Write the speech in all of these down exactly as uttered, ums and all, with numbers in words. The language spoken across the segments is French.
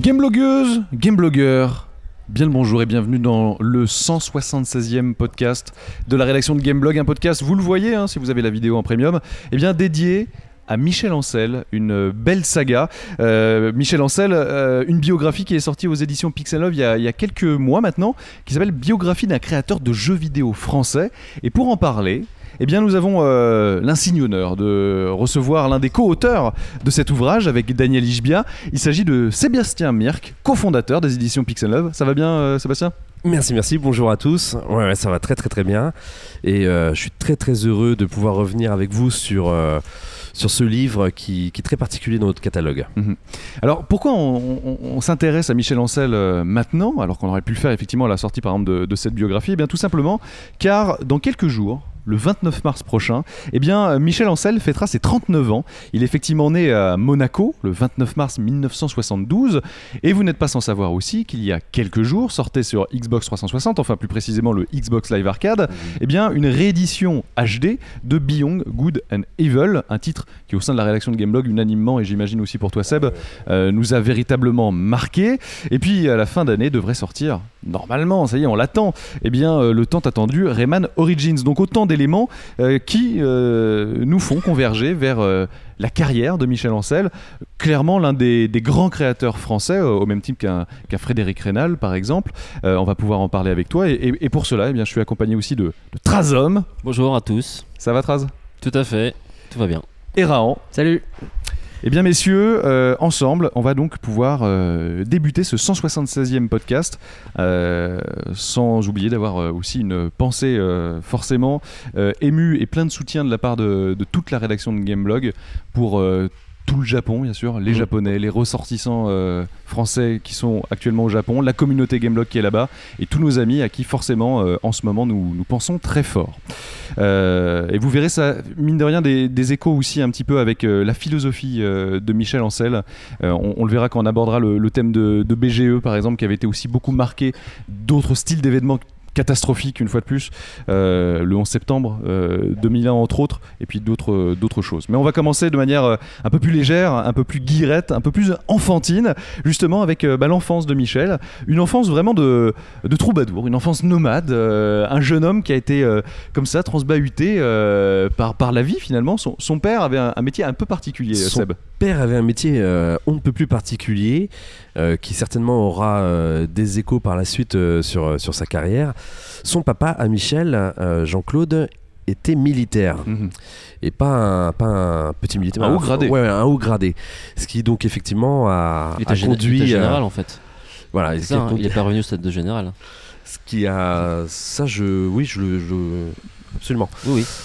Gameblogueuse, gameblogueur, bien le bonjour et bienvenue dans le cent soixante-seizième podcast de la rédaction de Gameblog, un podcast, vous le voyez hein, si vous avez la vidéo en premium, eh bien dédié à Michel Ancel, une belle saga. Euh, Michel Ancel, euh, une biographie qui est sortie aux éditions Pixel Love il y a, il y a quelques mois maintenant, qui s'appelle Biographie d'un créateur de jeux vidéo français. Et pour en parler, eh bien, nous avons euh, l'insigne honneur de recevoir l'un des co-auteurs de cet ouvrage avec Daniel Ishbia. Il s'agit de Sébastien Mirk, cofondateur des éditions Pixel Love. Ça va bien, euh, Sébastien ? Merci, merci, bonjour à tous. Ouais, ouais, ça va très très très bien. Et euh, je suis très très heureux de pouvoir revenir avec vous sur, euh, sur ce livre qui, qui est très particulier dans notre catalogue. Mmh. Alors pourquoi on, on, on s'intéresse à Michel Ancel euh, maintenant, alors qu'on aurait pu le faire effectivement à la sortie par exemple de, de cette biographie ? Eh bien tout simplement car dans quelques jours, le vingt-neuf mars prochain, eh bien, Michel Ancel fêtera ses trente-neuf ans. Il est effectivement né à Monaco, le vingt-neuf mars mille neuf cent soixante-douze. Et vous n'êtes pas sans savoir aussi qu'il y a quelques jours, sortait sur Xbox trois cent soixante, enfin plus précisément le Xbox Live Arcade, mmh. eh bien, une réédition H D de Beyond Good and Evil, un titre qui au sein de la rédaction de Gameblog, unanimement, et j'imagine aussi pour toi Seb, euh, nous a véritablement marqué. Et puis à la fin d'année devrait sortir, normalement, ça y est, on l'attend, eh bien, euh, le tant attendu Rayman Origins. Donc autant d'éléments euh, qui euh, nous font converger vers euh, la carrière de Michel Ancel, clairement l'un des, des grands créateurs français, euh, au même type qu'un, qu'un Frédéric Reynal par exemple. Euh, on va pouvoir en parler avec toi et, et, et pour cela, eh bien, je suis accompagné aussi de, de Trazom. Bonjour à tous. Ça va Traz ? Tout à fait, tout va bien. Et Rahan. Salut. Eh bien messieurs, euh, ensemble, on va donc pouvoir euh, débuter ce cent soixante-seizième podcast, euh, sans oublier d'avoir euh, aussi une pensée euh, forcément euh, émue et plein de soutien de la part de, de toute la rédaction de Gameblog pour euh, tout le Japon, bien sûr, les mmh. Japonais, les ressortissants euh, français qui sont actuellement au Japon, la communauté Gameblog qui est là-bas, et tous nos amis à qui forcément, euh, en ce moment, nous, nous pensons très fort. Euh, et vous verrez ça, mine de rien, des, des échos aussi un petit peu avec euh, la philosophie euh, de Michel Ancel. Euh, on, on le verra quand on abordera le, le thème de, de B G E, par exemple, qui avait été aussi beaucoup marqué d'autres styles d'événements catastrophique une fois de plus, euh, le onze septembre euh, deux mille un entre autres, et puis d'autres, euh, d'autres choses. Mais on va commencer de manière euh, un peu plus légère, un peu plus guillerette, un peu plus enfantine, justement avec euh, bah, l'enfance de Michel, une enfance vraiment de, de troubadour, une enfance nomade, euh, un jeune homme qui a été euh, comme ça transbahuté euh, par, par la vie finalement. Son, son père avait un, un métier un peu particulier, son Seb. Son père avait un métier euh, on ne peut plus particulier, euh, qui certainement aura euh, des échos par la suite euh, sur, sur sa carrière. Son papa, à Michel, euh, Jean-Claude, était militaire. Mmh. Et pas un, pas un petit militaire. Un haut gradé. Ouais, un haut gradé. Ce qui donc effectivement a, il a gén- conduit... Il était général en fait. Voilà. C'est ça, hein, il est pas revenu au stade de général. Ce qui a... Ça, je... Oui, je le... Je... Absolument. Oui, oui.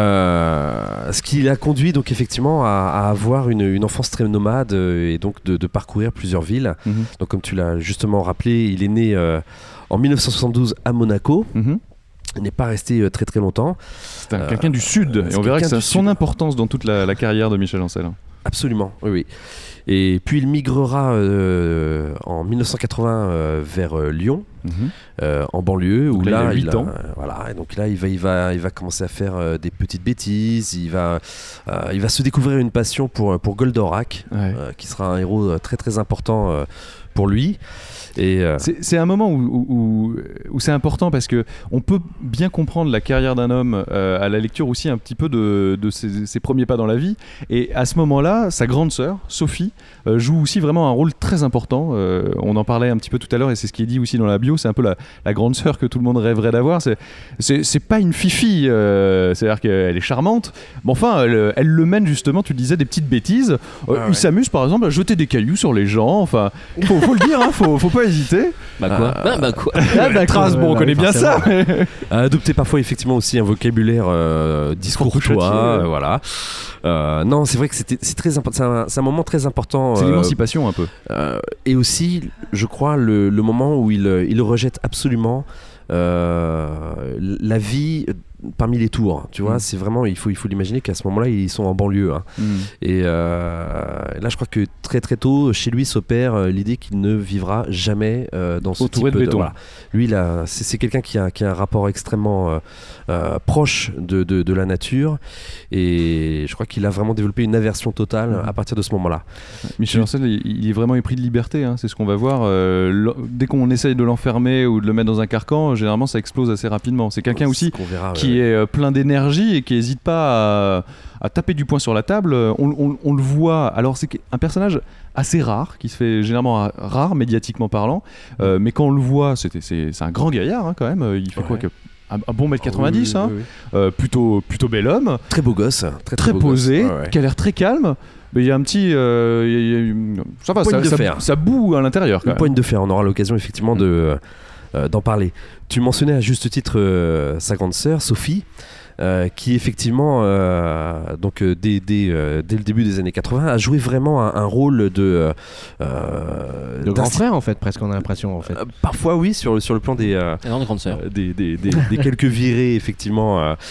Euh, ce qui l'a conduit donc effectivement à, à avoir une, une enfance très nomade euh, et donc de, de parcourir plusieurs villes. Mmh. Donc comme tu l'as justement rappelé, il est né euh, en mille neuf cent soixante-douze à Monaco. Mmh. Il n'est pas resté euh, très très longtemps. C'est un, euh, quelqu'un du Sud, et on verra que ça a son sud. importance dans toute la, la carrière de Michel Ancel. Absolument, oui, oui. Et puis il migrera euh, en mille neuf cent quatre-vingts euh, vers euh, Lyon, mmh. euh, en banlieue, donc où là, là, il a huit il a, ans. Euh, voilà, et donc là il va, il va, il va commencer à faire euh, des petites bêtises. Il va, euh, il va se découvrir une passion pour pour Goldorak, ouais. euh, qui sera un héros très très important euh, pour lui. Et euh... c'est, c'est un moment où, où, où c'est important parce que on peut bien comprendre la carrière d'un homme euh, à la lecture aussi un petit peu de, de ses, ses premiers pas dans la vie. Et à ce moment-là, sa grande sœur, Sophie, euh, joue aussi vraiment un rôle très important. Euh, on en parlait un petit peu tout à l'heure et c'est ce qui est dit aussi dans la bio. C'est un peu la, la grande sœur que tout le monde rêverait d'avoir. C'est, c'est, c'est pas une fifi, euh, c'est-à-dire qu'elle est charmante. Mais enfin, elle, elle le mène justement, tu disais, des petites bêtises. Euh, ah ouais. Il s'amuse par exemple à jeter des cailloux sur les gens. Enfin, faut, faut le dire, hein, faut, faut pas hésiter. Bah quoi euh, bah, bah quoi ah, bah, Trace, bon, on connaît bien ça. Mais... Adopter parfois effectivement aussi un vocabulaire euh, discourtois, euh, voilà. Euh, non, c'est vrai que c'était, c'est très impo- c'est, un, c'est un moment très important. C'est euh, l'émancipation un peu. Euh, et aussi, je crois, le, le moment où il, il rejette absolument euh, la vie parmi les tours, tu vois, mmh. c'est vraiment, il faut, il faut l'imaginer qu'à ce moment-là, ils sont en banlieue. Hein. Mmh. Et euh, là, je crois que très très tôt, chez lui s'opère euh, l'idée qu'il ne vivra jamais euh, dans ce Entouré type de béton. Voilà. Lui, il a, c'est, c'est quelqu'un qui a, qui a un rapport extrêmement euh, euh, proche de, de, de la nature, et je crois qu'il a vraiment développé une aversion totale mmh. à partir de ce moment-là. Michel Ancel, il, il est vraiment épris de liberté, hein, c'est ce qu'on va voir. Euh, dès qu'on essaye de l'enfermer ou de le mettre dans un carcan, généralement ça explose assez rapidement. C'est quelqu'un aussi verra, qui ouais. est plein d'énergie et qui n'hésite pas à, à taper du poing sur la table. On, on, on le voit, alors c'est un personnage assez rare, qui se fait généralement rare médiatiquement parlant, euh, mais quand on le voit, c'est, c'est, c'est un grand gaillard hein, quand même. Il fait ouais. quoi que un, un bon mètre quatre-vingt-dix, oh, oui, hein, oui, oui. Euh, plutôt, plutôt bel homme. Très beau gosse. Très, très, très beau posé, gosse. Ouais, ouais. qui a l'air très calme. Mais il y a un petit. Euh, y a, y a une... Ça va, ça, ça, ça boue à l'intérieur. Quand une même. poigne de fer, on aura l'occasion effectivement mmh. de, euh, d'en parler. Tu mentionnais à juste titre euh, sa grande sœur, Sophie. Euh, qui effectivement, euh, donc, euh, dès, dès, euh, dès le début des années quatre-vingts, a joué vraiment un, un rôle de... Euh, de grand frère en fait, presque on a l'impression en fait. Euh, parfois oui, sur, sur le plan des, euh, de grande sœur. des, des, des, des quelques virées effectivement. Euh,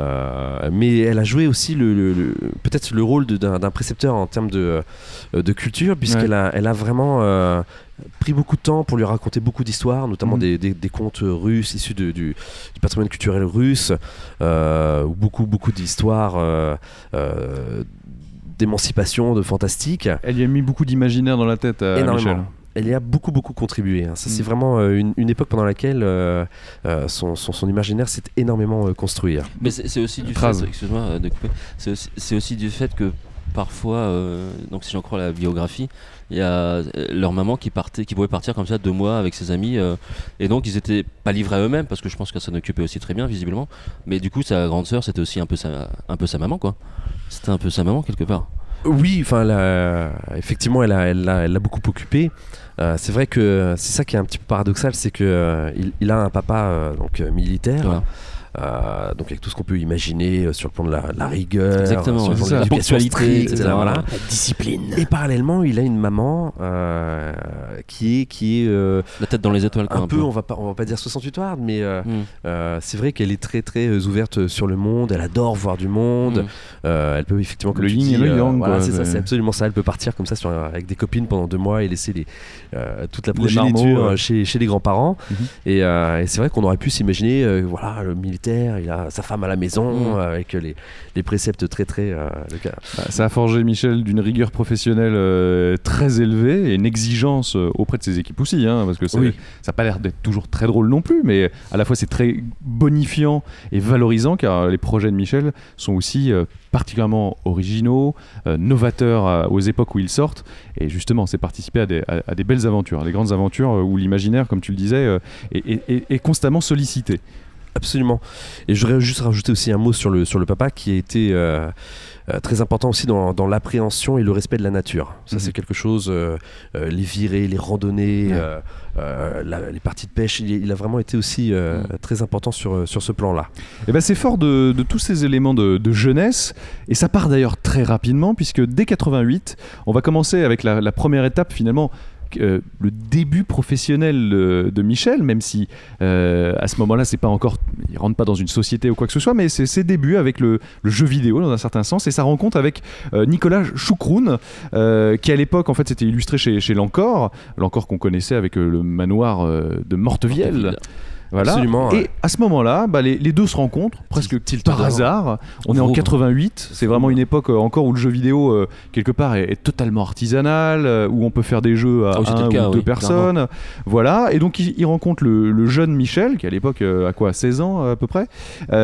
euh, mais elle a joué aussi le, le, le, peut-être le rôle de, d'un, d'un précepteur en termes de, de culture, puisqu'elle ouais. a, elle a vraiment... Euh, pris beaucoup de temps pour lui raconter beaucoup d'histoires, notamment mmh. des, des, des contes russes issus de, du, du patrimoine culturel russe, euh, beaucoup, beaucoup d'histoires euh, euh, d'émancipation, de fantastique. Elle y a mis beaucoup d'imaginaire dans la tête à Énormément. Michel. Elle y a beaucoup beaucoup contribué. Hein. Ça, mmh. c'est vraiment euh, une, une époque pendant laquelle euh, euh, son, son, son imaginaire s'est énormément euh, construit. Mais c'est, c'est aussi du Phrase. fait, excuse-moi de couper, c'est aussi, c'est aussi du fait que parfois, euh, donc si j'en crois la biographie, il y a leur maman qui partait, qui pouvait partir comme ça deux mois avec ses amis, euh, et donc ils étaient pas livrés à eux-mêmes parce que je pense qu'elle s'en occupait aussi très bien visiblement. Mais du coup, sa grande sœur, c'était aussi un peu sa, un peu sa maman quoi. C'était un peu sa maman quelque part. Oui, enfin, effectivement, elle l'a elle a, elle a beaucoup occupé. Euh, c'est vrai que c'est ça qui est un petit peu paradoxal, c'est que euh, il, il a un papa euh, donc euh, militaire. Voilà. Euh, donc avec tout ce qu'on peut imaginer euh, sur le plan de la, la rigueur, exactement, sur le plan ça, de la ponctualité, et cetera. Voilà. La discipline. Et parallèlement, il a une maman euh, qui est qui est euh, la tête dans les étoiles. Quoi, un, un peu, peu, on va pas on va pas dire soixante-huit heures, mais euh, mm. euh, c'est vrai qu'elle est très très ouverte sur le monde. Elle adore voir du monde. Mm. Euh, elle peut effectivement comme le tu yin dis, et le yang. Euh, voilà, quoi, c'est c'est... ça, c'est absolument ça. Elle peut partir comme ça sur, avec des copines pendant deux mois et laisser les, euh, toute la Les progéniture marmots, ouais. chez chez les grands-parents. Mm-hmm. Et, euh, et c'est vrai qu'on aurait pu s'imaginer, euh, voilà, le militaire, il a sa femme à la maison, mmh. avec les, les préceptes très très... Euh, bah, ça a forgé Michel d'une rigueur professionnelle euh, très élevée et une exigence euh, auprès de ses équipes aussi, hein, parce que ça n'a oui. pas l'air d'être toujours très drôle non plus, mais à la fois c'est très bonifiant et valorisant, car les projets de Michel sont aussi euh, particulièrement originaux, euh, novateurs euh, aux époques où ils sortent, et justement c'est participer à des, à, à des belles aventures, à des grandes aventures euh, où l'imaginaire, comme tu le disais, euh, est, est, est constamment sollicité. Absolument. Et je voudrais juste rajouter aussi un mot sur le, sur le papa qui a été euh, euh, très important aussi dans, dans l'appréhension et le respect de la nature. Ça, mmh. c'est quelque chose, euh, euh, les virées, les randonnées, mmh. euh, euh, la, les parties de pêche, il, il a vraiment été aussi euh, mmh. très important sur, sur ce plan-là. Et ben, c'est fort de, de tous ces éléments de, de jeunesse, et ça part d'ailleurs très rapidement, puisque dès quatre-vingt-huit, on va commencer avec la, la première étape finalement. Euh, le début professionnel de, de Michel, même si euh, à ce moment-là c'est pas encore, il rentre pas dans une société ou quoi que ce soit, mais c'est ses débuts avec le, le jeu vidéo dans un certain sens, et sa rencontre avec euh, Nicolas Choukroun, euh, qui à l'époque en fait c'était illustré chez, chez L'Encore, L'Encore qu'on connaissait avec euh, le manoir euh, de Mortevielle. Mortevielle. Voilà. Absolument, et ouais. à ce moment-là, bah, les, les deux se rencontrent presque Tilt par hasard. On est en quatre-vingt-huit, c'est vraiment une époque euh, encore où le jeu vidéo euh, quelque part est, est totalement artisanal, euh, où on peut faire des jeux à oh, un ou cas, deux oui, personnes. Clairement. Voilà, et donc il, il rencontre le, le jeune Michel, qui à l'époque euh, a quoi, seize ans à peu près.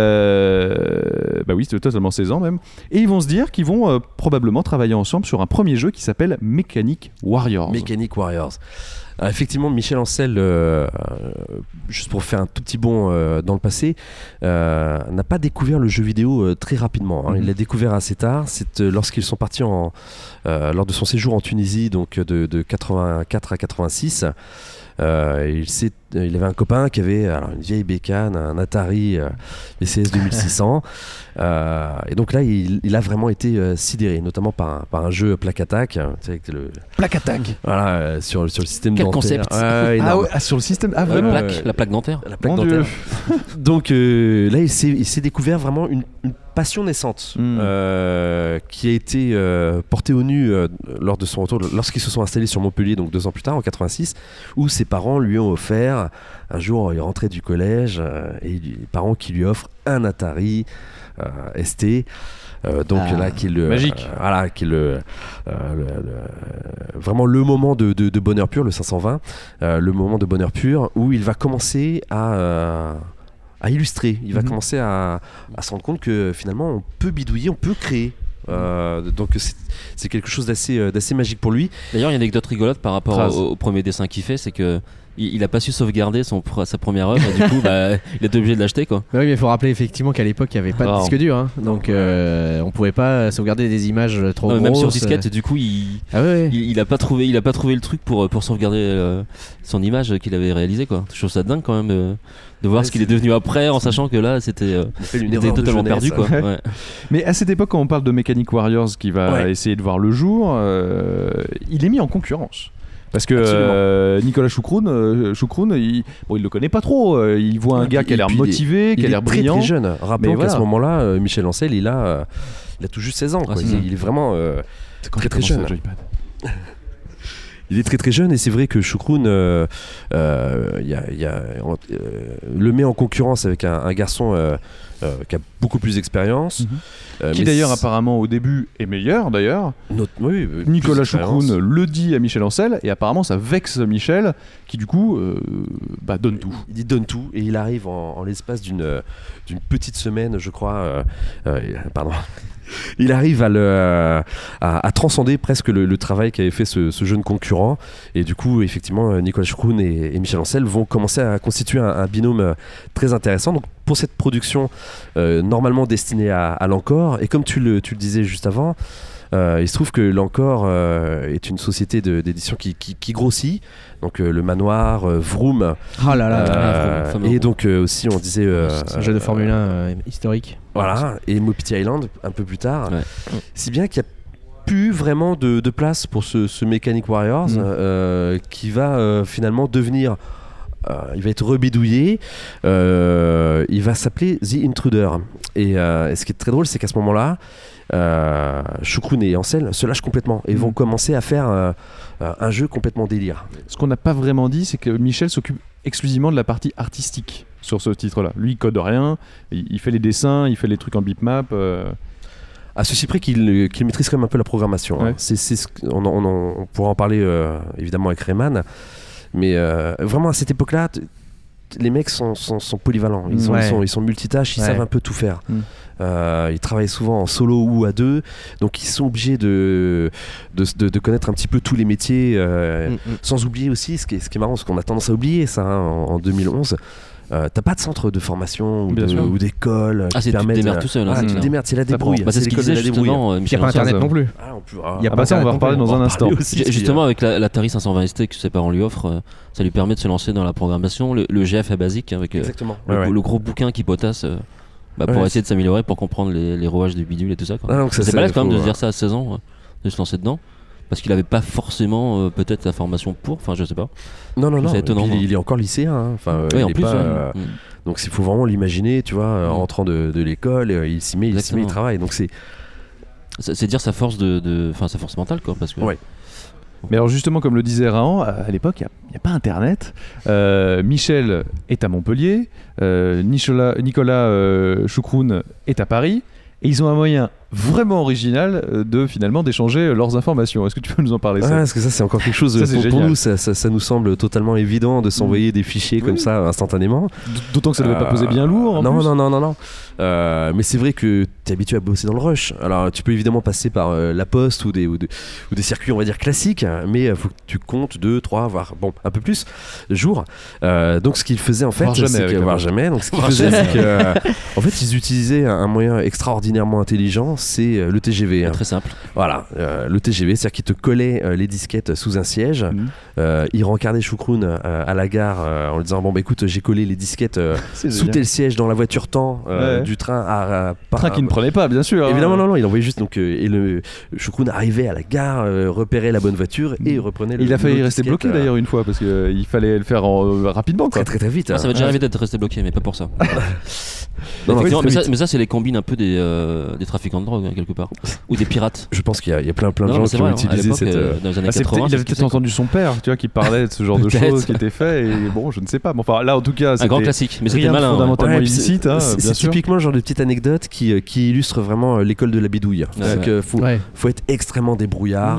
Euh, bah oui, c'était totalement seize ans même. Et ils vont se dire qu'ils vont euh, probablement travailler ensemble sur un premier jeu qui s'appelle Mechanic Warriors. Mechanic Warriors. Alors effectivement, Michel Ancel, euh, euh, juste pour faire un tout petit bond euh, dans le passé, euh, n'a pas découvert le jeu vidéo euh, très rapidement. Hein. Mm-hmm. Il l'a découvert assez tard. C'est euh, lorsqu'ils sont partis en, euh, lors de son séjour en Tunisie, donc de, de quatre-vingt-quatre à quatre-vingt-six. Euh, il, s'est, il avait un copain qui avait alors, une vieille bécane, un Atari euh, V C S deux mille six cents. euh, et donc là, il, il a vraiment été euh, sidéré, notamment par un, par un jeu Plaque Attack. Hein, tu sais, avec le, Plaque Attack. Voilà, euh, sur, sur le système Quel dentaire. concept. Ouais, Ah ouais, ah, sur le système. Ah La vraiment. plaque, Euh, la plaque dentaire. La plaque Mon dentaire. Dieu. Donc euh, là, il s'est, il s'est découvert vraiment une, une passion naissante Mm. euh, qui a été euh, portée au nu euh, lors de son retour, lorsqu'ils se sont installés sur Montpellier, donc deux ans plus tard, en quatre-vingt-six, où ses parents lui ont offert, un jour, il rentrait du collège, euh, et les parents qui lui offrent un Atari euh, S T. Euh, donc Ah, là, qui est le, magique. euh, voilà, qui est le, euh, le- le- vraiment le moment de, de- de bonheur pur, le cinq cent vingt, euh, le moment de bonheur pur où il va commencer à, euh, à illustrer. Il va Mhm. commencer à, à se rendre compte que finalement, on peut bidouiller, on peut créer. Euh, donc c'est, c'est quelque chose d'assez, euh, d'assez magique pour lui. D'ailleurs, il y a une anecdote rigolote par rapport Phrase. au, au premier dessin qu'il fait, c'est que il, il a pas su sauvegarder son, pr- sa première œuvre, et du coup, bah, il était obligé de l'acheter, quoi. Bah oui, mais il faut rappeler effectivement qu'à l'époque il n'y avait pas de Oh. disque dur, hein. Donc euh, on pouvait pas sauvegarder des images trop Non, mais grosses. même sur disquette, du coup, il, Ah ouais, ouais. il, il a pas trouvé, il a pas trouvé le truc pour pour sauvegarder euh, son image qu'il avait réalisée, quoi. Je trouve ça dingue quand même de, de voir Ouais, ce qu'il est c'est- devenu après, en sachant que là, c'était, euh, Il fait une il était erreur de totalement jeunesse. perdu, quoi. Ouais. Ouais. Mais à cette époque, quand on parle de Mechanic Warriors qui va Ouais. essayer de voir le jour, euh, il est mis en concurrence. Parce que euh, Nicolas Choucroune, euh, Choucroune, il, bon, il le connaît pas trop. euh, il voit un Ouais, gars puis- qui a et l'air puis il est- motivé, qui Il a est l'air très brillant. très jeune. Rappelons Mais qu'à voilà. ce moment-là, euh, Michel Ancel, il a, euh, il a tout juste seize ans. Quoi. Ouais, c'est il, ça. il est vraiment. euh, Quand très, j'ai très commencé jeune. le joypad. Il est très très jeune et c'est vrai que Choucroune euh, euh, il y a- il y a- euh, le met en concurrence avec un, un garçon euh, euh, qui a beaucoup plus d'expérience. Mhm. Euh, Qui mais d'ailleurs c'est- apparemment au début est meilleur d'ailleurs. notre- oui, euh, plus Nicolas d'expérience. Choucroune le dit à Michel Ancel et apparemment ça vexe Michel qui du coup euh, bah, donne tout. Il il donne tout et il arrive en, en l'espace d'une, euh, d'une petite semaine, je crois. euh, euh, pardon. Il arrive à, le, euh, à, à transcender presque le, le travail qu'avait fait ce, ce jeune concurrent. Et du coup, effectivement, Nicolas Choucroune et, et Michel Ancel vont commencer à constituer un, un binôme euh, très intéressant. Donc, pour cette production euh, normalement destinée à, à l'Encore, et comme tu le, tu le disais juste avant, euh, il se trouve que l'Encore euh, est une société de- d'édition qui, qui, qui grossit. Donc, euh, le manoir, euh, Vroom. Oh là là, euh, Vroom, fameux et Vroom. donc, euh, aussi, on disait. euh, c'est un jeu de Formule un euh, historique. Voilà, et Mopiti Island un peu plus tard. Ouais. Si bien qu'il n'y a plus vraiment de, de place pour ce, ce Mechanic Warriors Mm. euh, qui va euh, finalement devenir. euh, il va être rebidouillé. euh, il va s'appeler The Intruder. Et, euh, et ce qui est très drôle, c'est qu'à ce moment-là, euh, Choucroune et Ancel se lâchent complètement et Mm. vont commencer à faire euh, euh, un jeu complètement délire. Ce qu'on n'a pas vraiment dit, c'est que Michel s'occupe exclusivement de la partie artistique sur ce titre-là. Lui, il code rien, il, il fait les dessins, il fait les trucs en bitmap. euh, À ceci près qu'il qu'il maîtrise quand même un peu la programmation. hein. Ouais. C'est, c'est ce que- on, en- on en- on pourra en parler euh, évidemment avec Rayman. Mais euh, vraiment à cette époque-là, t- t- les mecs sont, sont, sont polyvalents. Ils, sont, Ouais. ils, sont, ils sont multitâches, ils Ouais. savent un peu tout faire. Mm. Euh, ils travaillent souvent en solo ou à deux. Donc ils sont obligés de, de, de- de connaître un petit peu tous les métiers. euh, Mm, mm. Sans oublier aussi, ce qui est, ce qui est marrant, ce qu'on a tendance à oublier ça hein, en, en deux mille onze. Euh, t'as pas de centre de formation ou, Bien de- sûr. ou d'école euh, Ah, qui c'est tu te permettent. démerdes euh, tout seul, hein, ah, c'est tu te clair. démerdes, c'est la Ça débrouille. Bah, c'est ce c'est qu'il l'école de disait la débrouille. justement, euh, Il n'y a Michel pas Ancel. internet non plus. Ah, on peut- ah, Il y a Ah pas bah ça, on va internet reparler non plus. dans un en instant. parler aussi, Ju- parce qu'il y a- Justement, avec la- l'Atari cinq cent vingt S T que ses parents lui offrent, euh, ça lui permet de se lancer dans la programmation. Le, le G F est basique avec euh, Exactement. le, Ouais, ouais. le gros bouquin qui potasse euh, bah, pour Ouais, essayer de s'améliorer, pour comprendre les, les rouages du bidule et tout ça. quoi. Ah, donc ça, c'est c'est- balèze quand même de faut, se euh, dire ça à seize ans, euh, de se lancer dedans. Parce qu'il avait pas forcément euh, peut-être la formation pour, enfin je sais pas. Non, non, Je trouve non. ça et étonnant, puis, moi. il est encore lycéen. hein. Enfin, euh, Oui, il en est plus. pas, ouais. euh, Mm. Donc il faut vraiment l'imaginer, tu vois, euh, Mm. en rentrant de, de l'école, euh, il s'y met, il s'y met, il Exactement. travaille. Donc c'est. C'est c'est dire sa force de, de- enfin sa force mentale quoi, parce que. Ouais. Mais alors justement, comme le disait Rahan, à l'époque, il n'y a, pas Internet. Euh, Michel est à Montpellier, euh, Nicolas, Nicolas euh, Choucroune est à Paris, et ils ont un moyen vraiment original euh, de finalement d'échanger leurs informations. Est-ce que tu peux nous en parler Ouais, ça parce que ça c'est encore quelque chose Ça, euh, c'est pour, pour génial. nous ça, ça- ça nous semble totalement évident de s'envoyer des fichiers comme Oui. ça instantanément. D'autant que ça ne devait pas poser bien lourd. En non, plus. non, non, non, non. Euh, mais c'est vrai que tu es habitué à bosser dans le rush. Alors tu peux évidemment passer par euh, la poste ou des, ou, de- ou des circuits, on va dire, classiques, mais il faut que tu comptes deux, trois, voire bon, un peu plus jours. Euh, donc ce qu'ils faisaient en fait, Voire jamais c'est avec que, la voire poste. jamais. Donc ce qu'ils Voire faisaient, jamais. c'est que, euh, en fait, ils utilisaient un, un moyen extraordinairement intelligent, c'est euh, le T G V. Hein. Très simple. Voilà, euh, le T G V, c'est-à-dire qu'il te collait euh, les disquettes sous un siège. Mmh. Euh, il rencardait Choucroune euh, à la gare euh, en lui disant bon bah écoute, j'ai collé les disquettes euh, sous tel siège dans la voiture temps euh, ouais. du train à, à par, train qui ne prenait pas, bien sûr. Évidemment hein. non non, il envoyait juste donc euh, et le Choucroune arrivait à la gare, euh, repérait la bonne voiture et reprenait. Le, il a failli rester bloqué euh... d'ailleurs une fois parce qu'il euh, fallait le faire en, euh, rapidement. Quoi. Très très très vite. Hein. Ça m'est déjà arrivé d'être resté bloqué, mais pas pour ça. non, non, mais, ça mais ça c'est les combines un peu des, euh, des trafiquants de drogue hein, quelque part ou des pirates. Je pense qu'il y a, il y a plein plein de non, gens qui vrai, ont utilisé hein, cette. Euh, dans les années ah, quatre-vingts, il avait peut-être entendu son père, tu vois, qui parlait de ce genre de choses qui étaient faites et bon, je ne sais pas. Bon, enfin là en tout cas, c'était un grand classique, mais c'était malin, fondamentalement ouais, illicite. Hein, c'est bien c'est typiquement le genre de petite anecdote qui qui illustre vraiment l'école de la bidouille. Il faut faut être extrêmement débrouillard.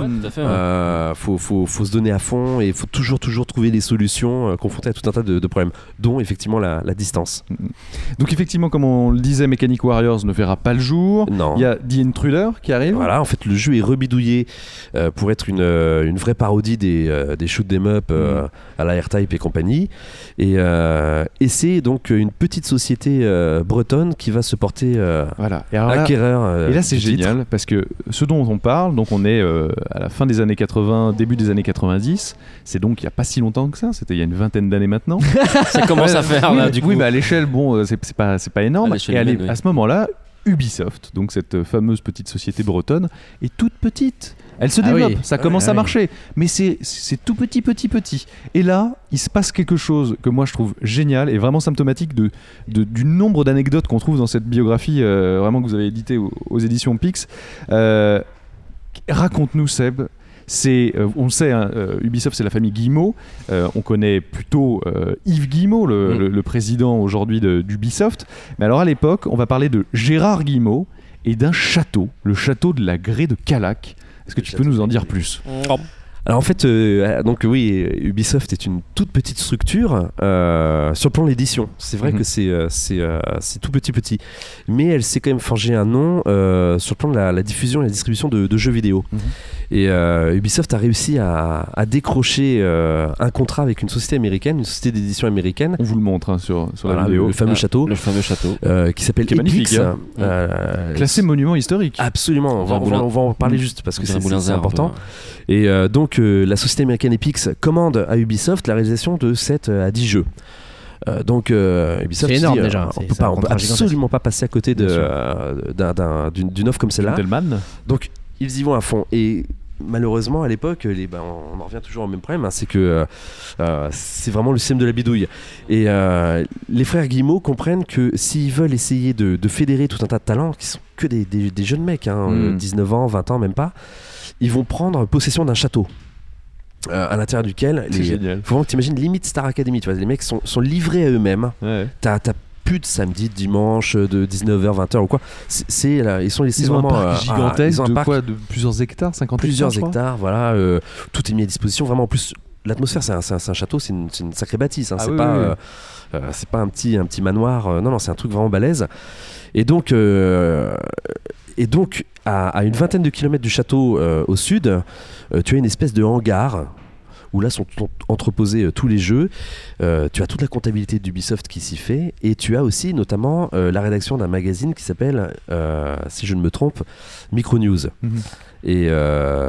Faut faut faut se donner à fond et faut toujours toujours trouver des solutions confronté à tout un tas de, de problèmes, dont effectivement la, la distance. Donc effectivement, comme on le disait, Mechanic Warriors ne verra pas le jour. Non. Il y a The Intruder qui arrive. Voilà, en fait, le jeu est rebidouillé euh, pour être une, euh, une vraie parodie des, euh, des shoot 'em up euh, mm. à la R-Type et compagnie. Et, euh, et c'est donc une petite société euh, bretonne qui va se porter euh, voilà. et alors acquéreur. Là, et là, c'est génial titre. Parce que ce dont on parle, donc on est euh, à la fin des années quatre-vingts, début des années quatre-vingt-dix. C'est donc il n'y a pas si longtemps que ça. C'était il y a une vingtaine d'années maintenant. Ça commence à faire oui, là, du coup. Oui, bah, à l'échelle, bon, c'est, c'est pas, c'est pas énorme. À et à, humaine, oui. à ce moment-là, Ubisoft, donc cette fameuse petite société bretonne, est toute petite. Elle se développe, ah oui. ça commence ah, à marcher, oui. mais c'est, c'est tout petit, petit, petit. Et là, il se passe quelque chose que moi je trouve génial et vraiment symptomatique de, de, du nombre d'anecdotes qu'on trouve dans cette biographie euh, vraiment que vous avez éditée aux, aux éditions Pix. Euh, raconte-nous, Seb. C'est, euh, on le sait, hein, euh, Ubisoft c'est la famille Guillemot. Euh, on connaît plutôt euh, Yves Guillemot, le, mmh. le, le président aujourd'hui de, d'Ubisoft. Mais alors à l'époque, on va parler de Gérard Guillemot et d'un château, le château de la Grée de Calac. Est-ce que le tu peux nous en dire plus ? mmh. Alors en fait, euh, donc oui, Ubisoft est une toute petite structure euh, sur le plan de l'édition. C'est vrai mmh. que c'est, euh, c'est, euh, c'est tout petit petit, mais elle s'est quand même forgé un nom euh, sur le plan de la, la diffusion et la distribution de, de jeux vidéo. Mmh. Et euh, Ubisoft a réussi à, à décrocher euh, un contrat avec une société américaine, une société d'édition américaine. On vous le montre hein, sur, sur voilà, la vidéo. Le, le fameux ah, château. Le fameux château. Euh, qui s'appelle qui est magnifique. Hein. Euh, Classé monument historique. Absolument, on va, on va, on va en parler mmh. juste parce que c'est, c'est, c'est important. Ouais. Et euh, donc euh, la société américaine Epix commande à Ubisoft la réalisation de sept à dix jeux. Euh, donc euh, Ubisoft c'est énorme dit, déjà. Euh, on c'est, peut pas, on peut absolument pas passer à côté de, euh, d'un, d'un, d'une, d'une offre comme celle-là. Gentleman. Donc ils y vont à fond et malheureusement à l'époque les, ben, on en revient toujours au même problème hein, c'est que euh, c'est vraiment le système de la bidouille et euh, les frères Guillemot comprennent que s'ils veulent essayer de, de fédérer tout un tas de talents qui sont que des, des, des jeunes mecs hein, mm. dix-neuf ans, vingt ans même pas, ils vont prendre possession d'un château Euh, à l'intérieur duquel il faut vraiment que tu imagines limite Star Academy, tu vois, les mecs sont, sont livrés à eux-mêmes. Ouais. T'as, t'as plus de samedi, de dimanche, de dix-neuf heures, vingt heures ou quoi. C'est, c'est là, ils sont laissés ils vraiment. Ont un parc euh, gigantesque ils ont un de parc, quoi, de plusieurs hectares, cinquante plusieurs hectares, hectares, voilà. Euh, tout est mis à disposition. Vraiment, en plus, l'atmosphère, c'est un, c'est un, c'est un château, c'est une, c'est une sacrée bâtisse. Hein, ah c'est oui, pas, oui, oui. Euh, euh, c'est pas un petit, un petit manoir. Euh, non, non, c'est un truc vraiment balèze. Et donc. Euh, Et donc, à, à une vingtaine de kilomètres du château euh, au sud, euh, tu as une espèce de hangar où là sont entreposés euh, tous les jeux. Euh, tu as toute la comptabilité d'Ubisoft qui s'y fait et tu as aussi notamment euh, la rédaction d'un magazine qui s'appelle, euh, si je ne me trompe, Micronews. Mm-hmm. Et euh,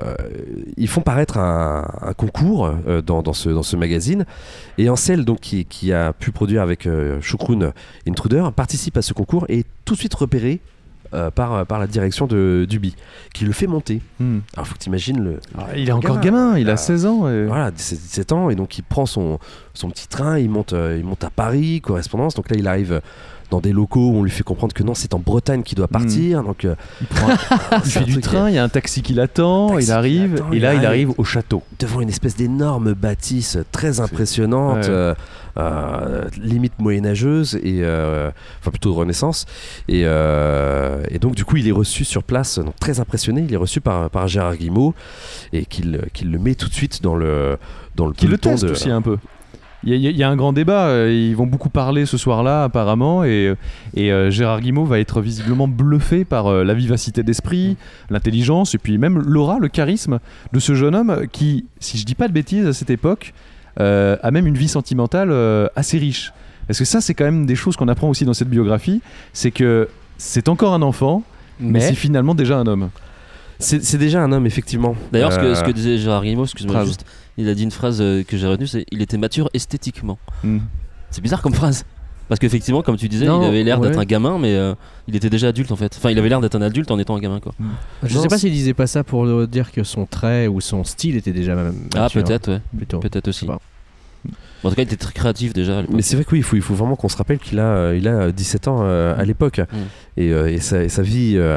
ils font paraître un, un concours euh, dans, dans, ce, dans ce magazine. Et Ansel, donc, qui, qui a pu produire avec euh, Choucroune Intruder, participe à ce concours et est tout de suite repéré Euh, par, par la direction de d'Ubi qui le fait monter. Hmm. Alors faut que tu imagines le, ah, il est encore gamin, gamin il a seize ans et... voilà, dix-sept ans et donc il prend son, son petit train, il monte, euh, il monte à Paris, correspondance, donc là il arrive dans des locaux où on lui fait comprendre que non, c'est en Bretagne qu'il doit partir. Mmh. Donc, euh, il, prend un, il fait du train, il y a un taxi qui l'attend, taxi il arrive, attend, et là il arrive au château. Devant une espèce d'énorme bâtisse très impressionnante, ouais. euh, euh, limite moyenâgeuse, et, euh, enfin plutôt de Renaissance. Et, euh, et donc du coup il est reçu sur place, donc, très impressionné, il est reçu par, par Gérard Guillemot, et qu'il, qu'il le met tout de suite dans le, dans le qui le teste de, aussi un peu. Il y, y, y a un grand débat, ils vont beaucoup parler ce soir-là apparemment et, et euh, Gérard Guillemot va être visiblement bluffé par euh, la vivacité d'esprit, l'intelligence et puis même l'aura, le charisme de ce jeune homme qui, si je dis pas de bêtises à cette époque, euh, a même une vie sentimentale euh, assez riche. Parce que ça c'est quand même des choses qu'on apprend aussi dans cette biographie, c'est que c'est encore un enfant, mais, Mais- c'est finalement déjà un homme. C'est, c'est déjà un homme, effectivement. D'ailleurs, ce, que, Euh, ce que disait Gérard Guillemot, excuse-moi Phrase. juste, il a dit une phrase euh, que j'ai retenue, c'est il était mature esthétiquement. Mm. C'est bizarre comme phrase. Parce qu'effectivement, comme tu disais, Non, il avait l'air ouais. d'être un gamin, mais euh, il était déjà adulte en fait. Enfin, il avait l'air d'être un adulte en étant un gamin, quoi. Je Non, sais pas c'est- s'il disait pas ça pour euh, dire que son trait ou son style était déjà même. Ah, peut-être, ouais. Plutôt. Peut-être aussi. Je sais pas. Bon, en tout cas, il était très créatif déjà. à l'époque. Mais c'est vrai que oui, il faut, il faut vraiment qu'on se rappelle qu'il a, euh, il a dix-sept ans euh, à l'époque. Et, euh, et, sa, et sa vie, euh,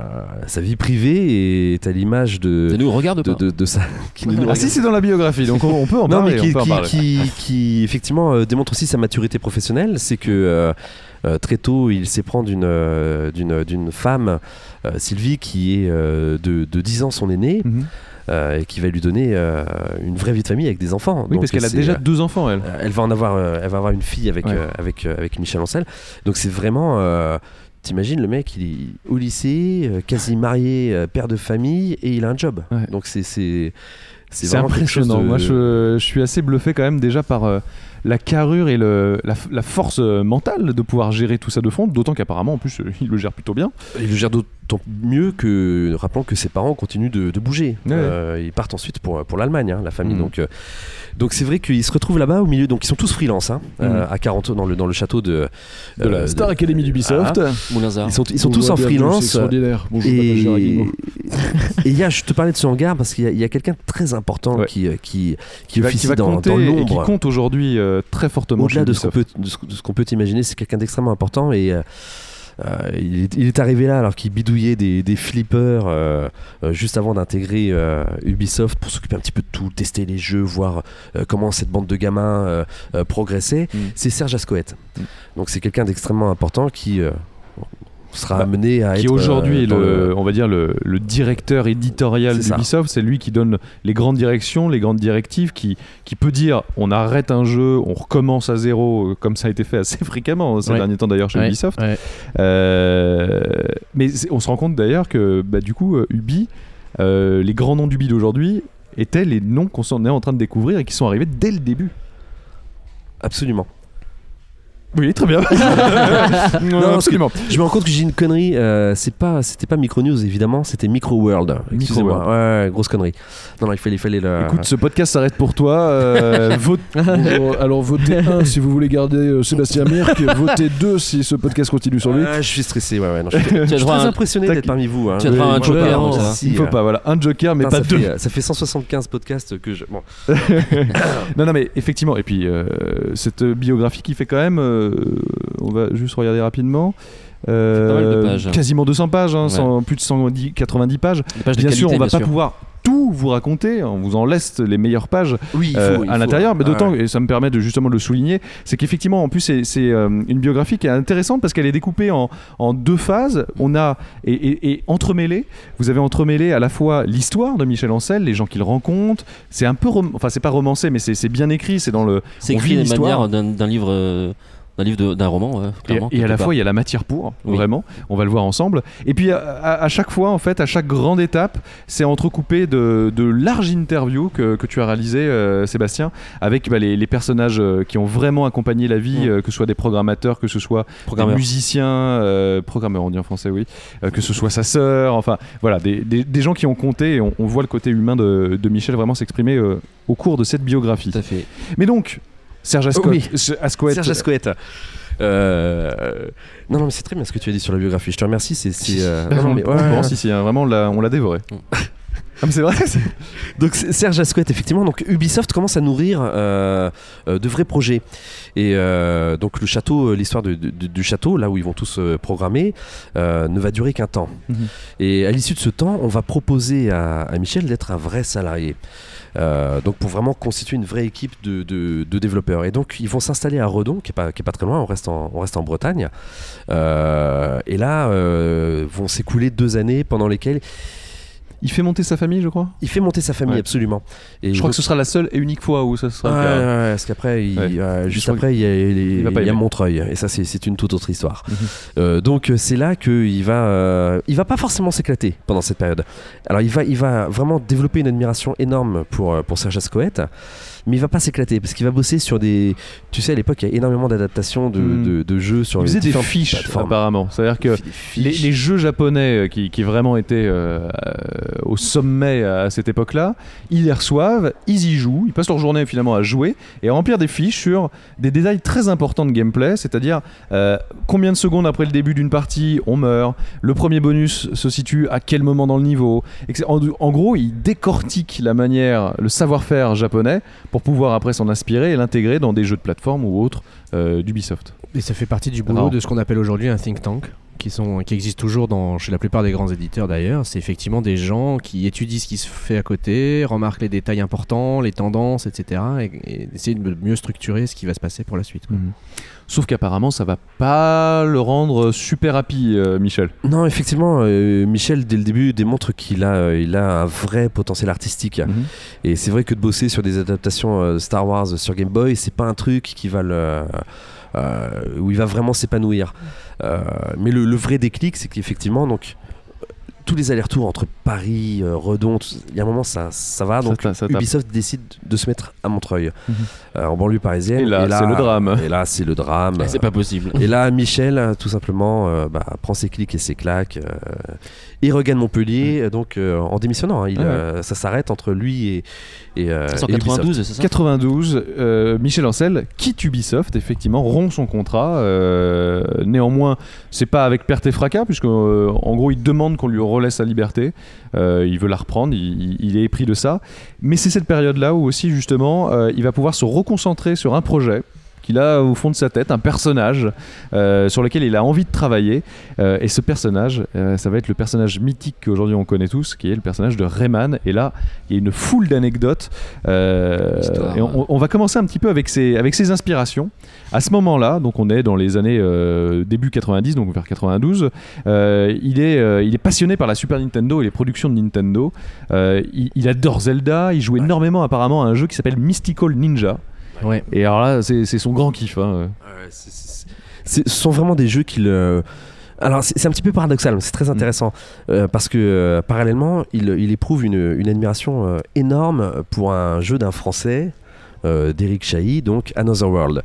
sa vie privée est à l'image de, Ça nous regarde de, pas. de, de ça. qui nous Ah regarde. si, c'est dans la biographie, donc on, on peut en Non, parler. mais qui, on peut en qui, parler. qui, qui, effectivement euh, démontre aussi sa maturité professionnelle. C'est que euh, euh, très tôt, il s'éprend d'une, euh, d'une, d'une femme, euh, Sylvie, qui est euh, de, de dix ans son aînée, Mhm. euh, et qui va lui donner euh, une vraie vie de famille avec des enfants. Oui, Donc, parce qu'elle a c'est, déjà euh, deux enfants, elle. Euh, elle va en avoir, euh, elle va avoir une fille avec, Ouais. euh, avec, euh, avec Michel Ancel. Donc c'est vraiment, euh, t'imagines le mec, il est au lycée, euh, quasi marié, euh, père de famille, et il a un job. Ouais. Donc c'est c'est c'est, C'est vraiment quelque chose impressionnant. de- Moi, je, je suis assez bluffé quand même déjà par euh, la carrure et le, la, la force euh, mentale de pouvoir gérer tout ça de front. D'autant qu'apparemment, en plus, euh, il le gère plutôt bien. Il le gère d'autant mieux que, rappelons que ses parents continuent de, de bouger. Ouais. Euh, ils partent ensuite pour, pour l'Allemagne, hein, la famille. Mhm. Donc, euh, donc c'est vrai qu'ils se retrouvent là-bas au milieu. Donc ils sont tous freelance, hein, Mhm. euh, à quarante dans le, dans le château de, De la euh, Star Academy d'Ubisoft. Ah. Moulinsart. Ils sont, ils sont On tous voit en bien, C'est freelance. extraordinaire. Bonjour, Et m'appelle Gérard Guillemot. et il y a, je te parlais de ce hangar parce qu'il y a, il y a quelqu'un de très important Ouais. qui, euh, qui, qui Qui va, officie qui va dans, compter dans et qui l'ombre. compte aujourd'hui euh, très fortement chez Au-delà de ce qu'on Ubisoft. peut, de ce, de ce qu'on peut imaginer, c'est quelqu'un d'extrêmement important et euh, euh, il, est, il est arrivé là alors qu'il bidouillait des, des flippers euh, euh, juste avant d'intégrer euh, Ubisoft pour s'occuper un petit peu de tout, tester les jeux, voir euh, comment cette bande de gamins euh, euh, progressait. Mm. C'est Serge Ascoët. Mm. Donc c'est quelqu'un d'extrêmement important qui euh, sera Bah, amené à Qui être aujourd'hui euh, est dans le, on va dire le, le directeur éditorial C'est ça. d'Ubisoft. C'est lui qui donne les grandes directions, les grandes directives, qui, qui peut dire on arrête un jeu, on recommence à zéro, euh, comme ça a été fait assez fréquemment ces Ouais. derniers temps d'ailleurs chez Ouais, Ubisoft. ouais. Euh, mais c'est- on se rend compte d'ailleurs que bah, du coup euh, Ubi, euh, les grands noms d'Ubi d'aujourd'hui étaient les noms qu'on s'en est en train de découvrir et qui sont arrivés dès le début. Absolument. Oui, très bien. non, parce absolument. Je me rends compte que j'ai une connerie. Euh, c'est pas, c'était pas Micro News évidemment, c'était Micro World. Excusez-moi. Micro Ouais, grosse connerie. Non, non, il fallait, il fallait le. Écoute, ce podcast s'arrête pour toi. Euh, vote. Bonjour. Alors votez un si vous voulez garder euh, Sébastien Mirk, votez deux si ce podcast continue sur lui. Ah, je suis stressé. Ouais, ouais. Non, je suis, Tu as je suis droit très à un- impressionné tac- d'être parmi vous. Hein. Tu as droit à un Oui, joker, voilà, donc ça va. si, Il faut euh, pas, voilà, un joker, mais putain, pas ça deux. fait, euh, ça fait cent soixante-quinze podcasts que je. Bon. Non, non, mais effectivement, et puis euh, cette biographie qui fait quand même, euh, on va juste regarder rapidement, euh, pas mal de pages. quasiment deux cents pages, hein, Ouais. cent- plus de cent quatre-vingt-dix pages. Des pages de Bien sûr, qualité, on va bien pas sûr. pouvoir tout vous raconter, on vous en laisse les meilleures pages Oui, il faut. euh, il à faut. l'intérieur, mais Ah, d'autant, ouais. et ça me permet de justement de le souligner, c'est qu'effectivement, en plus, c'est, c'est, euh, une biographie qui est intéressante parce qu'elle est découpée en, en deux phases. On a, et, et, et entremêlé, vous avez entremêlé à la fois l'histoire de Michel Ancel, les gens qu'il rencontre, c'est un peu, rom- enfin, c'est pas romancé, mais c'est, c'est bien écrit, c'est dans le. C'est on écrit vit de l'histoire. manière d'un d'un livre, euh, d'un livre de- d'un roman, ouais, Et, clairement. et à la quelque part. fois, il y a la matière pour, Oui. vraiment. On va le voir ensemble. Et puis, à, à- à chaque fois, en fait, à chaque grande étape, c'est entrecoupé de, de larges interviews que, que tu as réalisées, euh, Sébastien, avec bah, les, les personnages euh, qui ont vraiment accompagné la vie, Mm. euh, que ce soit des programmateurs, que ce soit des Programmeur. musiciens, euh, programmeurs, on dit en français, oui, euh, que ce soit sa sœur, enfin, voilà, des, des- des gens qui ont compté. Et on, on voit le côté humain de, de Michel vraiment s'exprimer euh, au cours de cette biographie. Tout à fait. Mais donc, Serge Ascoët, Oh oui. Ascoët, Serge Ascoët. Euh, Non, non, mais c'est très bien ce que tu as dit sur la biographie. Je te remercie. C'est. c'est, euh, non, non, mais, ouais, Bon, ouais. si, si, hein, vraiment, on l'a, on l'a dévoré. Ah, mais c'est vrai, c'est- Donc c'est- Serge Ascoët, effectivement, donc Ubisoft commence à nourrir euh, euh, de vrais projets. Et euh, donc le château, euh, l'histoire de- de- de- du château, là où ils vont tous euh, programmer, euh, ne va durer qu'un temps. Mhm. Et à l'issue de ce temps, on va proposer à, à Michel d'être un vrai salarié. Euh, donc pour vraiment constituer une vraie équipe de, de- de développeurs. Et donc ils vont s'installer à Redon, qui est pas, qui est pas très loin, on reste en, on reste en Bretagne. Euh, et là euh, vont s'écouler deux années pendant lesquelles Il fait monter sa famille, je crois. Il fait monter sa famille, ouais. absolument. Et je crois donc... que ce sera la seule et unique fois où ça sera. Ouais, le cas. ouais, ouais, parce qu'après, il, ouais. euh, juste après, il y a, il, il il y a Montreuil, et ça, c'est, c'est une toute autre histoire. Mm-hmm. Euh, donc, c'est là qu'il va, euh, il va pas forcément s'éclater pendant cette période. Alors, il va, il va vraiment développer une admiration énorme pour pour Serge Ascoët. Mais il va pas s'éclater parce qu'il va bosser sur des. Tu sais, à l'époque, il y a énormément d'adaptations de, mmh. de, de jeux sur. Il faisait des fiches plateformes. Apparemment. C'est-à-dire que les, les jeux japonais qui, qui vraiment étaient euh, au sommet à cette époque-là, ils les reçoivent, ils y jouent, ils passent leur journée finalement à jouer et à remplir des fiches sur des détails très importants de gameplay, c'est-à-dire euh, combien de secondes après le début d'une partie on meurt, le premier bonus se situe à quel moment dans le niveau. En, en gros, ils décortiquent la manière, le savoir-faire japonais pour pouvoir après s'en inspirer et l'intégrer dans des jeux de plateforme ou autres euh, d'Ubisoft. Et ça fait partie du boulot Alors, de ce qu'on appelle aujourd'hui un think tank, qui, sont, qui existe toujours dans, chez la plupart des grands éditeurs d'ailleurs. C'est effectivement des gens qui étudient ce qui se fait à côté, remarquent les détails importants, les tendances, et cetera, et, et essayent de mieux structurer ce qui va se passer pour la suite. Quoi. Mmh. Sauf qu'apparemment, ça va pas le rendre super happy, euh, Michel. Non, effectivement, euh, Michel, dès le début, démontre qu'il a, euh, il a un vrai potentiel artistique. Mm-hmm. Et c'est vrai que de bosser sur des adaptations euh, Star Wars sur Game Boy, c'est pas un truc qui va le, euh, où il va vraiment s'épanouir. Euh, mais le, le vrai déclic, c'est qu'effectivement, donc, tous les allers-retours entre Paris, euh, Redon, il y a un moment ça, ça va, donc ça, ça Ubisoft décide de se mettre à Montreuil, mmh. euh, en banlieue parisienne. Et là, et là c'est le drame. Et là, c'est le drame. Et c'est pas possible. Et là, Michel, tout simplement, euh, bah, prend ses clics et ses claques. Euh, il regagne Montpellier, mmh. donc euh, en démissionnant. Hein, il, ah ouais. euh, ça s'arrête entre lui et, et, euh, c'est en quatre-vingt-douze, et c'est ça quatre-vingt-douze, euh, Michel Ancel quitte Ubisoft, effectivement, rompt son contrat. Euh, néanmoins, c'est pas avec perte et fracas, puisque euh, en gros, il demande qu'on lui relaisse sa liberté. Euh, il veut la reprendre, il, il est épris de ça. Mais c'est cette période-là où aussi, justement, euh, il va pouvoir se reconcentrer sur un projet qu'il a au fond de sa tête, un personnage euh, sur lequel il a envie de travailler. Euh, et ce personnage, euh, ça va être le personnage mythique qu'aujourd'hui on connaît tous, qui est le personnage de Rayman. Et là, il y a une foule d'anecdotes. Euh, et on, on va commencer un petit peu avec ses, avec ses inspirations. À ce moment-là, donc on est dans les années euh, début quatre-vingt-dix, donc vers quatre-vingt-douze, euh, il, est, euh, il est passionné par la Super Nintendo et les productions de Nintendo. Euh, il, il adore Zelda, il joue énormément apparemment à un jeu qui s'appelle Mystical Ninja. Ouais. Et alors là, c'est, c'est son grand kiff. Hein. Ouais, c'est, c'est, c'est, ce sont vraiment des jeux qu'il. Euh... Alors, c'est, c'est un petit peu paradoxal, mais c'est très intéressant mmh. euh, parce que euh, parallèlement, il, il éprouve une, une admiration euh, énorme pour un jeu d'un Français, euh, d'Éric Chahi, donc Another World.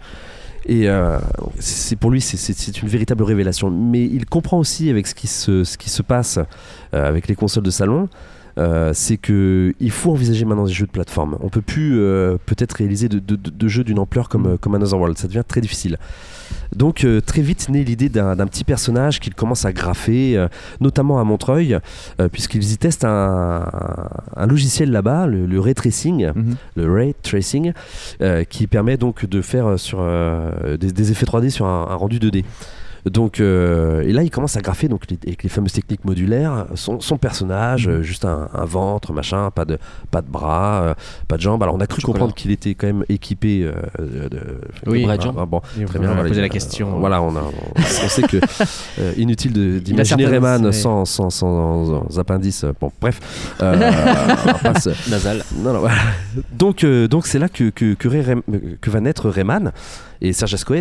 Et euh, c'est, pour lui, c'est, c'est, c'est une véritable révélation. Mais il comprend aussi avec ce qui se, ce qui se passe euh, avec les consoles de salon. Euh, c'est qu'il faut envisager maintenant des jeux de plateforme. On ne peut plus euh, peut-être réaliser de, de, de, de jeux d'une ampleur comme, mmh. comme Another World. Ça devient très difficile. Donc euh, très vite naît l'idée d'un, d'un petit personnage qu'il commence à graffer, euh, notamment à Montreuil, euh, puisqu'ils y testent un, un logiciel là-bas, le, le ray tracing, mmh. le ray tracing, euh, qui permet donc de faire sur, euh, des, des effets trois D sur un, un rendu deux D. Donc, euh, et là, il commence à graffer donc, les, avec les fameuses techniques modulaires son, son personnage, mmh. euh, juste un, un ventre, machin, pas de, pas de bras, euh, pas de jambes. Alors, on a cru comprendre qu'il était quand même équipé euh, de, oui, de bras de jambes. Ah, bon, très bien. On va poser la question. Euh, voilà, on, a, on, on sait que euh, inutile de, d'imaginer Rayman mais... sans, sans, sans, sans appendice. Bon, bref. Euh, passe... Nasal. Non, non, voilà. Donc, euh, donc, c'est là que, que, que, Ray, que va naître Rayman et Serge Ascoët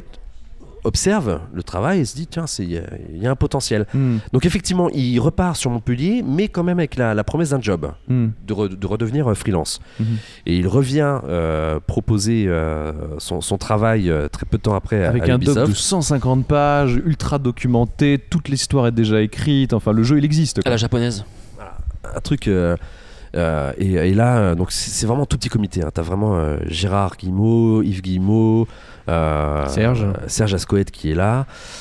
observe le travail et se dit tiens, il y, y a un potentiel. Mm. Donc effectivement, il repart sur Montpellier, mais quand même avec la, la promesse d'un job, mm. de, re, de redevenir freelance. Mm-hmm. Et il revient euh, proposer euh, son, son travail euh, très peu de temps après avec à un Ubisoft. doc de cent cinquante pages, ultra documenté, toute l'histoire est déjà écrite, enfin le jeu il existe. Quoi. À la japonaise. Voilà. Un truc... Euh, Euh, et, et là, donc c'est, c'est vraiment tout petit comité. Hein. T'as vraiment euh, Gérard Guillemot, Yves Guillemot, euh, Serge, euh, Serge Ascoët qui est là.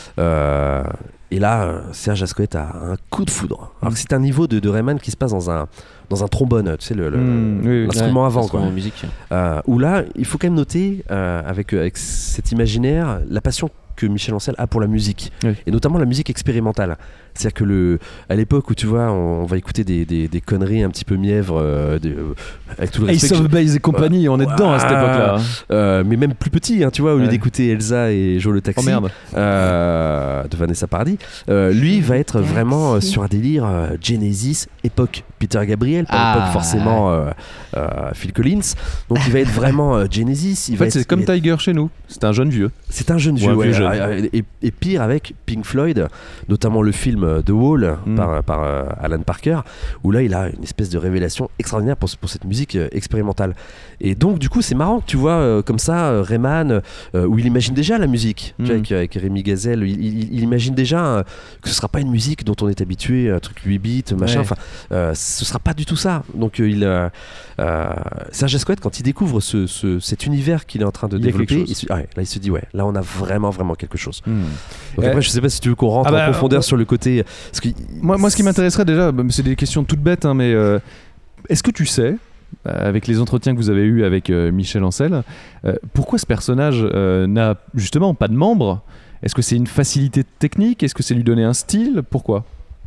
Euh, et là, euh, Serge Ascoët a un coup de foudre. Alors que c'est un niveau de, de Rayman qui se passe dans un dans un trombone, tu sais le, le mmh, oui, l'instrument ouais, avant quoi. Musique. Euh, où là, il faut quand même noter euh, avec avec cet imaginaire la passion que Michel Ancel a pour la musique, oui. et notamment la musique expérimentale. C'est-à-dire que le, à l'époque où tu vois, on, on va écouter des, des, des conneries un petit peu mièvres, euh, de, euh, avec tout le respect. Ace of Base et compagnie, euh, on est dedans à cette époque-là. Euh, mais même plus petit, hein, tu vois, au lieu ouais. d'écouter Elsa et Joe le taxi, oh merde. Euh, de Vanessa Paradis, euh, lui va être vraiment euh, sur un délire euh, Genesis, époque Peter Gabriel, pas Ah, l'époque forcément euh, euh, Phil Collins. Donc il va être vraiment euh, Genesis. Il En va fait, c'est être, comme il va- Tiger chez nous. C'est un jeune vieux. C'est un jeune vieux, Ouais, un ouais, vieux jeune. euh, et, et pire avec Pink Floyd, notamment le film euh, The Wall Mm. par, par euh, Alan Parker, où là il a une espèce de révélation extraordinaire pour, pour cette musique euh, expérimentale. Et donc du coup c'est marrant que tu vois euh, comme ça euh, Rayman, euh, où il imagine déjà la musique, Mm. tu vois, avec, avec Rémi Gazelle, il, il- il imagine déjà euh, que ce sera pas une musique dont on est habitué, un truc huit bits, machin, Ouais. enfin euh, ce sera pas du tout ça. Donc euh, il euh, euh, Serge Escoët, quand il découvre ce, ce- cet univers qu'il est en train de Il y a quelque développer, chose. il se, ouais, là il se dit ouais, là on a vraiment vraiment quelque chose. Hmm. Donc Euh, après, je sais pas si tu veux qu'on rentre ah bah, en profondeur euh, sur le côté. Parce que Moi, moi, ce qui m'intéresserait déjà, bah, c'est des questions toutes bêtes, hein, mais euh, est-ce que tu sais, euh, avec les entretiens que vous avez eus avec euh, Michel Ancel, euh, pourquoi ce personnage euh, n'a justement pas de membres? Est-ce que c'est une facilité technique? Est-ce que c'est lui donner un style? Pourquoi?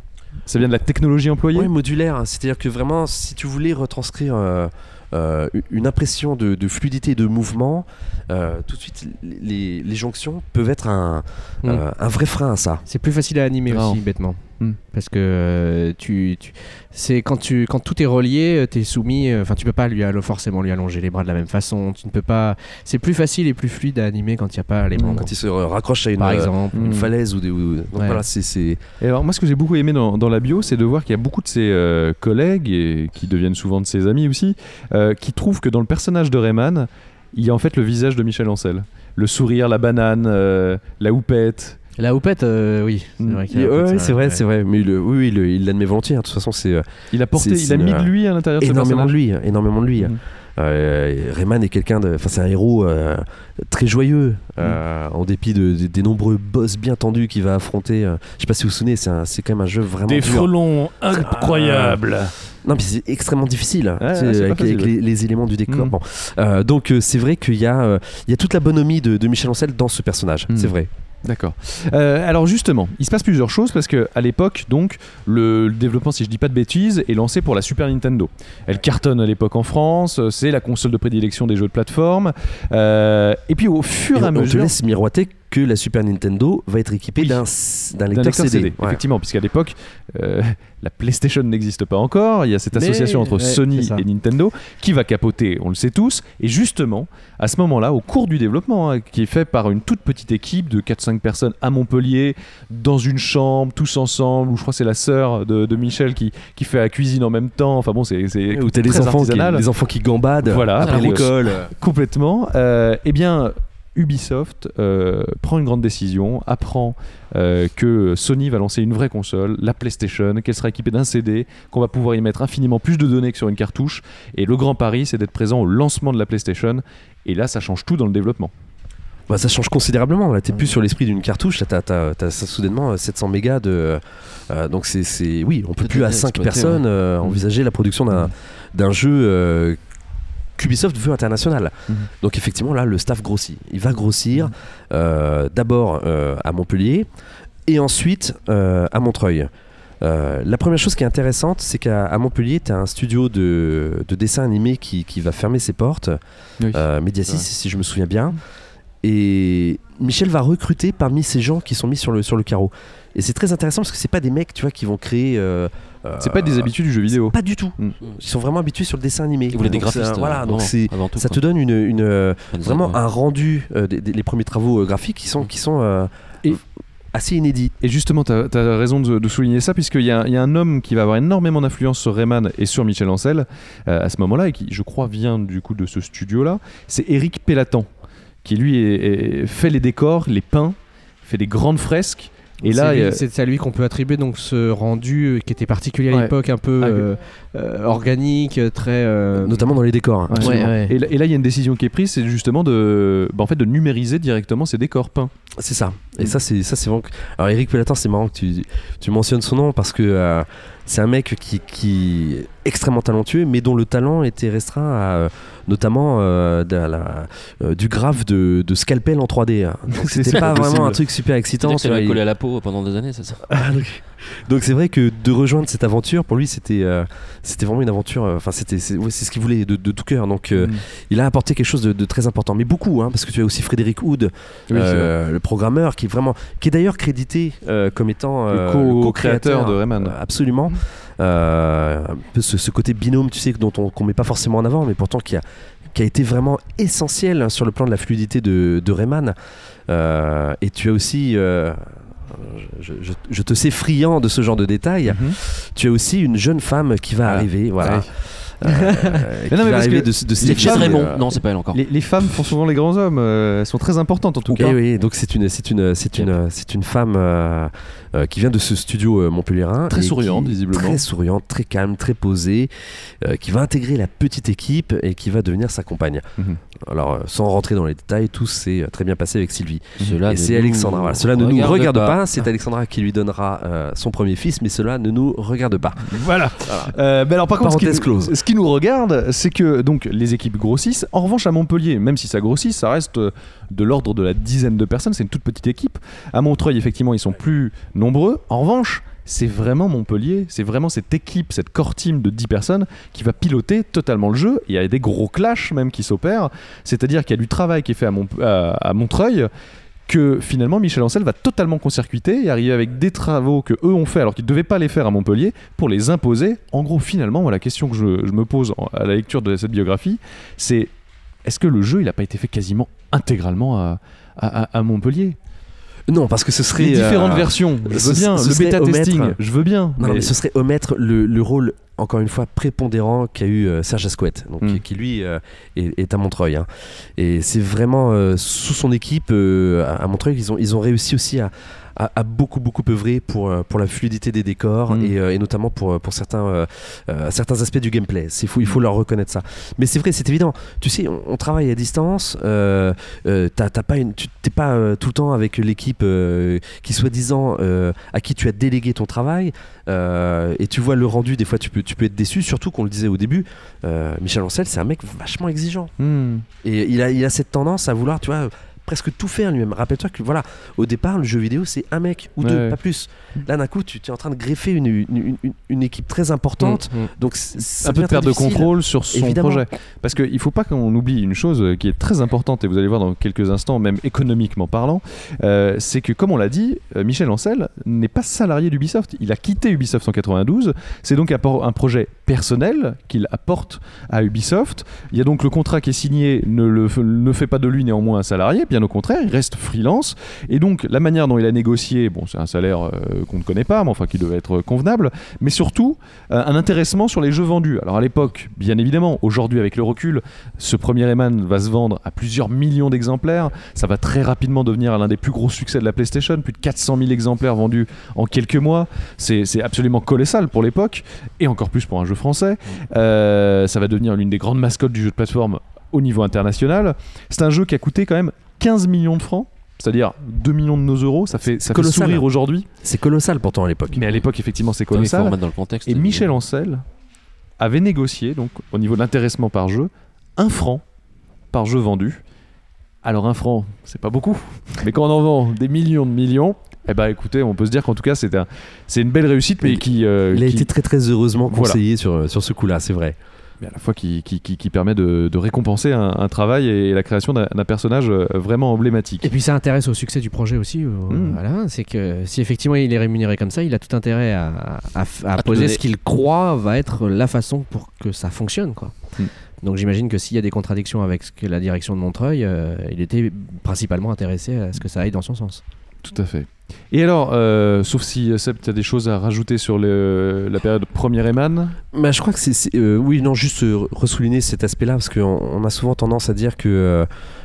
Ça vient de la technologie employée? Ouais, modulaire. C'est-à-dire que vraiment, si tu voulais retranscrire euh, euh, une impression de, de fluidité et de mouvement, euh, tout de suite, les, les jonctions peuvent être un, Mm. euh, un vrai frein à ça. C'est plus facile à animer Vraiment. aussi, bêtement. Hmm. Parce que euh, tu, tu- c'est quand tu quand tout est relié, t'es soumis. Enfin, tu peux pas lui allo- forcément lui allonger les bras de la même façon. Tu ne peux pas. C'est plus facile et plus fluide à animer quand il n'y a pas les Hmm. membres. Quand il se raccroche à une, Par euh, exemple. une Mm. falaise ou des. ou- Donc Ouais. voilà, c'est. c'est- Et alors, moi, ce que j'ai beaucoup aimé dans, dans la bio, c'est de voir qu'il y a beaucoup de ses euh, collègues, et qui deviennent souvent de ses amis aussi, euh, qui trouvent que dans le personnage de Rayman, il y a en fait le visage de Michel Ancel. Le sourire, la banane, euh, la houppette. La houppette, euh, oui. C'est Mm. vrai, qu'il y a Ouais, un peu de ouais, ça, c'est vrai, ouais. c'est vrai. Mais il le- oui, oui, il le- il l'admet volontiers. hein. De toute façon, c'est euh, Il a porté, C'est- il a c'est mis une- de lui à l'intérieur de ce énormément de personnage. lui, énormément de lui. Mhm. Euh, Rayman est quelqu'un de, enfin c'est un héros euh, très joyeux, euh, en dépit de, de- des nombreux boss bien tendus qu'il va affronter. euh. Je sais pas si vous vous souvenez, c'est, un- c'est quand même un jeu vraiment dur. frelons incroyables. Non, mais c'est extrêmement difficile, Ouais, tu sais, ouais, c'est pas avec, facile, avec ouais. les, les éléments du décor. Mhm. Bon. Euh, donc euh, c'est vrai qu'il y a, euh, il y a toute la bonhomie de, de Michel Ancel dans ce personnage. Mhm. C'est vrai. D'accord. Euh, alors justement, il se passe plusieurs choses parce que à l'époque, donc, le, le développement, si je dis pas de bêtises, est lancé pour la Super Nintendo. Elle cartonne à l'époque en France. C'est la console de prédilection des jeux de plateforme. Euh, et puis au fur et, Et à on, on te mesure, laisse miroiter que la Super Nintendo va être équipée Oui. d'un, s- d'un d'un lecteur, lecteur C D. C D, Ouais. effectivement, puisqu'à l'époque, euh, la PlayStation n'existe pas encore. Il y a cette Mais, association entre ouais, Sony c'est ça. et Nintendo qui va capoter, on le sait tous. Et justement, à ce moment-là, au cours du développement, hein, qui est fait par une toute petite équipe de quatre cinq personnes à Montpellier, dans une chambre, tous ensemble, où je crois que c'est la sœur de, de Michel qui, qui fait la cuisine en même temps. Enfin bon, c'est, c'est Où t'as très les enfants, qui, artisanal. les enfants qui gambadent Voilà, après alors, l'école. Complètement. Euh, eh bien, Ubisoft euh, prend une grande décision, apprend euh, que Sony va lancer une vraie console, la PlayStation, qu'elle sera équipée d'un C D, qu'on va pouvoir y mettre infiniment plus de données que sur une cartouche. Et le grand pari, c'est d'être présent au lancement de la PlayStation. Et là, ça change tout dans le développement. Bah, ça change considérablement. Là, t'es plus sur l'esprit d'une cartouche. Là, t'as, t'as, t'as ça, soudainement euh, sept cents mégas de. euh, donc c'est, c'est, oui, on peut Peut-être plus à bien cinq exploité, personnes euh, Mhm. envisager la production d'un, d'un jeu euh, qu'Ubisoft veut international. Mhm. Donc effectivement, là, le staff grossit. Il va grossir euh, d'abord euh, à Montpellier et ensuite euh, à Montreuil. Euh, la première chose qui est intéressante, c'est qu'à à Montpellier, tu as un studio de, de dessin animé qui, qui va fermer ses portes, Oui. euh, Mediasis, Ouais. si je me souviens bien. Et Michel va recruter parmi ces gens qui sont mis sur le, sur le carreau. Et c'est très intéressant parce que c'est pas des mecs, tu vois, qui vont créer. euh, euh, C'est pas des habitudes du jeu vidéo. Pas du tout. Mm. Ils sont vraiment habitués sur le dessin animé. Ils voulaient des Donc c'est un- graphistes. Voilà, euh, donc vraiment, c'est avant tout, ça quoi. te donne une, une, euh, Enfin, vraiment ouais. un rendu euh, des, des- les premiers travaux euh, graphiques qui sont, qui sont euh, Et- assez inédits. Et justement, tu as raison de, de souligner ça, puisqu'il y, a- il y a un homme qui va avoir énormément d'influence sur Rayman et sur Michel Ancel euh, à ce moment-là, et qui, je crois, vient du coup de ce studio-là. C'est Éric Pellatan, qui lui est- est- fait les décors, les peint, fait des grandes fresques. Et là, c'est, il y lui- a- c'est à lui qu'on peut attribuer donc ce rendu euh, qui était particulier à Ouais. l'époque, un peu Ah, euh, euh, organique, euh, très. euh, Notamment dans les décors. hein. Ouais. Ouais, ouais. Et là, et là, il y a une décision qui est prise, c'est justement de, bah, en fait, de numériser directement ces décors peints. C'est ça. Et Mm. ça, c'est ça, c'est vraiment. Alors, Eric Pellatan, c'est marrant que tu, tu mentionnes son nom parce que euh, c'est un mec qui, qui est extrêmement talentueux, mais dont le talent était restreint à euh, notamment euh, de la- euh, du graphe de, de scalpel en trois D. hein. Donc, C'est c'était pas possible. vraiment un truc super excitant. C'est-à-dire que ça tu vois, lui a il- collé à la peau pendant des années, c'est ça? Donc c'est vrai que de rejoindre cette aventure, pour lui, c'était, euh, c'était vraiment une aventure. Enfin, euh, c'était, c'est, ouais, c'est ce qu'il voulait de, de tout cœur. Donc, euh, mm. il a apporté quelque chose de, de très important, mais beaucoup, hein, parce que tu as aussi Frédéric Hood, oui, euh, le programmeur, qui est vraiment, qui est d'ailleurs crédité euh, comme étant euh, le, co- le co-créateur de Rayman. Euh, absolument. Euh, un peu ce, ce côté binôme, tu sais, dont on qu'on met pas forcément en avant, mais pourtant qui a qui a été vraiment essentiel sur le plan de la fluidité de, de Rayman. Euh, et tu as aussi, euh, je, je, je te sais friand de ce genre de détails, mm-hmm. tu as aussi une jeune femme qui va ah, arriver, voilà. Ouais. Euh, qui non, mais va arriver de, de c'est femmes, Raymond. Euh, non, c'est pas elle encore. Les, les femmes font souvent les grands hommes. Euh, elles sont très importantes en tout okay, cas. Oui, donc c'est une, c'est une, c'est une, yep. c'est une femme euh, euh, qui vient de ce studio euh, montpelliérain. Très souriante, qui, visiblement. Très souriante, très calme, très posée, euh, qui va intégrer la petite équipe et qui va devenir sa compagne. Mm-hmm. Alors, euh, sans rentrer dans les détails, tout s'est très bien passé avec Sylvie. Mm-hmm. Et c'est Alexandra. Voilà. Cela ne nous regarde pas. pas. C'est Alexandra qui lui donnera euh, son premier fils, mais cela ne nous regarde pas. Voilà. voilà. Euh, mais alors, par contre, ce qui, nous, ce qui nous regarde, c'est que donc les équipes grossissent. En revanche, à Montpellier, même si ça grossit, ça reste de l'ordre de la dizaine de personnes. C'est une toute petite équipe. À Montreuil, effectivement, ils sont plus nombreux. En revanche, c'est vraiment Montpellier, c'est vraiment cette équipe, cette core team de dix personnes qui va piloter totalement le jeu. Il y a des gros clashs même qui s'opèrent. C'est-à-dire qu'il y a du travail qui est fait à, Mont- à, à Montreuil, que finalement Michel Ancel va totalement court-circuiter et arriver avec des travaux que eux ont fait alors qu'ils ne devaient pas les faire à Montpellier pour les imposer. En gros, finalement, moi, la question que je, je me pose à la lecture de cette biographie, c'est est-ce que le jeu il n'a pas été fait quasiment intégralement à, à, à Montpellier ? Non, parce que ce serait les différentes euh, versions. Je veux bien le bêta testing. Je veux bien. Non, mais... mais ce serait omettre le, le rôle encore une fois prépondérant qu'a eu euh, Serge Asquette, donc mm. qui, qui lui euh, est, est à Montreuil. Hein. Et c'est vraiment euh, sous son équipe euh, à Montreuil ils ont ils ont réussi aussi à A, a beaucoup beaucoup œuvré pour pour la fluidité des décors mmh. et, euh, et notamment pour pour certains euh, euh, certains aspects du gameplay. C'est fou, il faut leur reconnaître ça. Mais c'est vrai, c'est évident. Tu sais, on, on travaille à distance. Euh, euh, t'as, t'as pas une, tu t'es pas euh, tout le temps avec l'équipe euh, qui soi-disant euh, à qui tu as délégué ton travail. Euh, et tu vois le rendu. Des fois, tu peux tu peux être déçu. Surtout qu'on le disait au début. Euh, Michel Ancel, c'est un mec vachement exigeant. Mmh. Et il a il a cette tendance à vouloir, tu vois, presque tout faire lui-même. Rappelle-toi que voilà, au départ, le jeu vidéo, c'est un mec ou deux, ouais. pas plus. Là, d'un coup, tu, tu es en train de greffer une, une, une, une équipe très importante. Mmh, mmh. Donc, c'est un peu de perte de contrôle sur son évidemment. projet. Parce qu'il ne faut pas qu'on oublie une chose qui est très importante, et vous allez voir dans quelques instants, même économiquement parlant, euh, c'est que, comme on l'a dit, Michel Ancel n'est pas salarié d'Ubisoft. Il a quitté Ubisoft en quatre-vingt-douze. C'est donc un, un projet personnel qu'il apporte à Ubisoft. Il y a donc le contrat qui est signé, ne, le, ne fait pas de lui néanmoins un salarié, bien au contraire, il reste freelance. Et donc, la manière dont il a négocié, bon, c'est un salaire euh, qu'on ne connaît pas, mais enfin qui devait être convenable, mais surtout euh, un intéressement sur les jeux vendus. Alors à l'époque, bien évidemment, aujourd'hui avec le recul, ce premier Rayman va se vendre à plusieurs millions d'exemplaires. Ça va très rapidement devenir l'un des plus gros succès de la PlayStation, plus de quatre cent mille exemplaires vendus en quelques mois. C'est, c'est absolument colossal pour l'époque, et encore plus pour un jeu français. Euh, ça va devenir l'une des grandes mascottes du jeu de plateforme au niveau international. C'est un jeu qui a coûté quand même quinze millions de francs, c'est-à-dire deux millions de nos euros, ça fait, ça fait sourire aujourd'hui. C'est colossal pourtant à l'époque. Mais à l'époque, effectivement, c'est colossal. Il faut dans le contexte, et Michel Ancel avait négocié, donc au niveau de l'intéressement par jeu, un franc par jeu vendu. Alors un franc, c'est pas beaucoup, mais quand on en vend des millions de millions, eh ben écoutez, on peut se dire qu'en tout cas c'est, un, c'est une belle réussite, mais qui... Euh, il a qui... été très très heureusement conseillé voilà. sur, sur ce coup-là, c'est vrai. Mais à la fois qui, qui, qui, qui permet de, de récompenser un, un travail et la création d'un, d'un personnage vraiment emblématique. Et puis ça intéresse au succès du projet aussi. Mmh. Voilà, c'est que si effectivement il est rémunéré comme ça, il a tout intérêt à, à, à, à poser ce qu'il croit va être la façon pour que ça fonctionne, quoi. Mmh. Donc j'imagine que s'il y a des contradictions avec ce que la direction de Montreuil, euh, il était principalement intéressé à ce que ça aille dans son sens. Tout à fait. Et alors, euh, sauf si Seb, tu as des choses à rajouter sur le, la période premier Rayman ? Bah, je crois que c'est... c'est euh, oui, non, juste euh, ressouligner cet aspect-là, parce qu'on on a souvent tendance à dire que euh,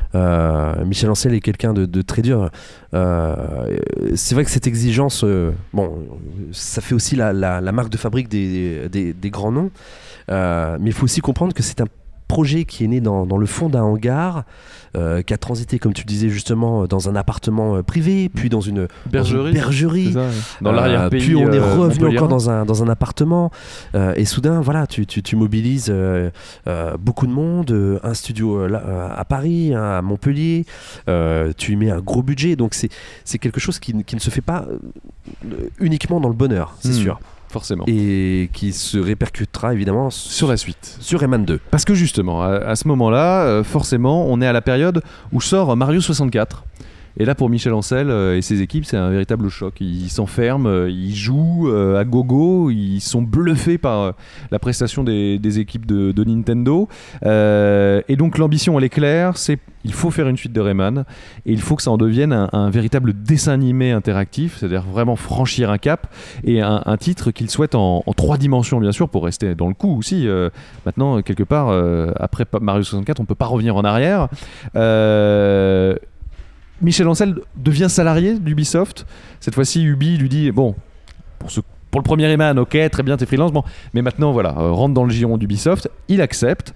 euh, Michel Ancel est quelqu'un de, de très dur. Euh, c'est vrai que cette exigence, euh, bon, ça fait aussi la, la, la marque de fabrique des, des, des grands noms, euh, mais il faut aussi comprendre que c'est un projet qui est né dans, dans le fond d'un hangar, euh, qui a transité, comme tu le disais justement, dans un appartement euh, privé, puis dans une bergerie, dans une bergerie ça, ouais. dans euh, l'arrière-pays. Puis on est euh, revenu encore dans un, dans un appartement. Euh, et soudain, voilà, tu, tu, tu mobilises euh, euh, beaucoup de monde, euh, un studio euh, là, euh, à Paris, hein, à Montpellier, euh, tu y mets un gros budget. Donc c'est, c'est quelque chose qui, qui ne se fait pas euh, uniquement dans le bonheur, c'est mmh. sûr. Forcément. Et qui se répercutera évidemment sur la suite. Sur Rayman deux. Parce que justement, à, à ce moment-là, euh, forcément, on est à la période où sort Mario soixante-quatre. Et là, pour Michel Ancel euh, et ses équipes, c'est un véritable choc. Ils s'enferment, euh, ils jouent euh, à gogo, ils sont bluffés par euh, la prestation des, des équipes de, de Nintendo. Euh, et donc, l'ambition, elle est claire, c'est il faut faire une suite de Rayman et il faut que ça en devienne un, un véritable dessin animé interactif, c'est-à-dire vraiment franchir un cap et un, un titre qu'ils souhaitent en, en trois dimensions, bien sûr, pour rester dans le coup aussi. Euh, maintenant, quelque part, euh, après Mario soixante-quatre, on ne peut pas revenir en arrière. Euh, Michel Ancel devient salarié d'Ubisoft. Cette fois-ci, Ubi lui dit bon, pour, ce, pour le premier Rayman, ok, très bien, t'es freelance, bon, mais maintenant, voilà, euh, rentre dans le giron d'Ubisoft. Il accepte.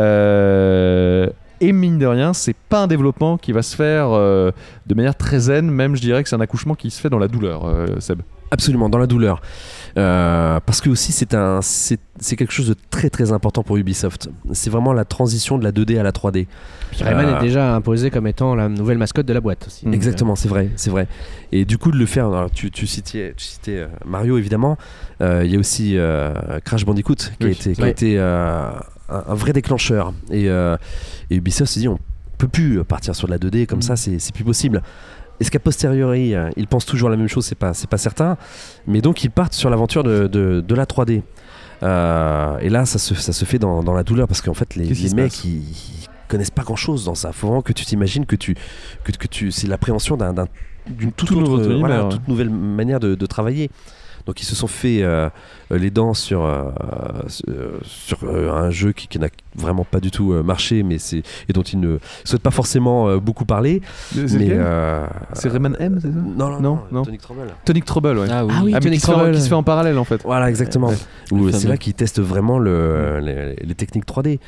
Euh, et mine de rien, c'est pas un développement qui va se faire euh, de manière très zen. Même, je dirais que c'est un accouchement qui se fait dans la douleur, euh, Seb. Absolument, dans la douleur. Euh, parce que aussi c'est, un, c'est, c'est quelque chose de très très important pour Ubisoft. C'est vraiment la transition de la deux D à la trois D. Puis Rayman euh, est déjà imposé comme étant la nouvelle mascotte de la boîte aussi. Exactement, c'est vrai, c'est vrai. Et du coup de le faire, alors, tu, tu citais, tu citais euh, Mario évidemment, il euh, y a aussi euh, Crash Bandicoot qui oui, a été, qui a été euh, un, un vrai déclencheur. Et, euh, et Ubisoft s'est dit on peut plus partir sur de la deux D comme mmh. ça, c'est, c'est plus possible. Est-ce qu'à posteriori, euh, ils pensent toujours la même chose, c'est pas, c'est pas certain. Mais donc, ils partent sur l'aventure de, de, de la trois D. Euh, et là, ça se, ça se fait dans, dans la douleur, parce qu'en fait, les, les mecs, ils, ils connaissent pas grand-chose dans ça. Faut vraiment que tu t'imagines que, tu, que, que tu, c'est l'appréhension d'un, d'un, d'une toute, Tout autre, euh, voilà, toute nouvelle manière de, de travailler. Donc ils se sont fait euh, les dents sur, euh, sur euh, un jeu qui, qui n'a vraiment pas du tout euh, marché, mais c'est, et dont ils ne souhaitent pas forcément euh, beaucoup parler. C'est, mais, euh, c'est Rayman M, c'est ça ? Non, non, non, non. Tonic Trouble. Tonic Trouble, ouais. Ah oui, ah, oui ah, Tonic qui, Trouble. Se fait, qui se fait en parallèle en fait. Voilà, exactement. Ouais, ouais. Où, c'est là qu'ils testent vraiment le, mmh. les, les techniques trois D.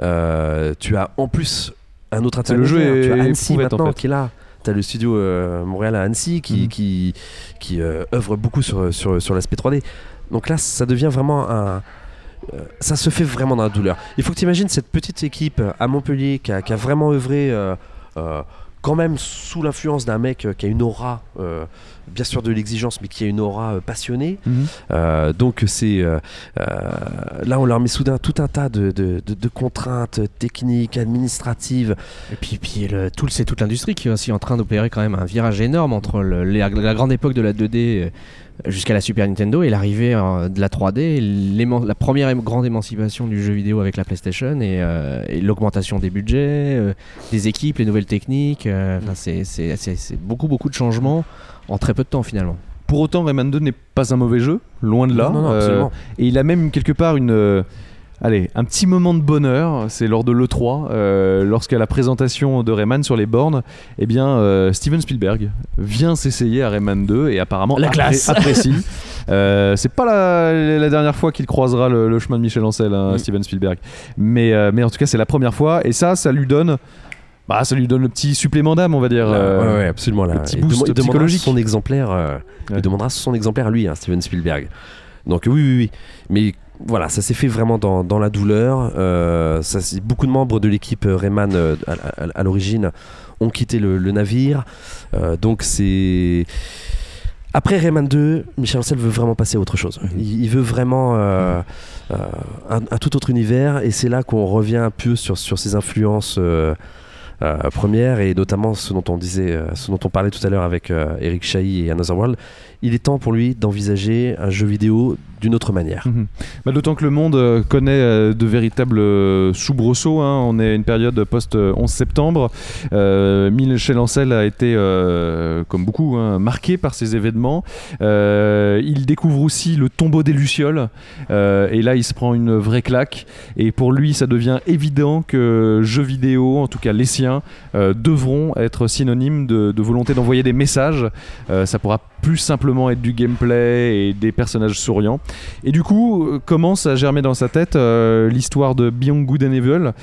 Euh, tu as en plus un autre intermédiaire. Le jeu est tu as Annecy maintenant en fait. qui est là. T'as le studio euh, Montréal à Annecy qui, mmh. qui, qui euh, œuvre beaucoup sur, sur, sur l'aspect trois D. Donc là, ça devient vraiment un... Euh, ça se fait vraiment dans la douleur. Il faut que tu imagines cette petite équipe à Montpellier qui a, qui a vraiment œuvré euh, euh, quand même sous l'influence d'un mec qui a une aura, euh, bien sûr de l'exigence, mais qui a une aura euh, passionnée. Mmh. Euh, donc c'est... Euh, euh, là, on leur met soudain tout un tas de, de, de, de contraintes techniques, administratives. Et puis, puis le, tout, c'est toute l'industrie qui est aussi en train d'opérer quand même un virage énorme entre le, la, la grande époque de la deux D jusqu'à la Super Nintendo et l'arrivée euh, de la trois D, la première grande émancipation du jeu vidéo avec la PlayStation et, euh, et l'augmentation des budgets, euh, des équipes, les nouvelles techniques. Euh, c'est, c'est, c'est, c'est beaucoup beaucoup de changements en très peu de temps finalement. Pour autant, Rayman deux n'est pas un mauvais jeu, loin de là. Non, non, non, absolument. Euh, et il a même quelque part une... Euh, Allez, un petit moment de bonheur, c'est lors de l'E trois, euh, lorsqu'à la présentation de Rayman sur les bornes, eh bien, euh, Steven Spielberg vient s'essayer à Rayman deux et apparemment la classe. Appré- apprécie. euh, c'est pas la, la dernière fois qu'il croisera le, le chemin de Michel Ancel, hein, mm. Steven Spielberg. Mais, euh, mais en tout cas, c'est la première fois et ça, ça lui donne... Bah, ça lui donne le petit supplément d'âme, on va dire. Là, euh, ouais, ouais, absolument. Là. Le petit il, boost dem- il psychologique. Son exemplaire, euh, ouais. Il demandera son exemplaire à lui, hein, Steven Spielberg. Donc oui, oui, oui. Mais voilà, ça s'est fait vraiment dans, dans la douleur. Euh, ça, beaucoup de membres de l'équipe Rayman euh, à, à, à l'origine ont quitté le, le navire. Euh, donc c'est... Après Rayman deux, Michel Ancel veut vraiment passer à autre chose. Il, il veut vraiment euh, euh, un, un tout autre univers et c'est là qu'on revient un peu sur, sur ses influences euh, euh, premières et notamment ce dont on disait, euh, ce dont on parlait tout à l'heure avec euh, Eric Chahi et Another World. Il est temps pour lui d'envisager un jeu vidéo d'une autre manière. Mmh. Bah, d'autant que le monde euh, connaît euh, de véritables euh, soubresauts. Hein. On est à une période post-onze septembre. Euh, Michel Ancel a été, euh, comme beaucoup, hein, marqué par ces événements. Euh, il découvre aussi le tombeau des Lucioles. Euh, et là, il se prend une vraie claque. Et pour lui, ça devient évident que jeux vidéo, en tout cas les siens, euh, devront être synonymes de, de volonté d'envoyer des messages. Euh, ça pourra plus simplement être du gameplay et des personnages souriants. Et du coup, euh, commence à germer dans sa tête euh, l'histoire de Beyond Good and Evil,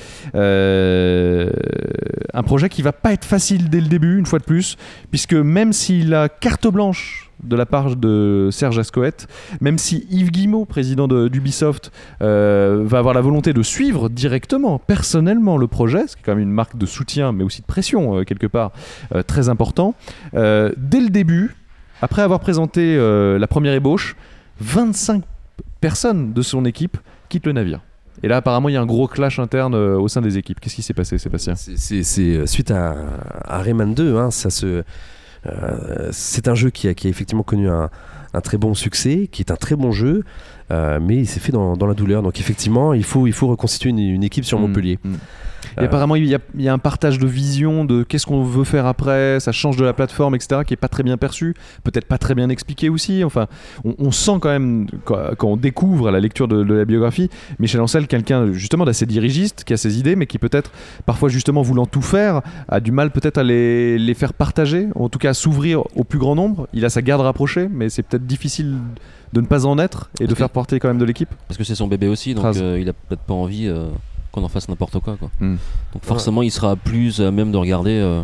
euh, un projet qui va pas être facile dès le début, une fois de plus, puisque même s'il a carte blanche de la part de Serge Ascoët, même si Yves Guillemot, président de, d'Ubisoft, euh, va avoir la volonté de suivre directement, personnellement le projet, ce qui est quand même une marque de soutien, mais aussi de pression, euh, quelque part, euh, très important. Euh, dès le début, après avoir présenté euh, la première ébauche, vingt-cinq personnes de son équipe quittent le navire. Et là, apparemment, il y a un gros clash interne euh, au sein des équipes. Qu'est-ce qui s'est passé, Sébastien ? C'est, c'est, c'est suite à, à Rayman deux, hein, ça se... Euh, c'est un jeu qui a, qui a effectivement connu un, un très bon succès, qui est un très bon jeu, euh, mais il s'est fait dans, dans la douleur. Donc effectivement, il faut, il faut reconstituer une, une équipe sur Montpellier. Mmh, mmh. Et euh, apparemment, il y, a, il y a un partage de vision de qu'est-ce qu'on veut faire après, ça change de la plateforme, et cetera, qui est pas très bien perçu, peut-être pas très bien expliqué aussi. Enfin, on, on sent quand même, quand, quand on découvre à la lecture de, de la biographie, Michel Ancel, quelqu'un justement d'assez dirigiste, qui a ses idées, mais qui peut-être, parfois justement voulant tout faire, a du mal peut-être à les, les faire partager, en tout cas à s'ouvrir au plus grand nombre. Il a sa garde rapprochée, mais c'est peut-être difficile de ne pas en être et de faire porter quand même de l'équipe. Parce que c'est son bébé aussi, donc euh, il a peut-être pas envie euh, qu'on en fasse n'importe quoi, quoi. Mm. Donc forcément, ouais. il sera plus à même de regarder euh,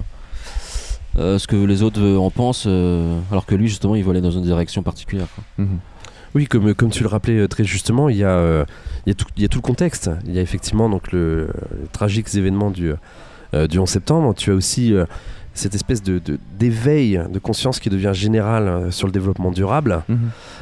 euh, ce que les autres en pensent, euh, alors que lui, justement, il veut aller dans une direction particulière, quoi. Mm-hmm. Oui, comme, comme tu le rappelais très justement, il y a, euh, il y a, tout, il y a tout le contexte. Il y a effectivement donc, le, les tragiques événements du, euh, du onze septembre. Tu as aussi euh, cette espèce de, de, d'éveil de conscience qui devient général euh, sur le développement durable. Mm-hmm.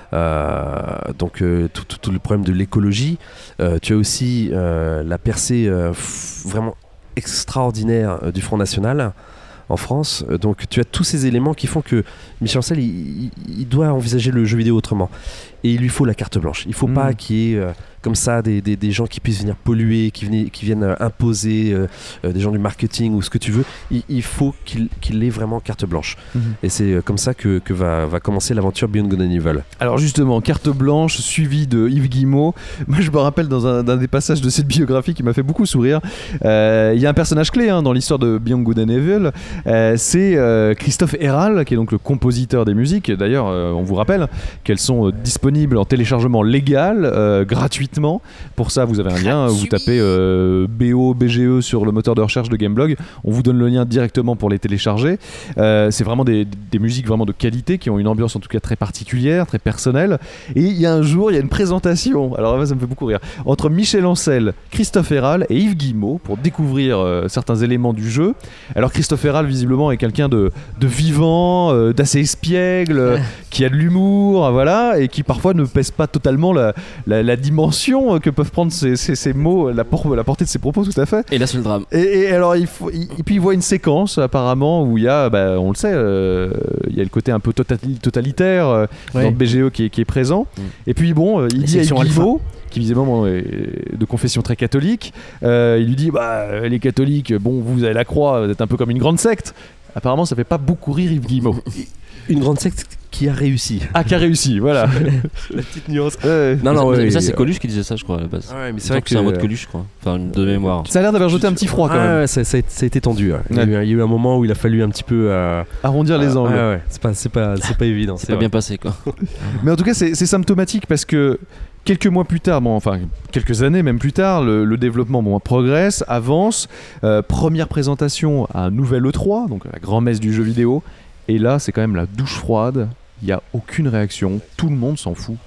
Euh, donc euh, tout, tout, tout le problème de l'écologie. Euh, tu as aussi euh, la percée euh, f- vraiment extraordinaire euh, du Front National en France. Donc tu as tous ces éléments qui font que Michel Ancel il, il, il doit envisager le jeu vidéo autrement. Et il lui faut la carte blanche. Il ne faut mmh. pas qu'il y ait euh, comme ça des, des, des gens qui puissent venir polluer, qui, viennent, qui viennent euh, imposer, euh, euh, des gens du marketing ou ce que tu veux. Il, il faut qu'il, qu'il ait vraiment carte blanche. Mmh. Et c'est euh, comme ça que, que va, va commencer l'aventure Beyond Good and Evil. Alors justement, carte blanche suivie de Yves Guillemot. Moi je me rappelle dans un, d'un des passages de cette biographie qui m'a fait beaucoup sourire. Il euh, y a un personnage clé hein, dans l'histoire de Beyond Good and Evil. Euh, c'est euh, Christophe Herral, qui est donc le compositeur des musiques. D'ailleurs, euh, on vous rappelle qu'elles sont euh, disponibles en téléchargement légal, euh, gratuitement. Pour ça, vous avez un lien, vous tapez euh, B O B G E sur le moteur de recherche de Gameblog, on vous donne le lien directement pour les télécharger. Euh, c'est vraiment des, des musiques vraiment de qualité qui ont une ambiance en tout cas très particulière, très personnelle. Et il y a un jour, il y a une présentation, alors là, ça me fait beaucoup rire, entre Michel Ancel, Christophe Herral et Yves Guillemot pour découvrir euh, certains éléments du jeu. Alors Christophe Herral, visiblement, est quelqu'un de, de vivant, euh, d'assez espiègle, euh, qui a de l'humour, voilà, et qui parfois ne pèse pas totalement la, la, la dimension que peuvent prendre ces, ces, ces mots, la, por- la portée de ces propos, tout à fait. Et là, c'est le drame. Et, et alors, il faut, il, et puis il voit une séquence, apparemment, où il y a, bah, on le sait, euh, il y a le côté un peu totali- totalitaire euh, ouais. dans le B G E qui est, qui est présent. Mmh. Et puis, bon, euh, il La dit à Guillemot, qui visiblement est de confession très catholique, euh, il lui dit, bah, les catholiques, bon, vous avez la croix, vous êtes un peu comme une grande secte. Apparemment, ça fait pas beaucoup rire Yves Guillemot. Une grande secte qui a réussi. Ah, qui a réussi, voilà. La petite nuance. Euh, non, non, ouais, mais ça, c'est Coluche qui disait ça, je crois, à la base. Ouais, mais c'est vrai que, que c'est un mot de Coluche, je crois. Enfin, de mémoire. Ça a l'air d'avoir jeté un petit froid quand ah, même. Ouais, ça, ça, a, ça a été tendu. Ouais. Il, y a eu, il y a eu un moment où il a fallu un petit peu euh, arrondir les angles. Ouais, ouais. C'est pas, c'est pas, c'est pas évident. C'est, c'est pas vrai. bien passé, quoi. Mais en tout cas, c'est, c'est symptomatique parce que quelques mois plus tard, bon, enfin quelques années même plus tard, le, le développement bon, progresse, avance. Euh, première présentation à un nouvel E trois, donc la grand-messe du jeu vidéo. Et là, c'est quand même la douche froide. Il n'y a aucune réaction. Tout le monde s'en fout.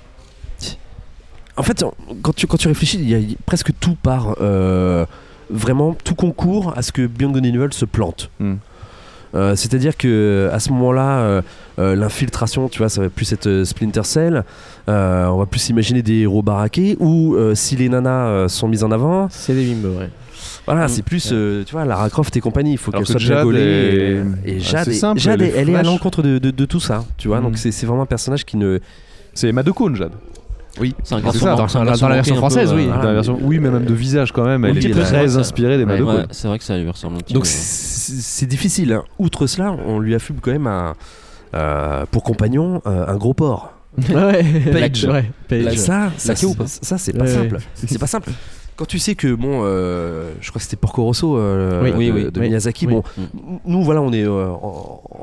En fait, quand tu, quand tu réfléchis, il y a presque tout part. Euh, vraiment, tout concourt à ce que Beyond Good and Evil se plante. Mm. Euh, c'est-à-dire que à ce moment-là, euh, euh, l'infiltration, tu vois, ça va plus être euh, Splinter Cell. Euh, on va plus imaginer des héros baraqués. Ou euh, si les nanas euh, sont mises en avant, c'est des bimbos, ouais. Voilà, mmh. c'est plus, euh, tu vois, Lara Croft et compagnie. Il faut alors qu'elle que soit Jade gaulée. est... Et, et Jade, ah, est, simple, Jade elle, est, elle est à l'encontre de, de, de tout ça, tu vois. Mmh. Donc c'est, c'est vraiment un personnage qui ne. C'est Emma Decaune, Jade. Oui, c'est un c'est ça, dans, dans, dans, dans la version française, peu, oui. Euh, dans la version, oui, mais même de visage quand même. Elle oui, est très inspirée d'Emma ouais, Decaune. Ouais, c'est vrai que ça lui ressemble un petit Donc peu. c'est, c'est difficile. Hein. Outre cela, on lui affuble quand même un, euh, pour compagnon euh, un gros porc. Ouais, Page. Ouais, Page. Ça, ça, ça, ça, ça, c'est pas ouais, simple. ouais. C'est pas simple. Quand tu sais que, bon, euh, je crois que c'était Porco Rosso euh, oui, oui, de, oui, de oui. Miyazaki, Oui. bon, Mm. nous, voilà, on est euh, en, en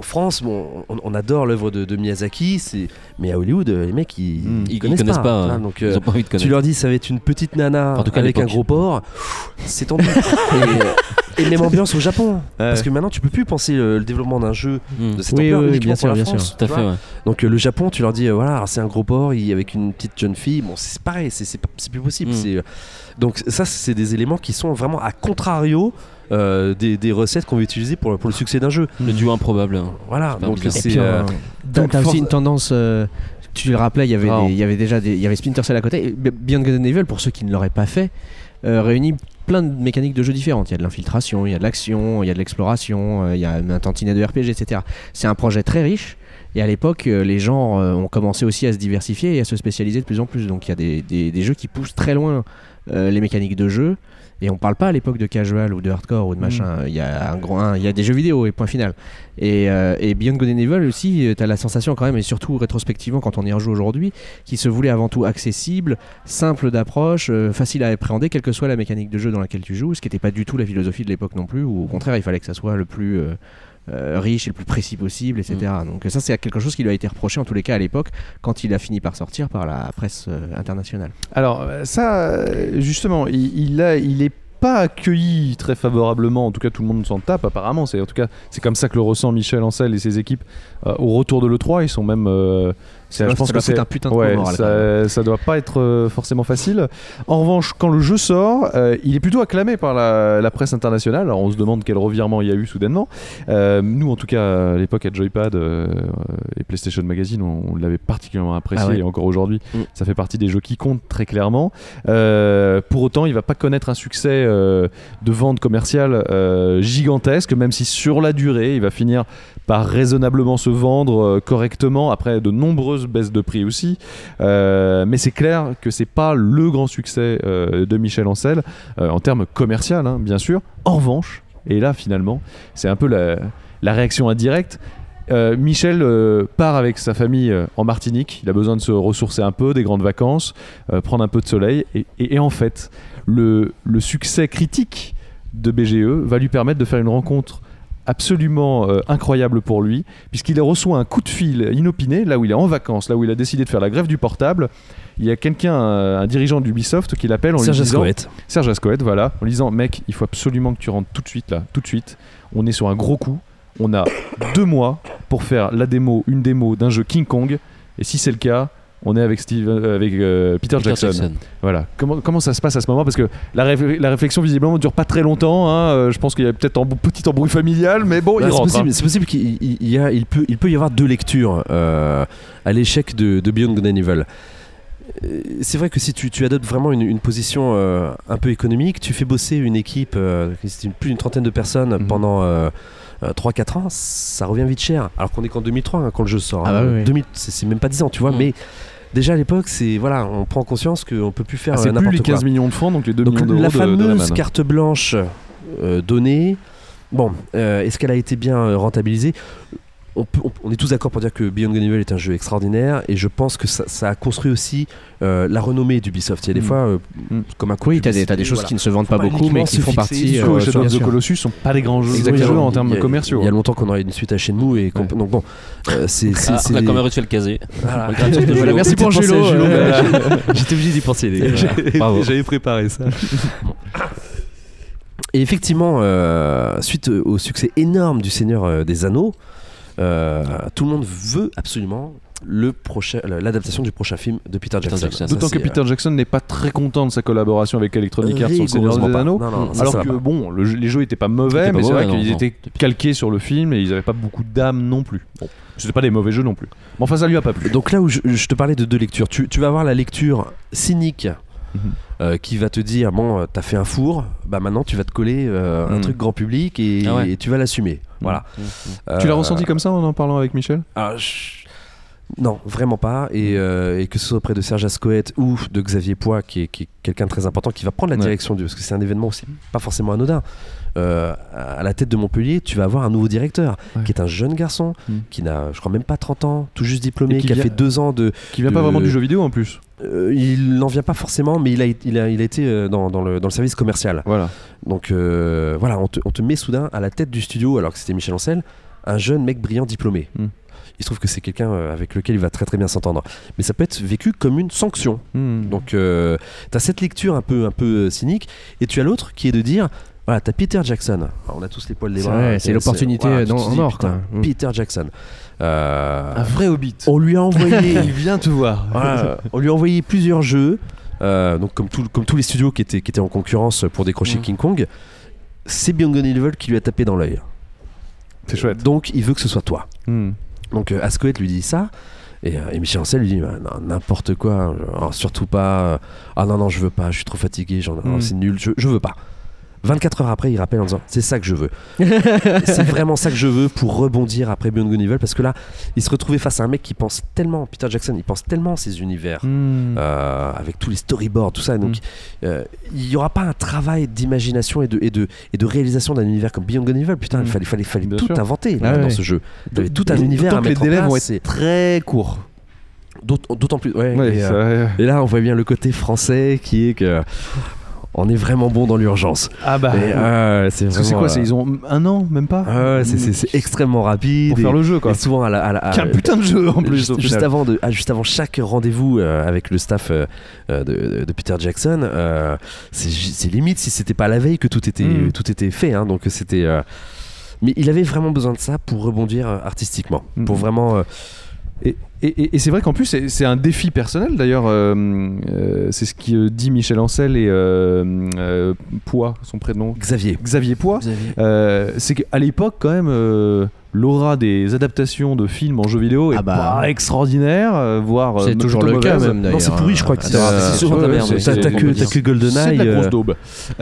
France, bon, on, on adore l'œuvre de, de Miyazaki, c'est... mais à Hollywood, les mecs, ils, mmh. ils, ils connaissent, connaissent pas. pas Hein, hein. donc, ils euh, ont pas envie de connaître. tu leur dis, ça va être une petite nana en tout cas, avec un gros porc, c'est tendu. et, et même ambiance au Japon, ouais. Parce que maintenant, tu peux plus penser le, le développement d'un jeu mmh. de cette oui, ampleur oui, uniquement bien pour sûr, la bien France. sûr. Tout à fait, ouais. Donc euh, le Japon, tu leur dis, euh, voilà, alors, c'est un gros porc il, avec une petite jeune fille, bon, c'est pareil, c'est, c'est, c'est plus possible. Mmh. C'est, euh, donc ça, c'est des éléments qui sont vraiment à contrario. Euh, des, des recettes qu'on va utiliser pour, pour le succès d'un jeu. Le duo improbable. Hein. Voilà, c'est donc bizarre. c'est. Puis, Euh, euh, t'as, t'as aussi une tendance. Euh, tu le rappelais, il y avait, oh. des, il y avait déjà des, il y avait Splinter Cell à côté. Beyond Good and Evil, pour ceux qui ne l'auraient pas fait, euh, réunit plein de mécaniques de jeux différentes. Il y a de l'infiltration, il y a de l'action, il y a de l'exploration, euh, il y a un tantinet de R P G, et cetera. C'est un projet très riche. Et à l'époque, euh, les gens euh, ont commencé aussi à se diversifier et à se spécialiser de plus en plus. Donc il y a des, des, des jeux qui poussent très loin euh, les mécaniques de jeu. Et on parle pas à l'époque de casual ou de hardcore ou de machin. Il mmh. y a un gros, il y a des jeux vidéo et point final. Et, euh, et Beyond Good and Evil aussi, t'as la sensation quand même, et surtout rétrospectivement quand on y rejoue aujourd'hui, qui se voulait avant tout accessible, simple d'approche, euh, facile à appréhender, quelle que soit la mécanique de jeu dans laquelle tu joues, ce qui n'était pas du tout la philosophie de l'époque non plus. Ou au contraire, il fallait que ça soit le plus euh, Euh, riche et le plus précis possible, et cetera. Mmh. Donc ça, c'est quelque chose qui lui a été reproché en tous les cas à l'époque, quand il a fini par sortir par la presse euh, internationale. Alors ça, justement, il, il a, il est pas accueilli très favorablement. En tout cas, tout le monde s'en tape apparemment. C'est en tout cas, c'est comme ça que le ressent Michel Ancel et ses équipes euh, au retour de l'E trois. Ils sont même euh, C'est, je pense que c'est un putain de ouais, moral, ça, ça doit pas être euh, forcément facile. En revanche, quand le jeu sort, euh, il est plutôt acclamé par la, la presse internationale. Alors on se demande quel revirement il y a eu soudainement. Euh, nous, en tout cas, à l'époque à Joypad euh, et PlayStation Magazine, on, on l'avait particulièrement apprécié, ah ouais. Et encore aujourd'hui, mm. ça fait partie des jeux qui comptent très clairement. Euh, pour autant, il va pas connaître un succès euh, de vente commerciale euh, gigantesque, même si sur la durée, il va finir par raisonnablement se vendre euh, correctement après de nombreuses baisses de prix aussi. Euh, mais c'est clair que c'est pas le grand succès euh, de Michel Ancel euh, en termes commercial, hein, bien sûr. En revanche, et là finalement, c'est un peu la, la réaction indirecte. Euh, Michel euh, part avec sa famille euh, en Martinique. Il a besoin de se ressourcer un peu, des grandes vacances, euh, prendre un peu de soleil. Et, et, et en fait, le, le succès critique de B G E va lui permettre de faire une rencontre absolument euh, incroyable pour lui, puisqu'il reçoit un coup de fil inopiné, là où il est en vacances, là où il a décidé de faire la grève du portable. Il y a quelqu'un, un, un dirigeant d'Ubisoft, qui l'appelle en Serge lui disant... Ascoët. Serge Ascoët, voilà. En lui disant, mec, il faut absolument que tu rentres tout de suite, là, tout de suite. On est sur un gros coup. On a deux mois pour faire la démo, une démo d'un jeu King Kong. Et si c'est le cas, on est avec, Steve, euh, avec euh, Peter, Peter Jackson. Jackson. Voilà. Comment, comment ça se passe à ce moment ? Parce que la, réf- la réflexion, visiblement, ne dure pas très longtemps. Hein. Euh, je pense qu'il y a peut-être un petit embrouille familial, mais bon, bah, il c'est rentre. Possible, hein. C'est possible qu'il il y a, il peut, il peut y avoir deux lectures euh, à l'échec de, de Beyond Good and Evil. C'est vrai que si tu, tu adoptes vraiment une, une position euh, un peu économique, tu fais bosser une équipe, euh, c'est plus d'une trentaine de personnes mmh. pendant euh, euh, trois quatre ans, ça revient vite cher. Alors qu'on est qu'en deux mille trois hein, quand le jeu sort. Ah hein. bah oui, deux mille, c'est, c'est même pas dix ans, tu vois, mmh. mais déjà à l'époque, c'est, voilà, on prend conscience qu'on peut plus faire ah, c'est n'importe plus les quinze quoi. millions de francs, donc les deux donc millions d'euros la de, fameuse de carte blanche euh, donnée, bon, euh, est-ce qu'elle a été bien rentabilisée ? On, peut, on, on est tous d'accord pour dire que Beyond Good and Evil est un jeu extraordinaire et je pense que ça, ça a construit aussi euh, la renommée d'Ubisoft. Il y a des mmh. fois, euh, mmh. comme un coup oui, t'as des, t'as des choses voilà. qui ne se vendent pas, pas beaucoup, mais qui font partie. Euh, Shadow of the Colossus sont pas des grands jeux, exactement. jeux en termes commerciaux. Il y a longtemps qu'on aurait une suite à Shenmue et ouais. donc bon, euh, c'est, c'est, ah, c'est on a quand même réussi à le caser. Voilà. Voilà, merci pour Julo. J'étais obligé d'y penser. J'avais préparé ça. Et effectivement, euh, suite au succès énorme du Seigneur euh, des Anneaux, euh, tout le monde veut absolument le prochain, l'adaptation du prochain film de Peter Jackson. Jackson. D'autant ça, que Peter euh... Jackson n'est pas très content de sa collaboration avec Electronic Arts sur le Seigneur des Anneaux. Non, non, alors que bon, le jeu, les jeux n'étaient pas mauvais, mais pas c'est mauvais, vrai non, qu'ils non. étaient calqués sur le film et ils n'avaient pas beaucoup d'âme non plus. Bon. C'était pas des mauvais jeux non plus. Mais enfin, ça lui a pas plu. Donc là où je, je te parlais de deux lectures, tu, tu vas avoir la lecture cynique. Mmh. Euh, qui va te dire bon euh, t'as fait un four, bah maintenant tu vas te coller euh, mmh. un truc grand public et, ah ouais. et tu vas l'assumer. Mmh. Voilà. Mmh. Euh, tu l'as ressenti comme ça en en parlant avec Michel ? alors, je... Non, vraiment pas. Et, euh, et que ce soit auprès de Serge Ascoët ou de Xavier Poix, qui est, qui est quelqu'un de très important, qui va prendre la direction ouais. du, parce que c'est un événement aussi pas forcément anodin. Euh, à la tête de Montpellier, tu vas avoir un nouveau directeur ouais. qui est un jeune garçon mmh. qui n'a, je crois, même pas trente ans, tout juste diplômé, qui, qui a vient... fait deux ans de. Qui vient de... pas vraiment du jeu vidéo en plus. Euh, il n'en vient pas forcément, mais il a, il a, il a été dans, dans, le, dans le service commercial. Voilà. Donc euh, voilà, on te, on te met soudain à la tête du studio, alors que c'était Michel Ancel, un jeune mec brillant diplômé. Mm. Il se trouve que c'est quelqu'un avec lequel il va très très bien s'entendre. Mais ça peut être vécu comme une sanction. Mm. Donc euh, tu as cette lecture un peu, un peu cynique, et tu as l'autre qui est de dire, voilà, tu as Peter Jackson. Alors, on a tous les poils des bras. C'est, c'est l'opportunité voilà, dans, en or. Quoi. Peter Jackson. Euh, un vrai hobbit. On lui a envoyé... il vient te voir. Voilà, on lui a envoyé plusieurs jeux. Euh, donc comme, tout, comme tous les studios qui étaient, qui étaient en concurrence pour décrocher mmh. King Kong, c'est Beyond Good and Evil qui lui a tapé dans l'œil. C'est chouette. Donc il veut que ce soit toi. Mmh. Donc euh, Ascoët lui dit ça, et, euh, et Michel Ancel lui dit bah, non, n'importe quoi, alors, surtout pas. Euh, ah non non je veux pas, je suis trop fatigué, j'en, mmh. c'est nul, je, je veux pas. vingt-quatre heures après, il rappelle en disant c'est ça que je veux. C'est vraiment ça que je veux pour rebondir après Beyond Good and Evil, parce que là, il se retrouvait face à un mec qui pense tellement, Peter Jackson, il pense tellement ces univers, mm. euh, avec tous les storyboards, tout ça. Donc, mm. euh, il n'y aura pas un travail d'imagination et de, et de, et de réalisation d'un univers comme Beyond Good and Evil. Putain, mm. il fallait, fallait, fallait tout sûr. inventer là, ah, dans ouais. ce jeu. Il y avait tout un et univers à mettre en place. Les délais vont être très courts. D'autant, d'autant plus. Ouais, ouais, et, euh, et là, on voit bien le côté français qui est que. On est vraiment bon dans l'urgence. Ah bah. Et, euh, c'est, vraiment, c'est quoi euh... c'est, ils ont un an, même pas. Ah ouais, c'est, c'est, c'est extrêmement rapide. Pour et, faire le jeu, quoi. Et souvent à la. À la à, Quel putain de jeu en plus. Juste, juste avant de, ah, juste avant chaque rendez-vous euh, avec le staff euh, de, de Peter Jackson, euh, c'est, c'est limite si c'était pas la veille que tout était, mm. tout était fait. Hein, donc c'était. Euh... Mais il avait vraiment besoin de ça pour rebondir artistiquement, mm. pour vraiment. Euh... Et, et, et c'est vrai qu'en plus c'est, c'est un défi personnel d'ailleurs, euh, euh, c'est ce qui euh, dit Michel Ancel et euh, euh, Poix, son prénom Xavier Xavier Poix, Xavier. Euh, c'est qu'à l'époque quand même euh, l'aura des adaptations de films en jeux vidéo est ah bah, pas extraordinaire, euh, voire c'est euh, toujours le cas même d'ailleurs. Non, c'est pourri, je crois que c'est, euh, c'est souvent de la merde. T'as que, t'as que GoldenEye. C'est de la grosse daube.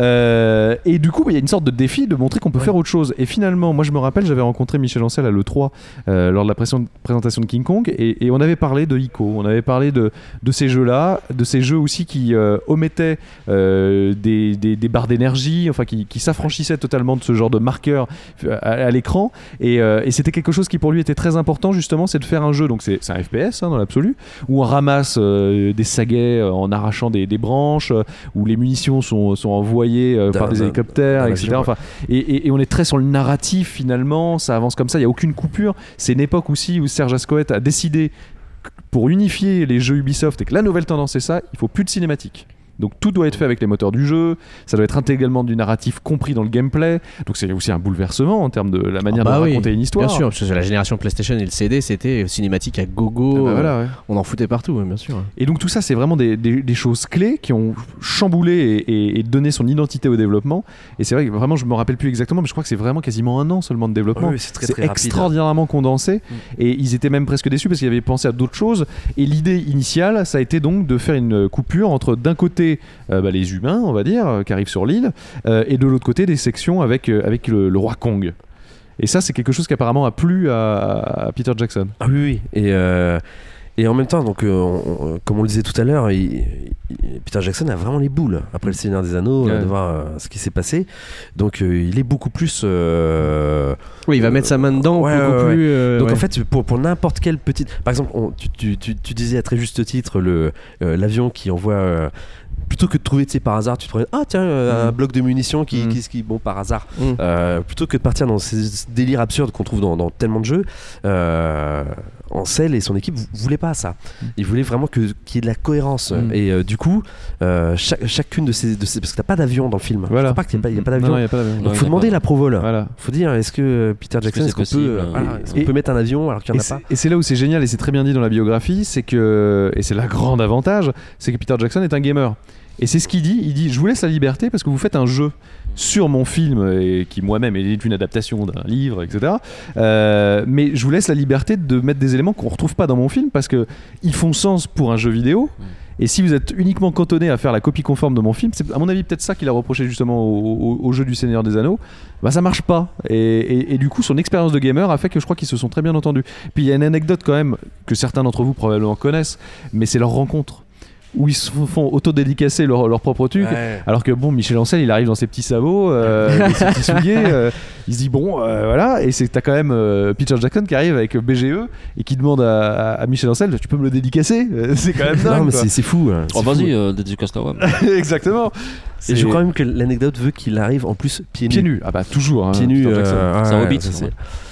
Euh, et du coup, il y a une sorte de défi de montrer qu'on peut ouais. faire autre chose. Et finalement, moi je me rappelle, j'avais rencontré Michel Ancel à l'E trois euh, lors de la présentation de King Kong, et, et on avait parlé de Ico, on avait parlé de, de ces jeux-là, de ces jeux aussi qui euh, omettaient euh, des, des, des barres d'énergie, enfin qui, qui s'affranchissaient totalement de ce genre de marqueur à, à l'écran. Et euh, Et c'était quelque chose qui pour lui était très important justement, c'est de faire un jeu, donc c'est, c'est un F P S hein, dans l'absolu, où on ramasse euh, des saguets euh, en arrachant des, des branches, euh, où les munitions sont, sont envoyées euh, par des hélicoptères, et cetera. Enfin, et, et, et on est très sur le narratif finalement, ça avance comme ça, il n'y a aucune coupure. C'est une époque aussi où Serge Ascoët a décidé, pour unifier les jeux Ubisoft et que la nouvelle tendance c'est ça, il faut plus de cinématique. Donc tout doit être fait avec les moteurs du jeu, ça doit être intégralement du narratif compris dans le gameplay, donc c'est aussi un bouleversement en termes de la manière ah bah de oui, raconter une histoire. Bien sûr, parce que la génération PlayStation et le C D c'était cinématique à gogo, ah bah voilà, ouais. on en foutait partout, bien sûr. Et donc tout ça c'est vraiment des, des, des choses clés qui ont chamboulé et, et, et donné son identité au développement, et c'est vrai que vraiment je me rappelle plus exactement, mais je crois que c'est vraiment quasiment un an seulement de développement. Oui, c'est très, c'est très extraordinairement rapide. condensé, mm. et ils étaient même presque déçus parce qu'ils avaient pensé à d'autres choses, et l'idée initiale ça a été donc de faire une coupure entre d'un côté euh, bah, les humains, on va dire, euh, qui arrivent sur l'île, euh, et de l'autre côté des sections avec, euh, avec le, le roi Kong. Et ça, c'est quelque chose qui apparemment a plu à, à Peter Jackson. Ah oui, oui. Et, euh, et en même temps, donc, euh, on, comme on le disait tout à l'heure, il, il, Peter Jackson a vraiment les boules après le Seigneur des Anneaux, ouais. de voir euh, ce qui s'est passé. Donc euh, il est beaucoup plus... Euh, oui, il va euh, mettre sa main dedans. Ouais, beaucoup ouais, plus, euh, donc ouais. en fait, pour, pour n'importe quelle petite... Par exemple, on, tu, tu, tu, tu disais à très juste titre le, euh, l'avion qui envoie... Euh, plutôt que de trouver, tu sais, par hasard, tu te prends ah tiens euh, mmh. un bloc de munitions qui, mmh. qui, qui bon par hasard, mmh. euh, plutôt que de partir dans ces délires absurdes qu'on trouve dans, dans tellement de jeux, euh, Ancel et son équipe voulaient pas ça. Mmh. Ils voulaient vraiment que qu'il y ait de la cohérence. Mmh. Et euh, du coup, euh, chaque, chacune de ces, de ces, parce que t'as pas d'avion dans le film. Voilà. Faut pas qu'il n'y ait, ait pas d'avion. Non, non, y a pas d'avion. Donc non, faut demander pas. la provol. Voilà. Faut dire est-ce que Peter Jackson, est-ce, est-ce qu'on peut, euh, voilà, est-ce qu'on peut mettre un avion alors qu'il y en a pas. Et c'est là où c'est génial et c'est très bien dit dans la biographie, c'est que et c'est la grande avantage, c'est que Peter Jackson est un gamer. Et c'est ce qu'il dit, il dit je vous laisse la liberté parce que vous faites un jeu sur mon film et qui moi-même est une adaptation d'un livre, et cetera. Euh, mais je vous laisse la liberté de mettre des éléments qu'on ne retrouve pas dans mon film parce qu'ils font sens pour un jeu vidéo. Et si vous êtes uniquement cantonné à faire la copie conforme de mon film, c'est à mon avis peut-être ça qu'il a reproché justement au, au, au jeu du Seigneur des Anneaux, bah ça marche pas. Et, et, et du coup son expérience de gamer a fait que je crois qu'ils se sont très bien entendus. Puis il y a une anecdote quand même que certains d'entre vous probablement connaissent, mais c'est leur rencontre. Où ils se font auto-dédicacer leur, leur propre truc, ouais. Alors que bon, Michel Ancel il arrive dans ses petits sabots, euh, ses petits souliers, euh, il se dit bon, euh, voilà, et c'est t'as quand même euh, Peter Jackson qui arrive avec B G E et qui demande à, à Michel Ancel, tu peux me le dédicacer, c'est quand même dingue. Non mais c'est, c'est fou. Hein, c'est oh vas-y, euh, dédicace-toi. Exactement. C'est... Et je crois même que l'anecdote veut qu'il arrive en plus pieds nus. Pieds nus, ah bah toujours. Hein, pieds nus, euh, c'est un hobbit. C'est...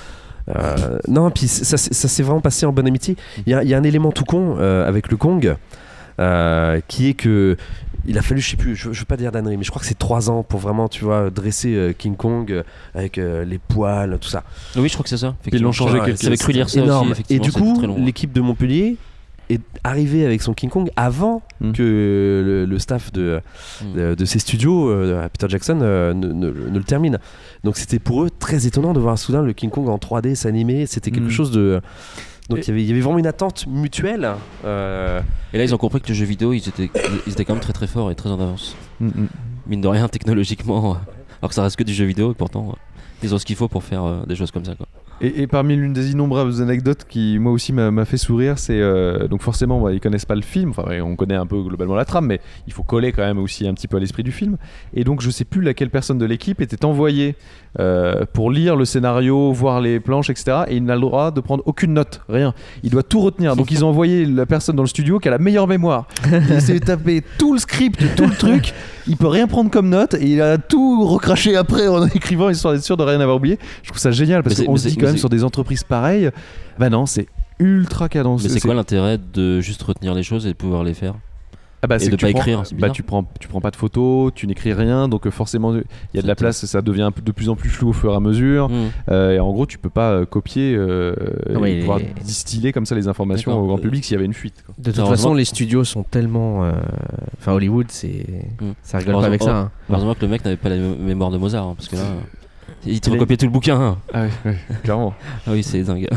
Euh, non, puis ça, ça s'est vraiment passé en bonne amitié. Il y a, il y a un élément tout con euh, avec le Kong euh, qui est que il a fallu, je sais plus, je, je veux pas dire d'annerie, mais je crois que c'est trois ans pour vraiment, tu vois, dresser euh, King Kong euh, avec euh, les poils, tout ça. Oui, je crois que c'est ça. Ils l'ont changé quelques Ça avait cru lire ça énorme. aussi. Et du coup, très long. l'équipe de Montpellier est arrivée avec son King Kong avant Mm. que le, le staff de, Mm. de, de ses studios, euh, Peter Jackson, euh, ne, ne- ne le termine. Donc c'était pour eux très étonnant de voir soudain le King Kong en trois D s'animer. C'était quelque Mm. chose de. Donc Et- il y avait- il y avait vraiment une attente mutuelle. euh, Et là, ils ont compris que le jeu vidéo, ils étaient, ils étaient quand même très très forts et très en avance. Mm, mm. Mine de rien, technologiquement, euh, alors que ça reste que du jeu vidéo, et pourtant, euh, ils ont ce qu'il faut pour faire euh, des choses comme ça, quoi. Et, et parmi l'une des innombrables anecdotes qui moi aussi m'a m'a fait sourire, c'est euh, donc forcément bah, ils connaissent pas le film, enfin ouais, on connaît un peu globalement la trame, mais il faut coller quand même aussi un petit peu à l'esprit du film. Et donc je sais plus laquelle personne de l'équipe était envoyée euh, pour lire le scénario, voir les planches, et cetera. Et il n'a le droit de prendre aucune note, rien. Il doit tout retenir. Donc ils ont envoyé la personne dans le studio qui a la meilleure mémoire. Il s'est tapé tout le script, tout le truc. Il peut rien prendre comme note et il a tout recraché après en écrivant histoire d'être sûr de rien avoir oublié. Je trouve ça génial parce Mais c'est- qu'on mais se dit c'est- quand mais même c'est- sur des entreprises pareilles, bah non, c'est ultra cadencé. Mais c'est quoi l'intérêt de juste retenir les choses et de pouvoir les faire? Ah bah, et c'est de que tu pas prends- écrire, c'est bah, bizarre. tu prends tu prends pas de photos, tu n'écris rien, donc euh, forcément il y a de la C'est place, ça devient un peu- de plus en plus flou au fur et à mesure. Mmh. Euh, et en gros, tu peux pas euh, copier euh, Ouais, et il pouvoir est- distiller comme ça les informations D'accord. au grand public s'il y avait une fuite, quoi. De toute Heureusement- façon, les studios sont tellement. euh, Enfin, Hollywood, c'est. Mm. Ça rigole pas avec ça. hein. Heureusement que le mec n'avait pas la mé- mémoire de Mozart, hein, parce que là, euh, il te recopiait tout le bouquin. hein. Ah oui, clairement. Ah oui, c'est dingue.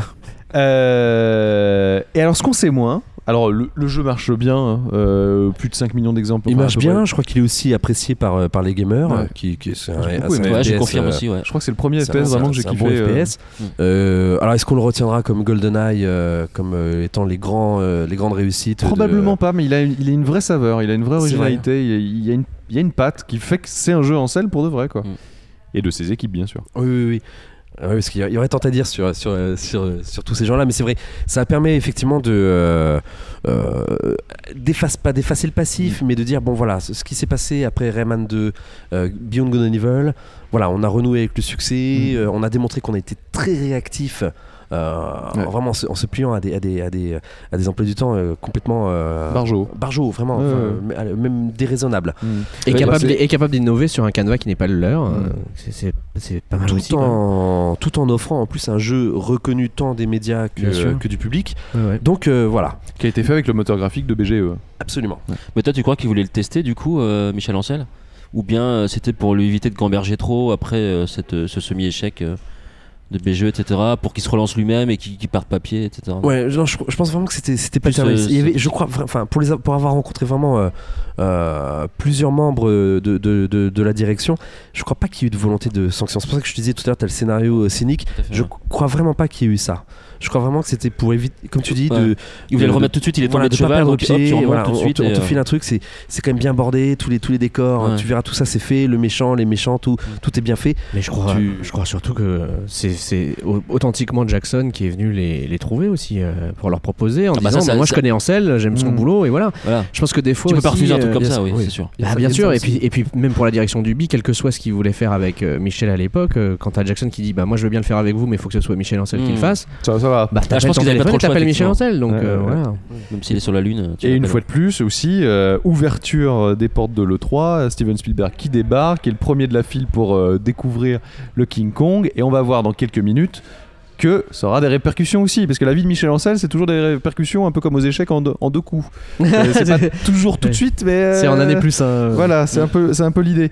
Euh, et alors, ce qu'on sait moins, alors le, le jeu marche bien, hein, euh, plus de cinq millions d'exemplaires. Il enfin, marche à peu bien, près. je crois qu'il est aussi apprécié par, euh, par les gamers. Ouais. euh, Qui, qui, c'est un, J'ai beaucoup c'est un aimé. Ouais, je F P S, confirme euh, aussi, ouais. Je crois que c'est le premier c'est F P S un- vraiment que c'est j'ai un kiffé. bon euh, F P S. Euh, alors est-ce qu'on le retiendra comme GoldenEye, euh, comme euh, étant les, grands, euh, les grandes réussites de- Probablement pas, mais il a, il a une vraie saveur, il a une vraie C'est originalité, il y a, il y a une, il y a une patte qui fait que c'est un jeu en selle pour de vrai, quoi. Mm. Et de ses équipes, bien sûr. Oui, oui, oui. Ah oui, parce qu'il y a- il y aurait tant à dire sur, sur, euh, sur, euh, sur tous ces gens-là, mais c'est vrai, ça permet effectivement de euh, euh, d'effacer, pas d'effacer le passif, mais de dire bon voilà, ce ce qui s'est passé après Rayman deux, euh, Beyond Good and Evil, voilà, on a renoué avec le succès, Mm. euh, on a démontré qu'on a été très réactif. Euh, Ouais. Vraiment en se, en se pliant à des, à des, à des, à des emplois du temps euh, complètement euh, Barjo. barjo, vraiment, Ouais, enfin, ouais. m- même déraisonnables. Et Ouais, capable, bah, c'est- et capable d'innover sur un canevas qui n'est pas le leur. Mm. euh, c'est- C'est c'est pas mal aussi. Tout quoi. en, tout en offrant en plus un jeu reconnu tant des médias Bien que, sûr. que du public. Ouais, ouais. Donc euh, voilà, Qui a été fait avec le moteur graphique de B G E. absolument. Mais toi, tu crois qu'il voulait le tester, du coup, euh, Michel Ancel? Ou bien euh, c'était pour lui éviter de gamberger trop après euh, cette, euh, ce semi-échec euh, de B G E, et cetera, pour qu'il se relance lui-même et qu'il qu'il parte papier, et cetera. Ouais, non, je, je pense vraiment que c'était c'était pas Plus, terminé. euh, Il y avait, c'est- je crois, vra- enfin pour les a- pour avoir rencontré vraiment euh, euh, plusieurs membres de, de, de, de la direction, je crois pas qu'il y ait eu de volonté de sanction. C'est pour ça que je te disais tout à l'heure, t'as le scénario euh, cynique. Tout à fait, Je ouais. crois vraiment pas qu'il y ait eu ça. Je crois vraiment que c'était pour éviter, comme tu dis, Ouais. de Il voulait de- le remettre tout de suite, il est voilà, tombé de, de pas cheval, perdre donc hop, pied, tu remontes voilà, tout de on, suite. te, on et, te euh, file un truc, c'est c'est quand même bien bordé, tous les tous les décors, Ouais. tu verras tout ça c'est fait, le méchant, les méchants, tout tout est bien fait. Mais je crois, Tu- je crois surtout que c'est- c'est au- authentiquement Jackson qui est venu les, les trouver aussi euh, pour leur proposer en Ah bah disant ça, ça- bah, moi je ça- connais Ansel, j'aime son Mm. boulot et voilà. Voilà. Je pense que des fois Tu peux pas aussi, refuser un truc euh, comme bien ça, sûr, oui, oui. c'est sûr. Il y a Bah, ça- bien il y a sûr, ça et aussi. puis, et puis même pour la direction du B, quel que soit ce qu'il voulait faire avec euh, Michel à l'époque, euh, quand t'as Jackson qui dit bah moi je veux bien le faire avec vous, mais il faut que ce soit Michel Ancel qui Mm. le fasse, Ça, ça va. bah Ah, je t'appelles pense ton qu'ils avaient pas téléphone trop et le choix, t'appelles Michel effectivement. Ancel, donc Ouais, euh, ouais. voilà. Même s'il est sur la Lune. tu Et une l'appelles. fois de plus aussi, euh, ouverture des portes de l'E trois, Steven Spielberg qui débarque, qui est le premier de la file pour euh, découvrir le King Kong, et on va voir dans quelques minutes que ça aura des répercussions aussi, parce que la vie de Michel Ancel, c'est toujours des répercussions un peu comme aux échecs en deux, en deux coups. Euh, c'est pas toujours tout de Ouais. suite, mais C'est en euh, année plus un. Voilà, c'est un peu, c'est un peu l'idée.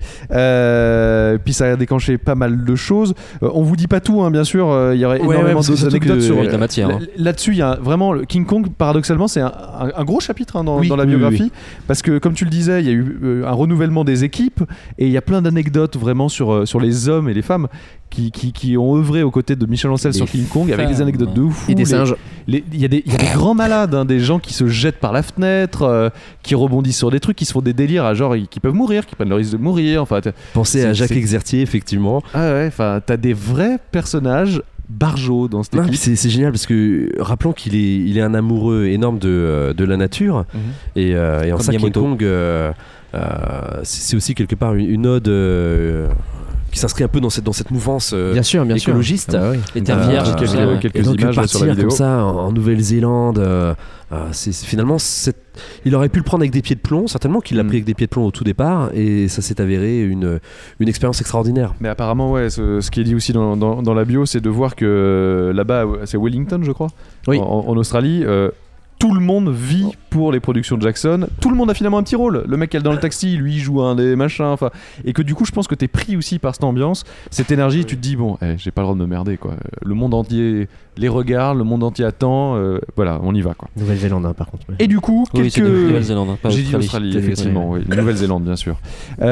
Euh, puis ça a déclenché pas mal de choses. Euh, on vous dit pas tout, hein, bien sûr. euh, Il y aurait Ouais, ouais, énormément parce que d'autres surtout anecdotes que- sur. Il y a de la matière, hein. Là- Là-dessus, il y a vraiment le King Kong. Paradoxalement, c'est un, un- un gros chapitre hein, dans, Oui, dans la oui, oui, biographie, parce que comme tu le disais, il y a eu euh, un renouvellement des équipes et il y a plein d'anecdotes vraiment sur euh, sur les hommes et les femmes qui, qui, qui ont œuvré aux côtés de Michel Ancel Les sur King Kong avec des femmes. anecdotes de ouf. Et des Les- singes. les- Il y, a des- il y a des grands malades, hein, des gens qui se jettent par la fenêtre, euh, qui rebondissent sur des trucs, qui se font des délires à genre ils- qui peuvent mourir, qui prennent le risque de mourir. Enfin, t'as- Pensez C'est- à Jacques c'est- Exertier effectivement. ah ouais, enfin, t'as des vrais personnages barjots dans cette Non, équipe. puis c'est c'est génial parce que rappelons qu'il est il est un amoureux énorme de, euh, de la nature Mhm. et, euh, et en Comme ça King Miyamoto. Kong euh, euh, c'est c'est aussi quelque part une, une ode euh, qui s'inscrit un peu dans cette, dans cette mouvance euh, bien sûr, bien écologiste. Sûr. Ah, oui. Les terres vierges, quelques, tout ça, ouais. quelques Et donc images là, partir sur la vidéo. comme ça en, en Nouvelle-Zélande, euh, euh, c'est, c'est finalement c'est, il aurait pu le prendre avec des pieds de plomb, certainement qu'il l'a Mm. pris avec des pieds de plomb au tout départ, et ça s'est avéré une, une expérience extraordinaire. Mais apparemment, ouais, ce, ce qui est dit aussi dans, dans, dans la bio, c'est de voir que là-bas, c'est Wellington, je crois, Oui. en, en Australie. Euh, tout le monde vit pour les productions de Jackson. Tout le monde a finalement un petit rôle. Le mec qui est dans le taxi, lui, il joue un des machins. Enfin, et que du coup, je pense que t'es pris aussi par cette ambiance, cette énergie. Oui. Tu te dis bon, eh, j'ai pas le droit de me merder, quoi. Le monde entier les regarde, le monde entier attend. Euh, voilà, on y va, quoi. Nouvelle-Zélande, hein, par contre. Et du coup, Oui, quelques... c'est Nouvelle-Zélande, hein, pas j'ai dit Australie. Australie, effectivement. Oui. Nouvelle-Zélande, bien sûr.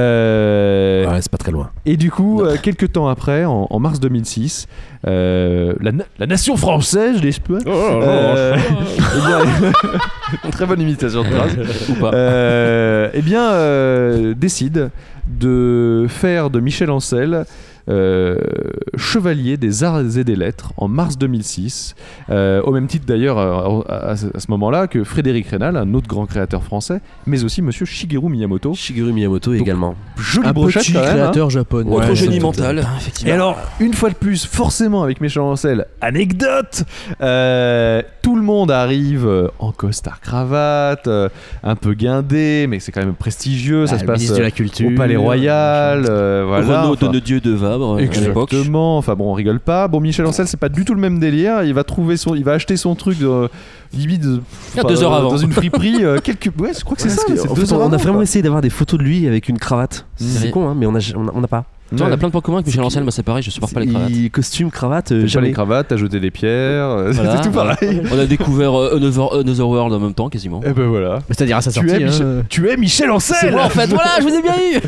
Euh... Ouais, c'est pas très loin. Et du coup, euh, quelques temps après, en, en mars deux mille six, euh, la, na- la nation française, l'esprit, euh, eh bien, très bonne imitation de phrase, Ou pas. euh, eh bien, euh, décide de faire de Michel Ancel euh, chevalier des arts et des lettres en mars deux mille six, euh, au même titre d'ailleurs à, à, à ce moment-là que Frédéric Rénal, un autre grand créateur français, mais aussi monsieur Shigeru Miyamoto. Shigeru Miyamoto Donc, également. Jolie Un brochette petit quand même, créateur hein. japonais. Autre Ouais, génie c'est- mental, Et effectivement. alors, une fois de plus, forcément avec Michel Ancel, anecdote, euh, tout le monde arrive euh, en costard cravate, euh, un peu guindé, mais c'est quand même prestigieux, ça Ah, se le passe ministre de euh, la Culture. au Palais Royal, euh, voilà. Renaud enfin, Donnedieu de Vabre, à l'époque. Exactement, enfin bon, on rigole pas. Bon, Michel Ancel, c'est pas du tout le même délire. Il va trouver son, il va acheter son truc de, limite de- Ah, enfin, deux heures euh, avant. dans une friperie. euh, quelques, ouais, je crois que c'est Ouais, ça. parce que, c'est en deux fait, heures on, on avant, a vraiment quoi. essayé d'avoir des photos de lui avec une cravate. C'est Mm. con, hein, mais on a, on a, on a pas. Toi, on a Ouais. plein de points communs avec Michel Ancel, moi c'est pareil, je supporte pas les cravates. Il- costume, cravate, euh, T'as pas jamais. les cravates, t'as jeté des pierres, euh, Voilà. c'est tout pareil. On a découvert euh, Another, Another World en même temps, quasiment. Et ben voilà. C'est-à-dire à sa Tu sortie. es, Michel, hein. tu es Michel Ancel. C'est moi en fait, voilà, je vous ai bien eu.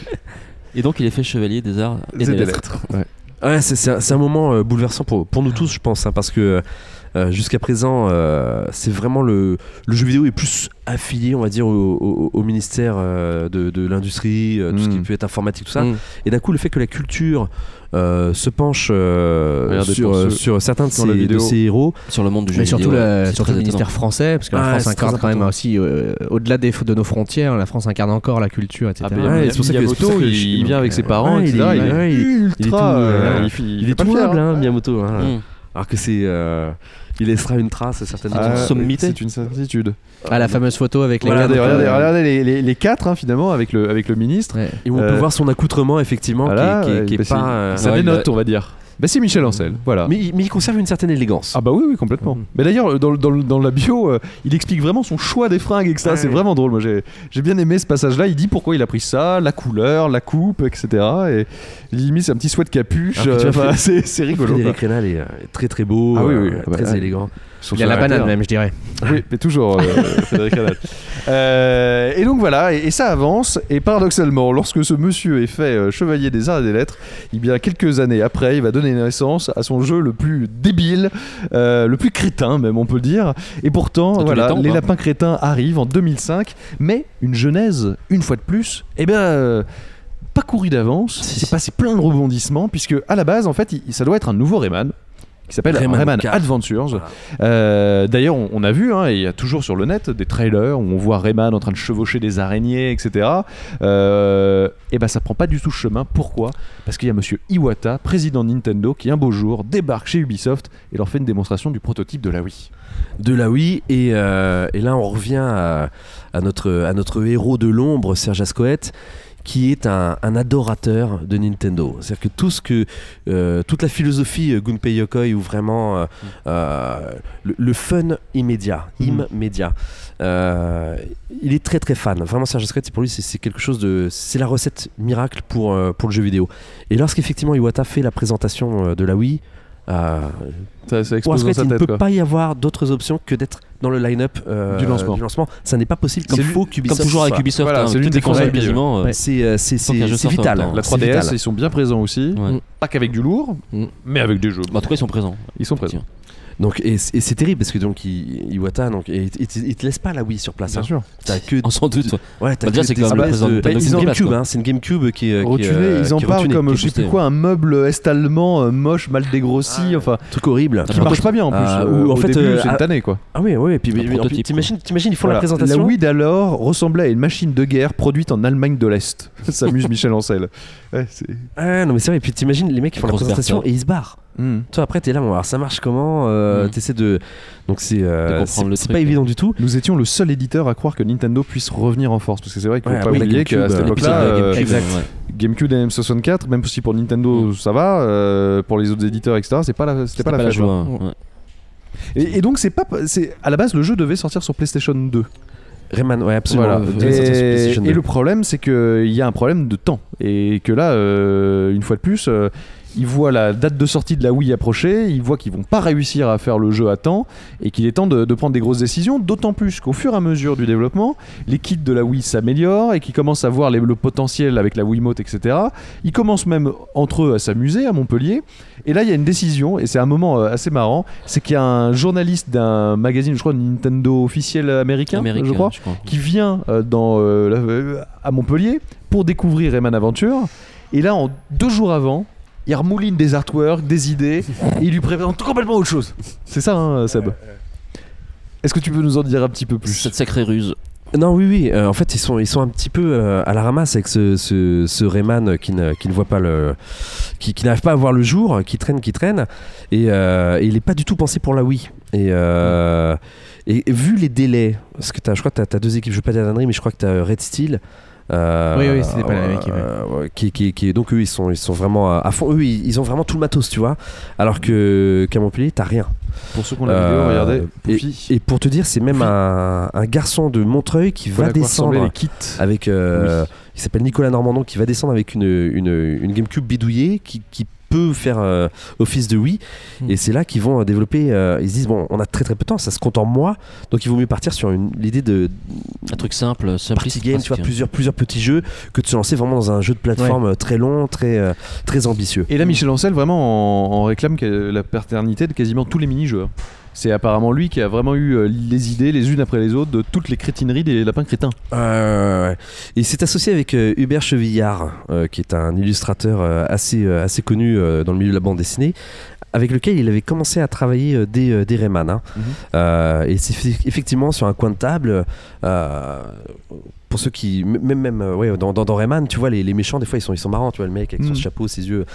Et donc il est fait chevalier des arts et C'est des des lettres. lettres. Ouais. Ouais, c'est, c'est un, c'est un moment euh, bouleversant pour, pour nous tous, je pense, hein, parce que euh, jusqu'à présent, euh, c'est vraiment le, le jeu vidéo est plus affilié, on va dire, au, au, au ministère euh, de, de l'industrie, euh, tout ce qui Mm. peut être informatique, tout ça. Mm. Et d'un coup, le fait que la culture euh, se penche euh, Regardez sur, pour euh, ceux- sur certains de dans la ces, vidéo. de ces héros, Sur le monde du jeu Mais surtout, vidéo. la- c'est surtout très le ministère étonnant. français, parce que la Ouais, France c'est très incarne quand même important. aussi, euh, au-delà des, de nos frontières, la France incarne encore la culture, et cetera. Ah, ben, Ouais, Miyamoto, c'est pour ça que- c'est pour ça que il, je- il vient avec ses Ouais, parents, il et cetera. est- Il est, ouais, il- ultra. il est tout, euh, euh, il, fait- il il fait est pas tout le fier, humble, hein. hein, Miyamoto. Hein. Mm. Alors que c'est, euh, il laissera une trace certainement. Ah, sommité. C'est une certitude. Ah, la fameuse photo avec les Regardez, gars, regardez, euh, regardez les, les, les quatre, hein, finalement, avec le, avec le ministre. ouais. Et on peut Euh, voir son accoutrement effectivement, Voilà, qui est, qui est- qui est bah, c'est- pas. euh, ça ouais, dénote, il a- on va dire. Bah, c'est Michel Ancel, voilà. Mais, il- mais il conserve une certaine élégance. Ah bah oui, oui, complètement. Mhm. Mais d'ailleurs, dans, le- dans, le- dans la bio, euh, il explique vraiment son choix des fringues, et cetera. Ouais. C'est vraiment drôle. Moi, j'ai, j'ai bien aimé ce passage-là. Il dit pourquoi il a pris ça, la couleur, la coupe, et cetera. Et limite, c'est un petit sweat capuche. Alors que tu euh, vois, enfin, Fré- c'est, c'est rigolo. quoi. Frédéric Rénal est euh, très très beau, Ah oui, oui, euh, ah bah, très ouais. élégant. Sur Il a son la banane caractère. même, je dirais. Oui, mais toujours, euh, Frédéric Rénal. Euh, et donc voilà, et, et ça avance. Et paradoxalement, lorsque ce monsieur est fait euh, chevalier des arts et des lettres, eh bien quelques années après, il va donner naissance à son jeu le plus débile, euh, le plus crétin même, on peut le dire. Et pourtant, tous voilà, les temps, les quoi. lapins crétins arrivent en deux mille cinq, mais une genèse, une fois de plus, eh bien. euh, pas couru d'avance, Si, c'est si. passé plein de rebondissements, puisque à la base, en fait, il- ça doit être un nouveau Rayman qui s'appelle Rayman Rayman quatre. Adventures. Voilà. Euh, D'ailleurs, on, on a vu, hein, et il y a toujours sur le net des trailers où on voit Rayman en train de chevaucher des araignées, et cetera. Euh, et ben, ça prend pas du tout ce chemin. Pourquoi ? Parce qu'il y a Monsieur Iwata, président de Nintendo, qui un beau jour débarque chez Ubisoft et leur fait une démonstration du prototype de la Wii. De la Wii, et, euh, et là on revient à, à notre, à notre héros de l'ombre, Serge Ascoët, qui est un, un adorateur de Nintendo. C'est-à-dire que tout ce que, euh, toute la philosophie euh, Gunpei Yokoi, où vraiment euh, euh, le, le fun immédiat, Mhm. immédiat. Euh, il est très très fan. Vraiment, Serge Ascoët, pour lui, c'est, c'est quelque chose de, c'est la recette miracle pour euh, pour le jeu vidéo. Et lorsqu'effectivement Iwata fait la présentation euh, de la Wii, euh, Ça, ça pour explose dans Ascoët, sa il ne tête, peut quoi. pas y avoir d'autres options que d'être dans le line-up euh, Du lancement. Ça n'est pas possible. C'est Il lui- faut Comme qu'Ubisoft toujours avec soit. Ubisoft, Voilà, hein, c'est toutes l'une les des consoles consoles quasiment. euh, Ouais. C'est euh, c'est Sans qu'un c'est jeu c'est sorte en vital. même temps. La C'est trois D S, vital. ils sont bien présents aussi. Ouais. Pas qu'avec du lourd, Mm. mais avec des jeux. Bah, en tout cas, ils sont présents. Ils sont présents. Donc, et, et c'est terrible parce que donc I- Iwata, donc, et, et, il te laisse pas la Wii sur place. Bien hein. sûr. T'as que. On s'en doute. Ouais, t'as Bah, déjà, que c'est des comme espèces le de- président de Ils ont Nintendo, GameCube, quoi. hein, c'est une GameCube qui est. qui, Rotulé, euh, ils en qui est parlent rotulée, comme qui est je sais plus boostée. quoi, un meuble est-allemand euh, moche, mal dégrossi, enfin Truc horrible. qui marche pas bien en plus. Ah, Euh, ou en au fait, début, euh, c'est une ah, tannée quoi. Ah oui, oui, et puis Un mais- mais- prototype, t'imagines, t'imagines, ils font Voilà. la présentation. La Wii d'alors ressemblait à une machine de guerre produite en Allemagne de l'Est. S'amuse Michel Ancel. Ouais, c'est... Ah non, mais c'est vrai, et puis t'imagines les mecs qui font la Grosse présentation bertha. et ils se barrent. Mm. Toi après t'es là, bon, alors ça marche comment euh, Mm. T'essaies de. Donc c'est. euh, De comprendre c'est le c'est truc, pas ouais. évident du tout. Nous étions le seul éditeur à croire que Nintendo puisse revenir en force parce que c'est vrai qu'il faut Ouais, pas oui, la oublier qu'à GameCube, cette euh, époque-là, L'épisode de la euh, GameCube, exact. ouais. GameCube et M soixante-quatre, même si pour Nintendo Mm. ça va, euh, pour les autres éditeurs et cetera, c'est pas la, c'était pas la fête. joie, hein. ouais. Et, et donc c'est pas, c'est à la base le jeu devait sortir sur PlayStation deux. Rayman, ouais, absolument. Voilà. Devait sortir sur Et, PlayStation et deux. le problème, c'est qu'il y a un problème de temps. Et que là, euh, une fois de plus, euh, ils voient la date de sortie de la Wii approcher, ils voient qu'ils vont pas réussir à faire le jeu à temps et qu'il est temps de, de prendre des grosses décisions. D'autant plus qu'au fur et à mesure du développement, les kits de la Wii s'améliorent et qu'ils commencent à voir les- le potentiel avec la Wiimote, et cetera. Ils commencent même entre eux à s'amuser à Montpellier. Et là, il y a une décision, et c'est un moment euh, assez marrant, c'est qu'il y a un journaliste d'un magazine, je crois, Nintendo officiel américain, Américain, je crois, je crois. qui vient euh, dans, euh, la- euh, à Montpellier pour découvrir Rayman Adventure. Et là, en deux jours avant, il remouline des artworks, des idées, et il lui présente complètement autre chose. C'est ça, hein, Seb. Est-ce que tu peux nous en dire un petit peu plus? Cette sacrée ruse. Non, oui, oui. euh, en fait, ils sont, ils sont un petit peu euh, à la ramasse avec ce, ce, ce Rayman qui ne, qui ne voit pas le, qui, qui n'arrive pas à voir le jour, qui traîne, qui traîne, et, euh, et il n'est pas du tout pensé pour la Wii. Et, euh, et, et vu les délais, parce que t'as, je crois que tu as deux équipes, je veux pas dire d'annerie, mais je crois que tu as Red Steel. Euh, Oui, oui, c'était pas la même équipe, ouais. euh, ouais, qui, qui, qui, donc eux, ils sont, ils sont vraiment à, à fond. Eux, ils, ils ont vraiment tout le matos, tu vois. Alors que qu'à Montpellier, t'as rien. Pour ceux qui ont la Euh, vidéo, regardez. et, Poufy. et pour te dire, c'est même un, un garçon de Montreuil qui va Voilà à quoi ressemblaient descendre les kits. avec euh, Oui. il s'appelle Nicolas Normandon, qui va descendre avec une, une, une GameCube bidouillée qui, qui peut faire euh, office de Wii. Mm. Et c'est là qu'ils vont euh, développer, euh, ils se disent bon, on a très très peu de temps, ça se compte en mois, donc il vaut mieux partir sur une, l'idée de Un truc simple, simple. party game, tu vois, plusieurs, plusieurs petits jeux, que de se lancer vraiment dans un jeu de plateforme euh, très long, très, euh, très ambitieux. Et là, Michel Ancel vraiment en, en réclame que- la paternité de quasiment tous les mini-jeux. hein. C'est apparemment lui qui a vraiment eu euh, les idées les unes après les autres de toutes les crétineries des lapins crétins. Euh, ouais. Et il s'est associé avec euh, Hubert Chevillard, euh, qui est un illustrateur euh, assez, euh, assez connu euh, dans le milieu de la bande dessinée, avec lequel il avait commencé à travailler euh, des, euh, des Rayman. hein. Mhm. Euh, et c'est fi- effectivement sur un coin de table. euh, pour ceux qui m- même même euh, ouais dans, dans, dans Rayman, tu vois, les, les méchants des fois ils sont ils sont marrants, tu vois, le mec avec son Mhm. chapeau, ses yeux,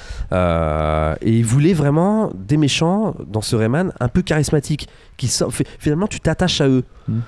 euh, et il voulait vraiment des méchants dans ce Rayman un peu charismatiques qui so- fi- finalement tu t'attaches à eux. Mhm.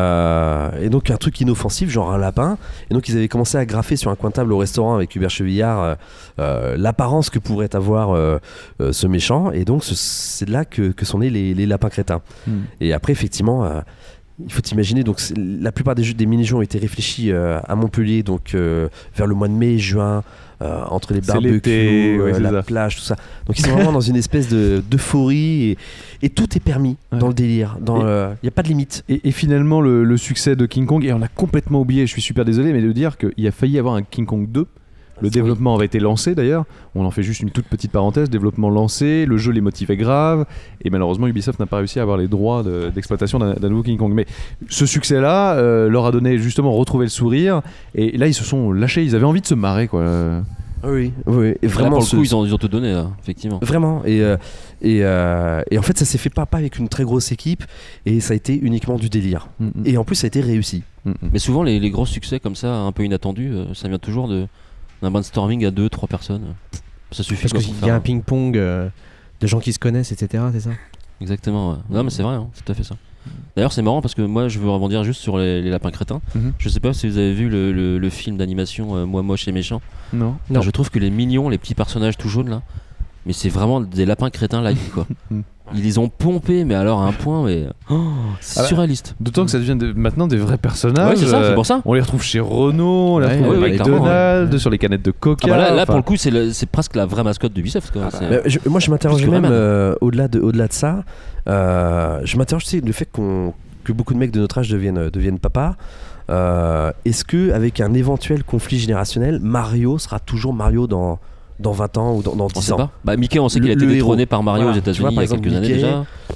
Euh, et donc un truc inoffensif, genre un lapin. Et donc ils avaient commencé à graffer sur un coin de table au restaurant avec Hubert Chevillard euh, euh, l'apparence que pourrait avoir euh, euh, ce méchant. Et donc ce- c'est de là que, que sont nés les, les lapins crétins. Mm. Et après effectivement, euh, il faut imaginer, donc c'est- la plupart des jeux, des mini-jeux ont été réfléchis euh, à Montpellier, donc euh, vers le mois de mai, juin. Euh, entre les C'est barbecues, l'été, ouais, euh, c'est la ça. plage, tout ça. Donc ils sont vraiment dans une espèce de, d'euphorie et, et tout est permis Ouais. dans le délire. Il Et- n'y a pas de limite. Et, et finalement, le, le succès de King Kong, et on a complètement oublié, je suis super désolé, mais de dire qu'il a failli y avoir un King Kong deux. Le développement avait été lancé d'ailleurs. On en fait juste une toute petite parenthèse. Développement lancé, le jeu les motivait grave. Et malheureusement, Ubisoft n'a pas réussi à avoir les droits de- d'exploitation d'un d'un nouveau King Kong. Mais ce succès-là euh, leur a donné justement retrouver le sourire. Et là, ils se sont lâchés. Ils avaient envie de se marrer, quoi. Oui, oui. Et Là, vraiment, pour le ce- coup, ils ont, ils ont tout donné, là, effectivement. Vraiment. Et, euh, et, euh, et en fait, ça s'est fait pas, pas avec une très grosse équipe. Et ça a été uniquement du délire. Mm, mm. Et en plus, ça a été réussi. Mm, mm. Mais souvent, les, les gros succès comme ça, un peu inattendus, euh, ça vient toujours de, d'un brainstorming à deux, trois personnes. Ça suffit. Parce quoi, qu'il pour y a faire un ping-pong euh, de gens qui se connaissent, et cetera. C'est ça? Exactement. Ouais. Non, mais c'est vrai, hein, c'est tout à fait ça. D'ailleurs, c'est marrant parce que moi, je veux rebondir juste sur les, les lapins crétins. Mhm. Je sais pas si vous avez vu le, le- le film d'animation euh, Moi moche et méchant. Non. Enfin, je trouve que les mignons, les petits personnages tout jaunes là, mais c'est vraiment des lapins crétins là, quoi. Mm. Ils les ont pompés, mais alors à un point, mais oh, c'est Ah bah, surréaliste. D'autant que ça devient de- maintenant des vrais personnages. Ouais, c'est ça, Euh, c'est pour ça. On les retrouve chez Renault, on les Ouais, retrouve ouais, à ouais, clairement, McDonald's, sur les canettes de Coca. Ah bah là, là, enfin, pour le coup, c'est, le- c'est presque la vraie mascotte d'Ubisoft. Quoi. C'est- Euh, je- moi, je m'interroge Plus que même Rayman. euh, au-delà, de, au-delà de ça. euh, je m'interroge, tu sais, le fait qu'on, que beaucoup de mecs de notre âge deviennent, deviennent papas. Euh, est-ce que avec un éventuel conflit générationnel, Mario sera toujours Mario dans, dans vingt ans ou dans, dans On dix sait ans? pas. Bah, Mickey, on sait Le- qu'il a été le détrôné héros. par Mario Voilà. aux Tu vois, États-Unis il y par a exemple, quelques années Mickey, déjà.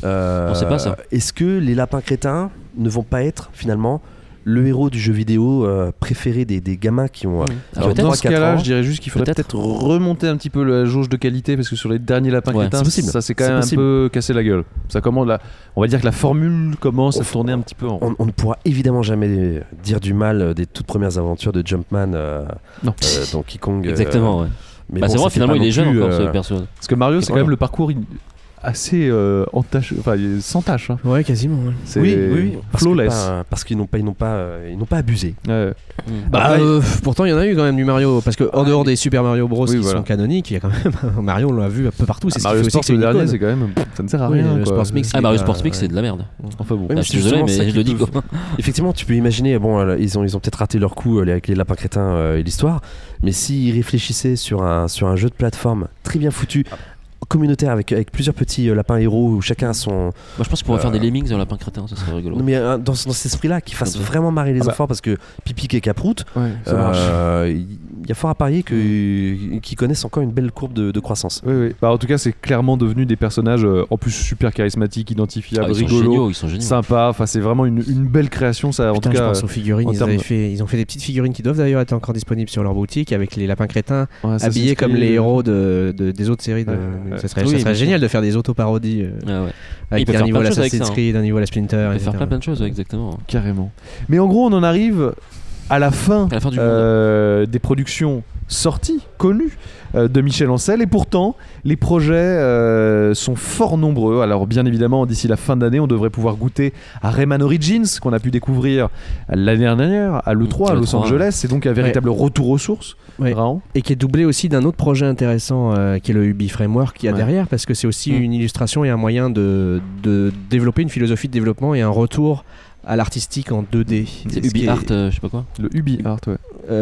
Euh, On sait pas ça. Est-ce que les lapins crétins ne vont pas être finalement le héros du jeu vidéo euh, préféré des, des gamins qui ont, euh, Oui. qui Alors, ont Dans trois ce quatre cas-là, ans? je dirais juste qu'il faudrait Peut-être. peut-être remonter un petit peu la jauge de qualité parce que sur les derniers lapins Ouais, crétins, c'est possible. ça s'est quand C'est même possible. un peu cassé la gueule. Ça commence là, on va dire que la formule commence à tourner un petit peu en rond. On, on ne pourra évidemment jamais dire du mal des toutes premières aventures de Jumpman euh, Non. euh, dans Donkey Kong. euh, Exactement, ouais. mais Bah, bon, c'est vrai, c'était finalement, pas il est non jeune plus, encore, euh, ce perso. Parce que Mario, c'est quand Voilà. même le parcours in- assez euh, entaché, enfin sans tâche. Hein. Ouais, quasiment. ouais. C'est Oui, oui, oui, parce que flawless. pas- parce qu'ils n'ont pas, ils n'ont pas, euh, ils n'ont pas abusé. Ouais. Bah, euh, pourtant, il y en a eu quand même du Mario. Parce que en dehors des Super Mario Bros Oui, qui voilà. sont canoniques, il y a quand même Mario, on l'a vu un peu partout. C'est Ah, ce qui Mario fait aussi Sports, que c'est le une dernier, icône. c'est quand même, ça ne sert à Oui, rien. le quoi. Sports Mix. Ah, Mario pas- Sports Mix, ouais. c'est de la merde. Enfin bon. Oui, mais Ah, je suis désolé, justement ça mais je le qu'ils dis quoi. peuvent- Effectivement, tu peux imaginer, bon, euh, ils ont, ils ont peut-être raté leur coup euh, avec les lapins crétins euh, et l'histoire, mais s'ils réfléchissaient sur un, sur un jeu de plateforme très bien foutu, communautaire avec, avec plusieurs petits euh, lapins héros où chacun a son. Moi, je pense qu'on pourrait Euh, faire des lemmings dans Lapin Crétin, ça serait rigolo. Non, mais euh, dans, dans cet esprit-là, qui fasse Ok. vraiment marrer les Ah bah. enfants parce que Pipi et Caproute, Ouais, ça marche. euh, il y a fort à parier que- qu'ils connaissent encore une belle courbe de, de croissance. Oui, oui. Bah, en tout cas, c'est clairement devenu des personnages euh, en plus super charismatiques, identifiables, Ah, ils sont rigolos, géniaux, ils sont géniaux. sympas. Enfin, c'est vraiment une, une belle création. Ça, en Putain, tout je cas, pense aux figurines. en Ils, termes avaient de- fait, ils ont fait des petites figurines qui doivent d'ailleurs être encore disponibles sur leur boutique avec les lapins crétins ouais, ça, habillés c'est comme ce qui- les héros de, de- des autres séries. De, Ouais, de- ouais. Ça serait, Oui, ça bien serait sûr. génial de faire des autoparodies euh, Ah ouais. avec peut un faire niveau à plein de choses avec l'Assassin's ça, hein. Creed, un niveau à la Splinter. On peut et faire cetera. plein plein de choses, ouais, exactement. Carrément. Mais en gros, on en arrive à la fin, À la fin du euh, des productions sorties, connues euh, de Michel Ancel. Et pourtant, les projets euh, sont fort nombreux. Alors, bien évidemment, d'ici la fin d'année, on devrait pouvoir goûter à Rayman Origins, qu'on a pu découvrir l'année dernière à l'E trois à Mmh, Los l'E trois, Angeles. C'est donc un véritable retour aux sources. Ouais. Vraiment. Et qui est doublé aussi d'un autre projet intéressant euh, qui est le Ubi Framework qu'il y a Ouais. derrière, parce que c'est aussi Mm. une illustration et un moyen de, de développer une philosophie de développement et un retour à l'artistique en deux D. C'est Ce qui Ubi est- Art, euh, je sais pas quoi. Le Ubi Art, ouais.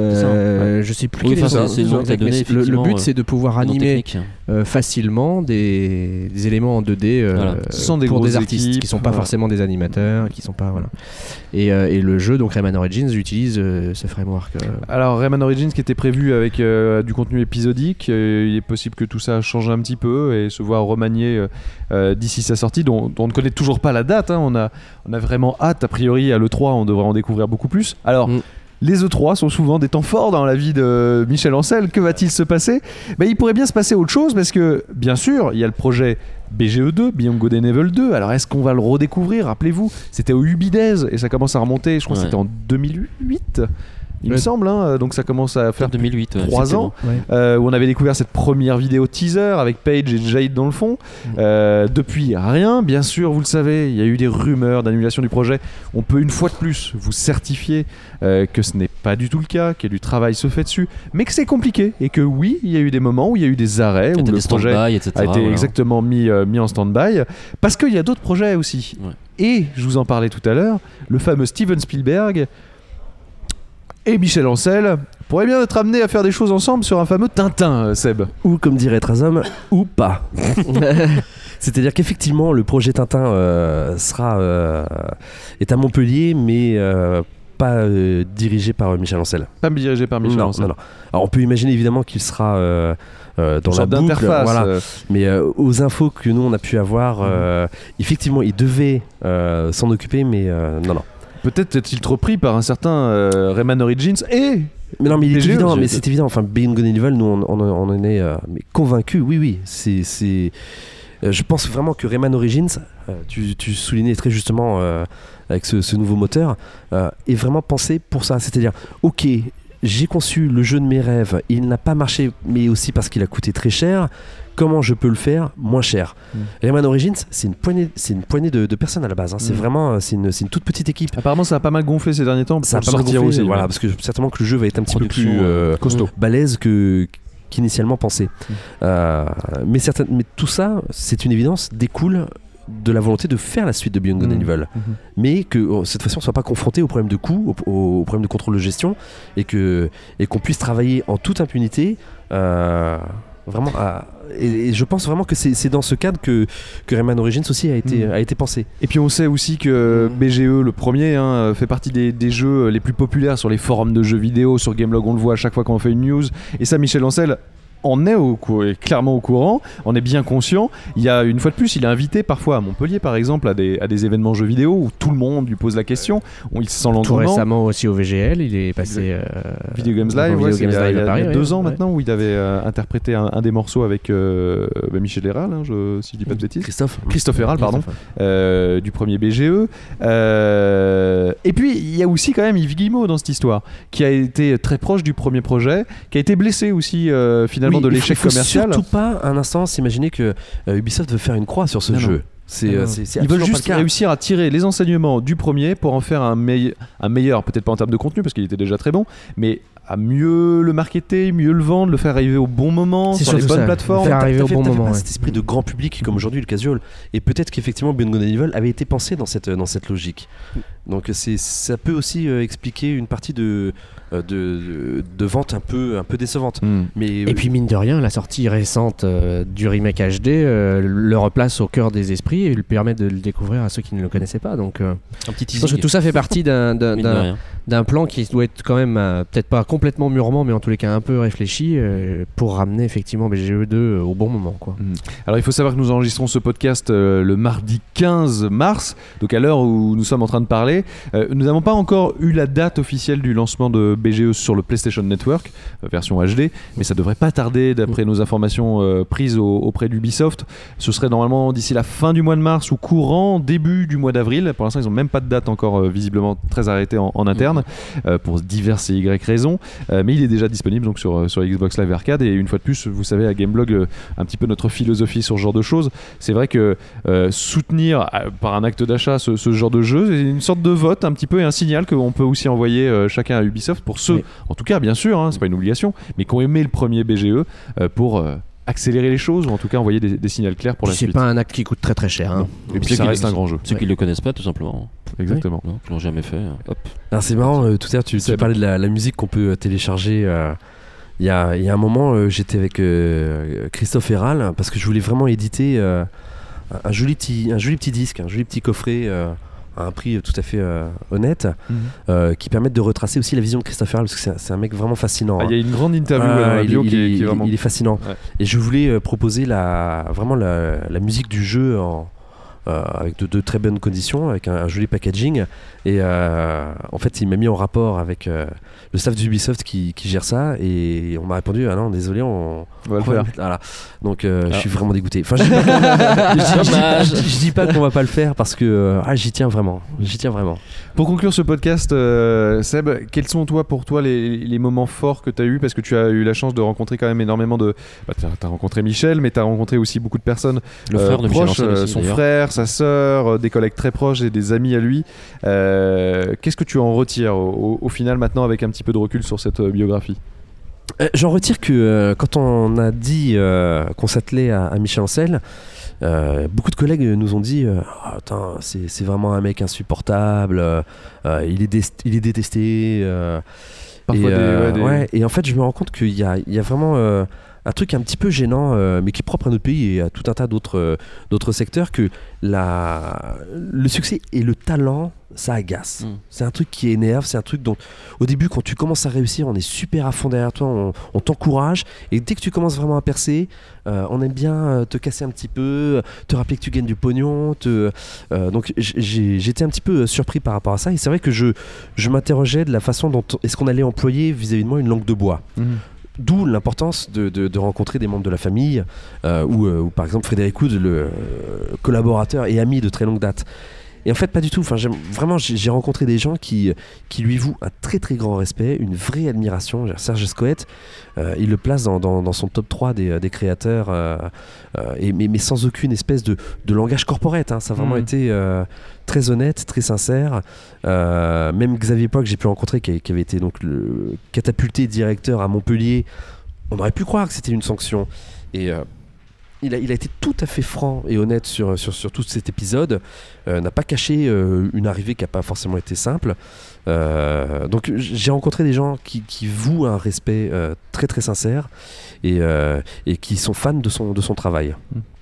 Euh, je sais plus Oui, quel enfin, est c'est- c'est le nom que t'as exact, donné, mais le- Le, effectivement, but euh, c'est de pouvoir Nom animer technique. euh, facilement des, des éléments en deux D euh, Voilà. euh, Sans des pour grosses des artistes équipes, qui sont pas voilà. forcément des animateurs, qui sont pas voilà. Et, euh, et le jeu donc Rayman Origins utilise euh, ce framework. euh. Alors Rayman Origins qui était prévu avec euh, du contenu épisodique, euh, il est possible que tout ça change un petit peu et se voit remanié euh, euh, d'ici sa sortie, dont, dont on ne connaît toujours pas la date. Hein. On, a, on a vraiment hâte, a priori à l'E trois, on devrait en découvrir beaucoup plus. Alors, Mm. les E trois sont souvent des temps forts dans la vie de Michel Ancel. Que va-t-il se passer ? Ben, il pourrait bien se passer autre chose parce que, bien sûr, il y a le projet B G E deux, Beyond Good and Evil deux. Alors, est-ce qu'on va le redécouvrir ? Rappelez-vous, c'était au Ubi Days et ça commence à remonter, je crois que Ouais. c'était en deux mille huit. Il me Ouais. semble, hein, donc ça commence à faire deux mille huit. ouais, trois effectivement. ans, Ouais. euh, où on avait découvert cette première vidéo teaser avec Paige et Jade dans le fond. Euh, depuis, rien. Bien sûr, vous le savez, il y a eu des rumeurs d'annulation du projet. On peut une fois de plus vous certifier euh, que ce n'est pas du tout le cas, que du travail se fait dessus, mais que c'est compliqué et que oui, il y a eu des moments où il y a eu des arrêts, où T'as le des projet stand-by, et cetera. a été voilà. exactement mis, euh, mis en stand-by, parce qu'il y a d'autres projets aussi. Ouais. Et, je vous en parlais tout à l'heure, le fameux Steven Spielberg et Michel Ancel pourraient bien être amenés à faire des choses ensemble sur un fameux Tintin, euh, Seb. Ou comme dirait Trazom, ou pas. C'est-à-dire qu'effectivement, le projet Tintin euh, sera euh, est à Montpellier, mais euh, pas euh, dirigé par Michel Ancel. Pas dirigé par Michel non, Ancel. non, non. Alors on peut imaginer évidemment qu'il sera euh, euh, dans Une la sorte boucle, d'interface. voilà. euh, Mais euh, aux infos que nous on a pu avoir, euh, effectivement, il devait euh, s'en occuper, mais euh, non, non. Peut-être est-il trop pris par un certain euh, Rayman Origins et Mais non, mais il est B G E, évident, je- mais c'est évident. Enfin, Beyond Good and Evil, nous, on, on, on en est euh, mais convaincus. Oui, oui. C'est, c'est. euh, je pense vraiment que Rayman Origins, euh, tu, tu soulignais très justement euh, avec ce, ce nouveau moteur, euh, est vraiment pensé pour ça. C'est-à-dire, ok, j'ai conçu le jeu de mes rêves. Il n'a pas marché, mais aussi parce qu'il a coûté très cher. Comment je peux le faire moins cher? Mm. Rayman Origins, c'est une poignée, c'est une poignée de, de personnes à la base. Hein. C'est Mm. vraiment, c'est une, c'est une toute petite équipe. apparemment ça a pas mal gonflé ces derniers temps pour Ça a le pas mal sortir gonflé, aussi. voilà, ouais. parce que certainement que le jeu va être un petit peu Production, plus euh, costaud. balèze que qu'initialement pensé. Mm. Euh, mais, certaines, mais tout ça, c'est une évidence, découle de la volonté de faire la suite de Beyond Good Mm. and Evil, Mhm. mais que oh, cette fois-ci on soit pas confronté au problème de coût, au, au- au problème de contrôle de gestion, et que et qu'on puisse travailler en toute impunité. euh, Vraiment, à- et, et je pense vraiment que c'est c'est dans ce cadre que, que Rayman Origins aussi a été, Mm. a été pensé. Et puis on sait aussi que B G E, le premier, hein, fait partie des, des jeux les plus populaires sur les forums de jeux vidéo, sur Gameblog, on le voit à chaque fois qu'on fait une news. Et ça, Michel Ancel en est, au, est clairement au courant, en est bien conscient. Il y a une fois de plus, il est invité parfois à Montpellier par exemple à des, à des événements jeux vidéo où tout le monde lui pose la question, où il se sent Tout l'engouement. récemment aussi au V G L, il est passé euh, Video Games Live, Video ouais, Games c'est il y a, Live il y a, à Paris, il y a deux ouais, ans ouais. maintenant où il avait euh, interprété un, un des morceaux avec euh, bah, Michel Héral, hein, je, si je dis pas de bêtises. Christophe. Christophe Héral, pardon, Christophe. euh, du premier B G E. Euh, et puis il y a aussi quand même Yves Guillemot dans cette histoire, qui a été très proche du premier projet, qui a été blessé aussi euh, finalement Oui, de il l'échec faut, il faut commercial. surtout pas un instant s'imaginer que euh, Ubisoft veut faire une croix sur ce Non, jeu. non. C'est, euh, c'est, c'est Ils veulent absolument juste pas le cas. réussir à tirer les enseignements du premier pour en faire un, meille- un meilleur, peut-être pas en termes de contenu parce qu'il était déjà très bon, mais à mieux le marketer, mieux le vendre, le faire arriver au bon moment, C'est sur les surtout bonnes ça, plateformes. le faire T'as- arriver t'as au fait- bon t'as fait moment, pas ouais. cet esprit de grand public comme aujourd'hui le casual. Et peut-être qu'effectivement Beyond Good and Evil avait été pensé dans cette, dans cette logique. Donc c'est, ça peut aussi euh, expliquer une partie de, euh, de, de, de vente un peu, un peu décevante. Hmm. Mais, Et puis mine de rien, la sortie récente euh, du remake H D euh, le replace au cœur des esprits et lui permet de le découvrir à ceux qui ne le connaissaient pas. Donc euh, Un petit je pense que teasing. tout ça fait partie d'un, d'un, Mine de d'un, rien. d'un plan qui doit être quand même euh, peut-être pas complètement mûrement, mais en tous les cas un peu réfléchi euh, pour ramener effectivement B G E deux au bon moment, quoi. Alors il faut savoir que nous enregistrons ce podcast euh, le mardi quinze mars, donc à l'heure où nous sommes en train de parler. Euh, nous n'avons pas encore eu la date officielle du lancement de B G E sur le PlayStation Network, euh, version H D, mais ça devrait pas tarder d'après nos informations euh, prises au- auprès d'Ubisoft. Ce serait normalement d'ici la fin du mois de mars ou courant début du mois d'avril. Pour l'instant ils n'ont même pas de date encore euh, visiblement très arrêtée en, en interne euh, pour diverses et Y raisons, euh, mais il est déjà disponible donc sur, sur Xbox Live Arcade. Et une fois de plus, vous savez à Gameblog euh, un petit peu notre philosophie sur ce genre de choses. C'est vrai que euh, soutenir euh, par un acte d'achat ce, ce genre de jeu, c'est une sorte de vote un petit peu et un signal qu'on peut aussi envoyer euh, chacun à Ubisoft pour ceux, Oui. en tout cas bien sûr, hein, c'est pas une obligation, mais qui ont aimé le premier B G E euh, pour euh, accélérer les choses ou en tout cas envoyer des, des signaux clairs pour Puis la c'est suite. pas un acte qui coûte très très cher, hein. Et puis Ceux ça qui reste le- un grand jeu. Ceux qui le connaissent pas, tout simplement. Exactement. Non, qui l'ont jamais fait. Hop. Alors c'est marrant, euh, tout à l'heure tu, tu C'est parlais de la, la musique qu'on peut euh, télécharger. euh, Il y, a, il y a un moment, euh, j'étais avec euh, Christophe Héral parce que je voulais vraiment éditer euh, un, un joli petit, un joli petit disque, un joli petit coffret euh, à un prix tout à fait euh, honnête, Mhm. euh, qui permettent de retracer aussi la vision de Christophe Héral parce que c'est, un- c'est un mec vraiment fascinant. Ah, hein. il y a une grande interview Ah, ouais, dans la il, bio est, qui, est, il est- qui est vraiment. il est fascinant. Ouais. Et je voulais euh, proposer la, vraiment la, la musique du jeu en, euh, avec de, de très bonnes conditions, avec un, un joli packaging. Et euh, en fait, il m'a mis en rapport avec euh, le staff d'Ubisoft qui, qui gère ça. Et on m'a répondu ah non, désolé, on, On va le on faire. Voilà. Donc euh, je Ah. suis vraiment dégoûté. Enfin, je dis pas qu'on- je dis- je dis pas- je dis- je dis pas qu'on va pas le faire parce que euh, ah, j'y tiens vraiment. J'y tiens vraiment. Pour conclure ce podcast, euh, Seb, quels sont toi pour toi les, les moments forts que tu as eu parce que tu as eu la chance de rencontrer quand même énormément de. Bah, tu as rencontré Michel, mais tu as rencontré aussi beaucoup de personnes Le euh, frère de Michel proches, Ancel euh, aussi, son d'ailleurs. frère, sa sœur, euh, des collègues très proches et des amis à lui. Euh, Qu'est-ce que tu en retires au, au- au final maintenant avec un petit peu de recul sur cette euh, biographie? Euh, J'en retire que euh, quand on a dit euh, qu'on s'attelait à, à Michel Ancel, euh, beaucoup de collègues nous ont dit euh, Ah, attends, c'est c'est vraiment un mec insupportable, euh, euh, il, est dé- il est détesté. euh, Parfois et, des- euh, ouais, des- ouais, et en fait, je me rends compte qu'il y a, il y a vraiment euh, un truc un petit peu gênant, euh, mais qui est propre à notre pays et à tout un tas d'autres euh, d'autres secteurs, que la, le succès et le talent, ça agace. Mm. C'est un truc qui énerve, c'est un truc dont, au début, quand tu commences à réussir, on est super à fond derrière toi, on, on t'encourage, et dès que tu commences vraiment à percer, euh, on aime bien euh, te casser un petit peu, te rappeler que tu gagnes du pognon. Te, euh, donc j'ai- j'étais un petit peu surpris par rapport à ça, et c'est vrai que je, je m'interrogeais de la façon dont est-ce qu'on allait employer vis-à-vis de moi une langue de bois. D'où l'importance de, de- de rencontrer des membres de la famille, euh, ou, euh, ou par exemple Frédéric Houd, le euh, collaborateur et ami de très longue date. Et en fait, pas du tout. Enfin, j'aime- vraiment, j'ai j'ai rencontré des gens qui, qui lui vouent un très très grand respect, une vraie admiration. Genre, Serge Escoët, euh, il le place dans, dans- dans son top trois des, des créateurs, euh, euh, et, mais, mais sans aucune espèce de, de langage corporate. Hein. Ça a vraiment Mhm. été euh, très honnête, très sincère. Euh, même Xavier Poix, que j'ai pu rencontrer, qui, qui avait été donc le catapulté directeur à Montpellier, on aurait pu croire que c'était une sanction. Et euh, il, a, il a été tout à fait franc et honnête sur, sur, sur tout cet épisode, euh, n'a pas caché euh, une arrivée qui n'a pas forcément été simple. Euh, donc j'ai rencontré des gens qui, qui vouent un respect euh, très très sincère et, euh, et qui sont fans de son, de son travail.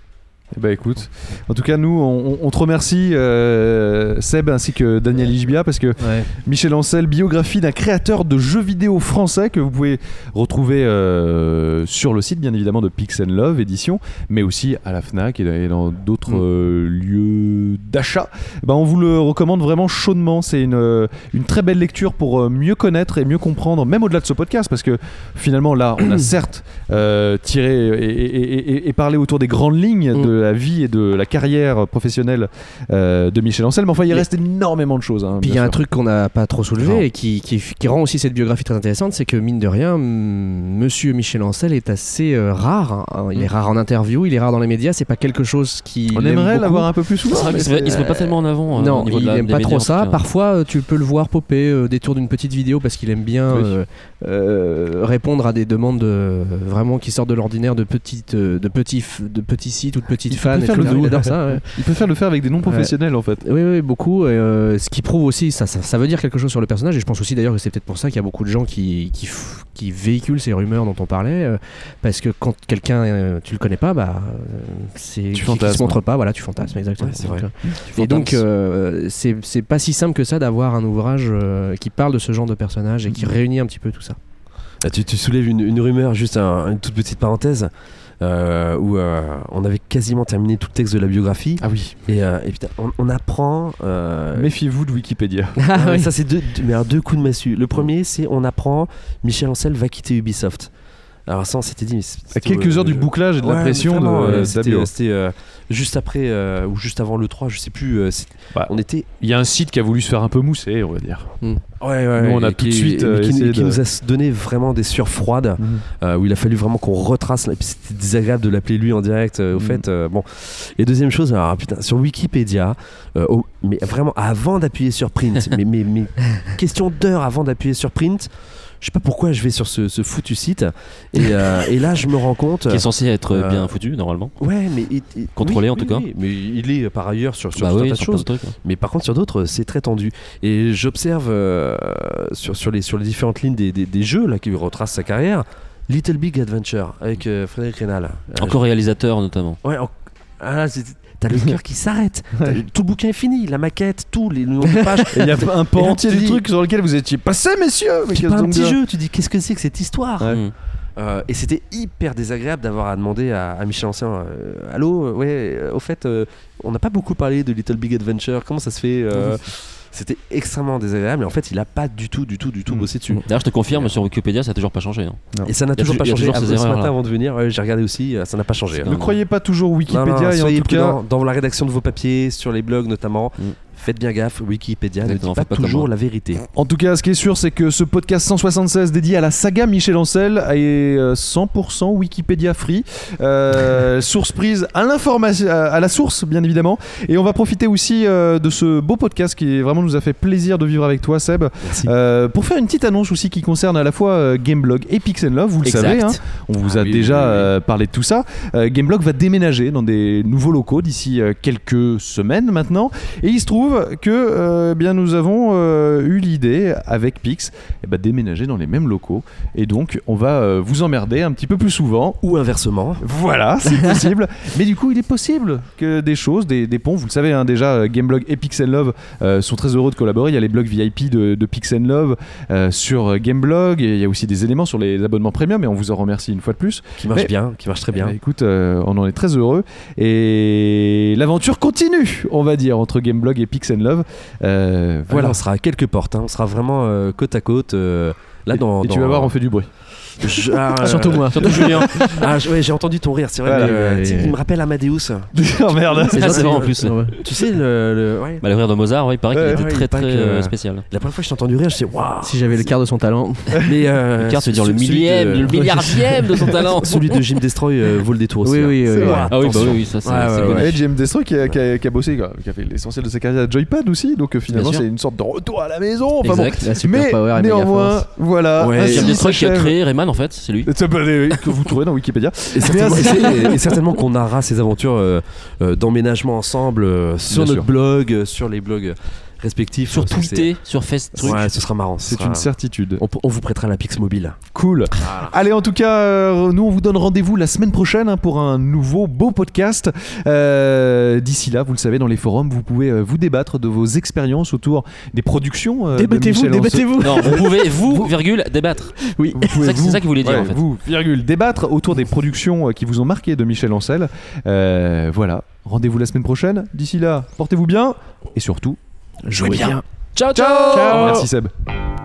Eh ben écoute, en tout cas nous on, on te remercie euh, Seb ainsi que Daniel Ishbia parce que Ouais. Michel Ancel, biographie d'un créateur de jeux vidéo français que vous pouvez retrouver euh, sur le site bien évidemment de Pix and Love édition, mais aussi à la Fnac et dans d'autres Mm. euh, lieux d'achat. Ben, on vous le recommande vraiment chaudement, c'est une, une très belle lecture pour mieux connaître et mieux comprendre, même au-delà de ce podcast, parce que finalement là on a certes euh, tiré et, et, et, et parlé autour des grandes lignes Mm. de la vie et de la carrière professionnelle euh, de Michel Ancel, mais enfin il Mais- reste énormément de choses. Hein, Puis il y bien a un sûr. truc qu'on n'a pas trop soulevé Non. et qui, qui, qui rend aussi cette biographie très intéressante, c'est que mine de rien, m- Monsieur Michel Ancel est assez euh, rare. hein. Il est rare en interview, il est rare dans les médias. C'est pas quelque chose qui. On l'aime aimerait beaucoup. l'avoir un peu plus souvent. C'est vrai mais qu'il se met- il se met c'est- pas tellement en avant. euh, Non, au niveau de il la- aime des pas médias, trop en ça. tout cas. Parfois, euh, tu peux le voir popper euh, des tours d'une petite vidéo parce qu'il aime bien Oui. euh, euh, répondre à des demandes de- vraiment qui sortent de l'ordinaire de petites, euh, de petits, f- de petits sites ou de petites Il fans. peut et faire tout. le Il dos. adore ça. Ouais. Il peut faire le faire avec des non professionnels en fait. Oui, oui, beaucoup. et, euh, ce qui prouve aussi, ça, ça, ça veut dire quelque chose sur le personnage. Et je pense aussi d'ailleurs que c'est peut-être pour ça qu'il y a beaucoup de gens qui, qui, f- qui véhiculent ces rumeurs dont on parlait. euh, parce que quand quelqu'un, euh, tu le connais pas, bah, euh, c'est Tu qui, qui fantasmes. se montre pas. Voilà, tu fantasmes, exactement. Ouais, c'est Donc, vrai. euh, et donc, euh, c'est c'est pas si simple que ça d'avoir un ouvrage euh, qui parle de ce genre de personnage et qui réunit un petit peu tout ça. Ah, tu, tu soulèves une, une rumeur, juste un- une toute petite parenthèse, euh, où euh, on avait quasiment terminé tout le texte de la biographie. Ah oui. Et, euh, et putain, on, on apprend. euh, Méfiez-vous de Wikipédia. ah, Ah ouais, oui. Ça, c'est deux, deux- mais alors, deux coups de massue. Le premier, c'est on apprend Michel Ancel va quitter Ubisoft. Alors, ça, on s'était dit. Mais c'est- À c'est- quelques heures du euh, bouclage et de la ouais, pression mais vraiment, de euh, euh, C'était d'Abio. c'était, euh, juste après euh, ou juste avant le trois, je sais plus. euh, c'est- Bah, on était. Il y a un site qui a voulu se faire un peu mousser, on va dire. Ouais, ouais, Nous, on a et tout de qui- suite, et euh, qui, essayé qui de- nous a donné vraiment des sueurs froides. Euh, où il a fallu vraiment qu'on retrace. Et puis c'était désagréable de l'appeler lui en direct. euh, au Mm. fait, euh, bon. Et deuxième chose, alors putain, sur Wikipédia, euh, oh, mais vraiment avant d'appuyer sur print, mais, mais, mais question d'heure avant d'appuyer sur print. Je sais pas pourquoi je vais sur ce, ce foutu site et, euh, et là je me rends compte. Qui est censé être Euh, bien foutu normalement. Ouais, mais et- et- Contrôlé, oui, en tout oui, cas. oui, mais il est euh, par ailleurs sur, sur Bah tout un oui, tas de sur plein choses. de trucs. ouais. Mais par contre, sur d'autres, c'est très tendu. Et j'observe euh, sur, sur, les, sur les différentes lignes des, des, des jeux là, qui retracent sa carrière. Little Big Adventure avec euh, Frédéric Rénal. Euh, Encore réalisateur notamment. je- Ouais, en- ah, là, c'est- t'as le cœur qui s'arrête. T'as le- Tout le bouquin est fini, la maquette, tout, les nombres de pages. Il y a un pan Et là, entier tu du dis- truc sur lequel vous étiez passé, messieurs. Mais Tu qu'est-ce pas un donc petit bien. jeu, tu dis qu'est-ce que c'est que cette histoire. Ouais. Mm. Euh, et c'était hyper désagréable d'avoir à demander à, à Michel Ancel euh, allô, euh, ouais, euh, au fait, euh, on n'a pas beaucoup parlé de Little Big Adventure, comment ça se fait euh, C'était extrêmement désagréable, et en fait, il a pas du tout, du tout, du tout Mm. bossé dessus. D'ailleurs, je te confirme, sur Wikipédia, ça a toujours pas changé. hein. Et ça n'a Il y a toujours tou- pas il y a changé. toujours Ah, ces ce erreurs-là. matin, avant de venir, ouais, j'ai regardé aussi, euh, ça n'a pas changé. Non, Ne croyez pas toujours Wikipédia Non, non, et en soyez tout cas. prudents dans la rédaction de vos papiers, sur les blogs notamment. Mm. Faites bien gaffe, Wikipédia ne Exactement, dit pas faites pas comme toujours moi. la vérité. En tout cas, ce qui est sûr, c'est que ce podcast cent soixante-seize dédié à la saga Michel Ancel est euh, cent pour cent Wikipédia free, euh, source prise à l'information, à la source bien évidemment. Et on va profiter aussi euh, de ce beau podcast qui vraiment nous a fait plaisir de vivre avec toi, Seb, Merci. euh, pour faire une petite annonce aussi qui concerne à la fois euh, Gameblog et Pix and Love. Vous le Exact. savez, hein, on vous Ah a oui, déjà oui, oui, oui. euh, parlé de tout ça. Euh, Gameblog va déménager dans des nouveaux locaux d'ici euh, quelques semaines maintenant. Et il se trouve que euh, bien nous avons euh, eu l'idée avec Pix eh ben, déménager dans les mêmes locaux. Et donc on va euh, vous emmerder un petit peu plus souvent. Ou inversement. Voilà, c'est possible. Mais du coup, il est possible que des choses, des, des ponts, vous le savez, hein, déjà, euh, Gameblog et Pix and Love euh, sont très heureux de collaborer. Il y a les blogs V I P de, de Pix and Love euh, sur euh, Gameblog. Et il y a aussi des éléments sur les abonnements premium. Et on vous en remercie une fois de plus. Qui marche Mais- bien, qui marche très bien. Eh ben, écoute, euh, on en est très heureux. Et l'aventure continue, on va dire, entre Gameblog et Pix and Love. Euh, Voilà, voilà. on sera à quelques portes, hein. On sera vraiment euh, côte à côte. euh, là, Et- dans, et tu dans- vas voir, on fait du bruit. Je- ah, Surtout euh, moi. Surtout Julien. Ah, je- ouais, j'ai entendu ton rire, c'est vrai. Voilà, mais, euh, ouais, tu- ouais. il me rappelle Amadeus. Oh merde. C'est ça, c'est vrai en plus. Ouais. Tu sais, le, le- ouais. Bah, le rire de Mozart, ouais, il paraît Ouais, qu'il ouais, était il très paraît très que- euh, spécial. La première fois que j'ai entendu rire, je sais waouh. Si j'avais le quart de son talent. Mais euh, Le quart, c'est dire le celui millième, de- le milliardième de son talent. Celui de Jim Destroy euh, vaut le détour aussi. Oui, hein. oui, C'est oui. vrai. ouais. Ah oui, bah Attention. oui, ça c'est Ouais, c'est ouais, connu. Et J M Destro qui a, qui, a, qui a bossé, quoi, qui a fait l'essentiel de sa carrière à Joypad aussi, donc euh, finalement Bien sûr. c'est une sorte de retour à la maison. Enfin, bon. Exact. La super Mais power et néanmoins, Megaforce. voilà. Ouais, ainsi Jim Destroy qui a s'achève- créé Rayman en fait, c'est lui. C'est pas des- que vous trouvez dans Wikipédia. Et certainement, Mais ainsi- et- et certainement qu'on narrera ces aventures euh, euh, d'emménagement ensemble euh, sur Bien notre sûr. blog, euh, sur les blogs respectifs. Sur Donc, c'est- Twitter, sur Facebook. Ouais, ce sera marrant. ce C'est sera- une certitude. On, on vous prêtera la Pixmobile. Cool. Allez, en tout cas, euh, nous on vous donne rendez-vous la semaine prochaine hein, pour un nouveau beau podcast. Euh, D'ici là, vous le savez, dans les forums, vous pouvez euh, vous débattre de vos expériences autour des productions. euh, de Débattez-vous, Michel Ancel. débattez-vous. Non, vous pouvez, vous, virgule, débattre. Oui. Vous pouvez C'est ça, c'est vous- ça qu'il voulait dire ouais, en fait. Vous, virgule, débattre autour des productions euh, qui vous ont marqué de Michel Ancel. Euh, voilà. Rendez-vous la semaine prochaine. D'ici là, portez-vous bien et surtout, Jouez bien. Ciao, ciao. Merci Seb.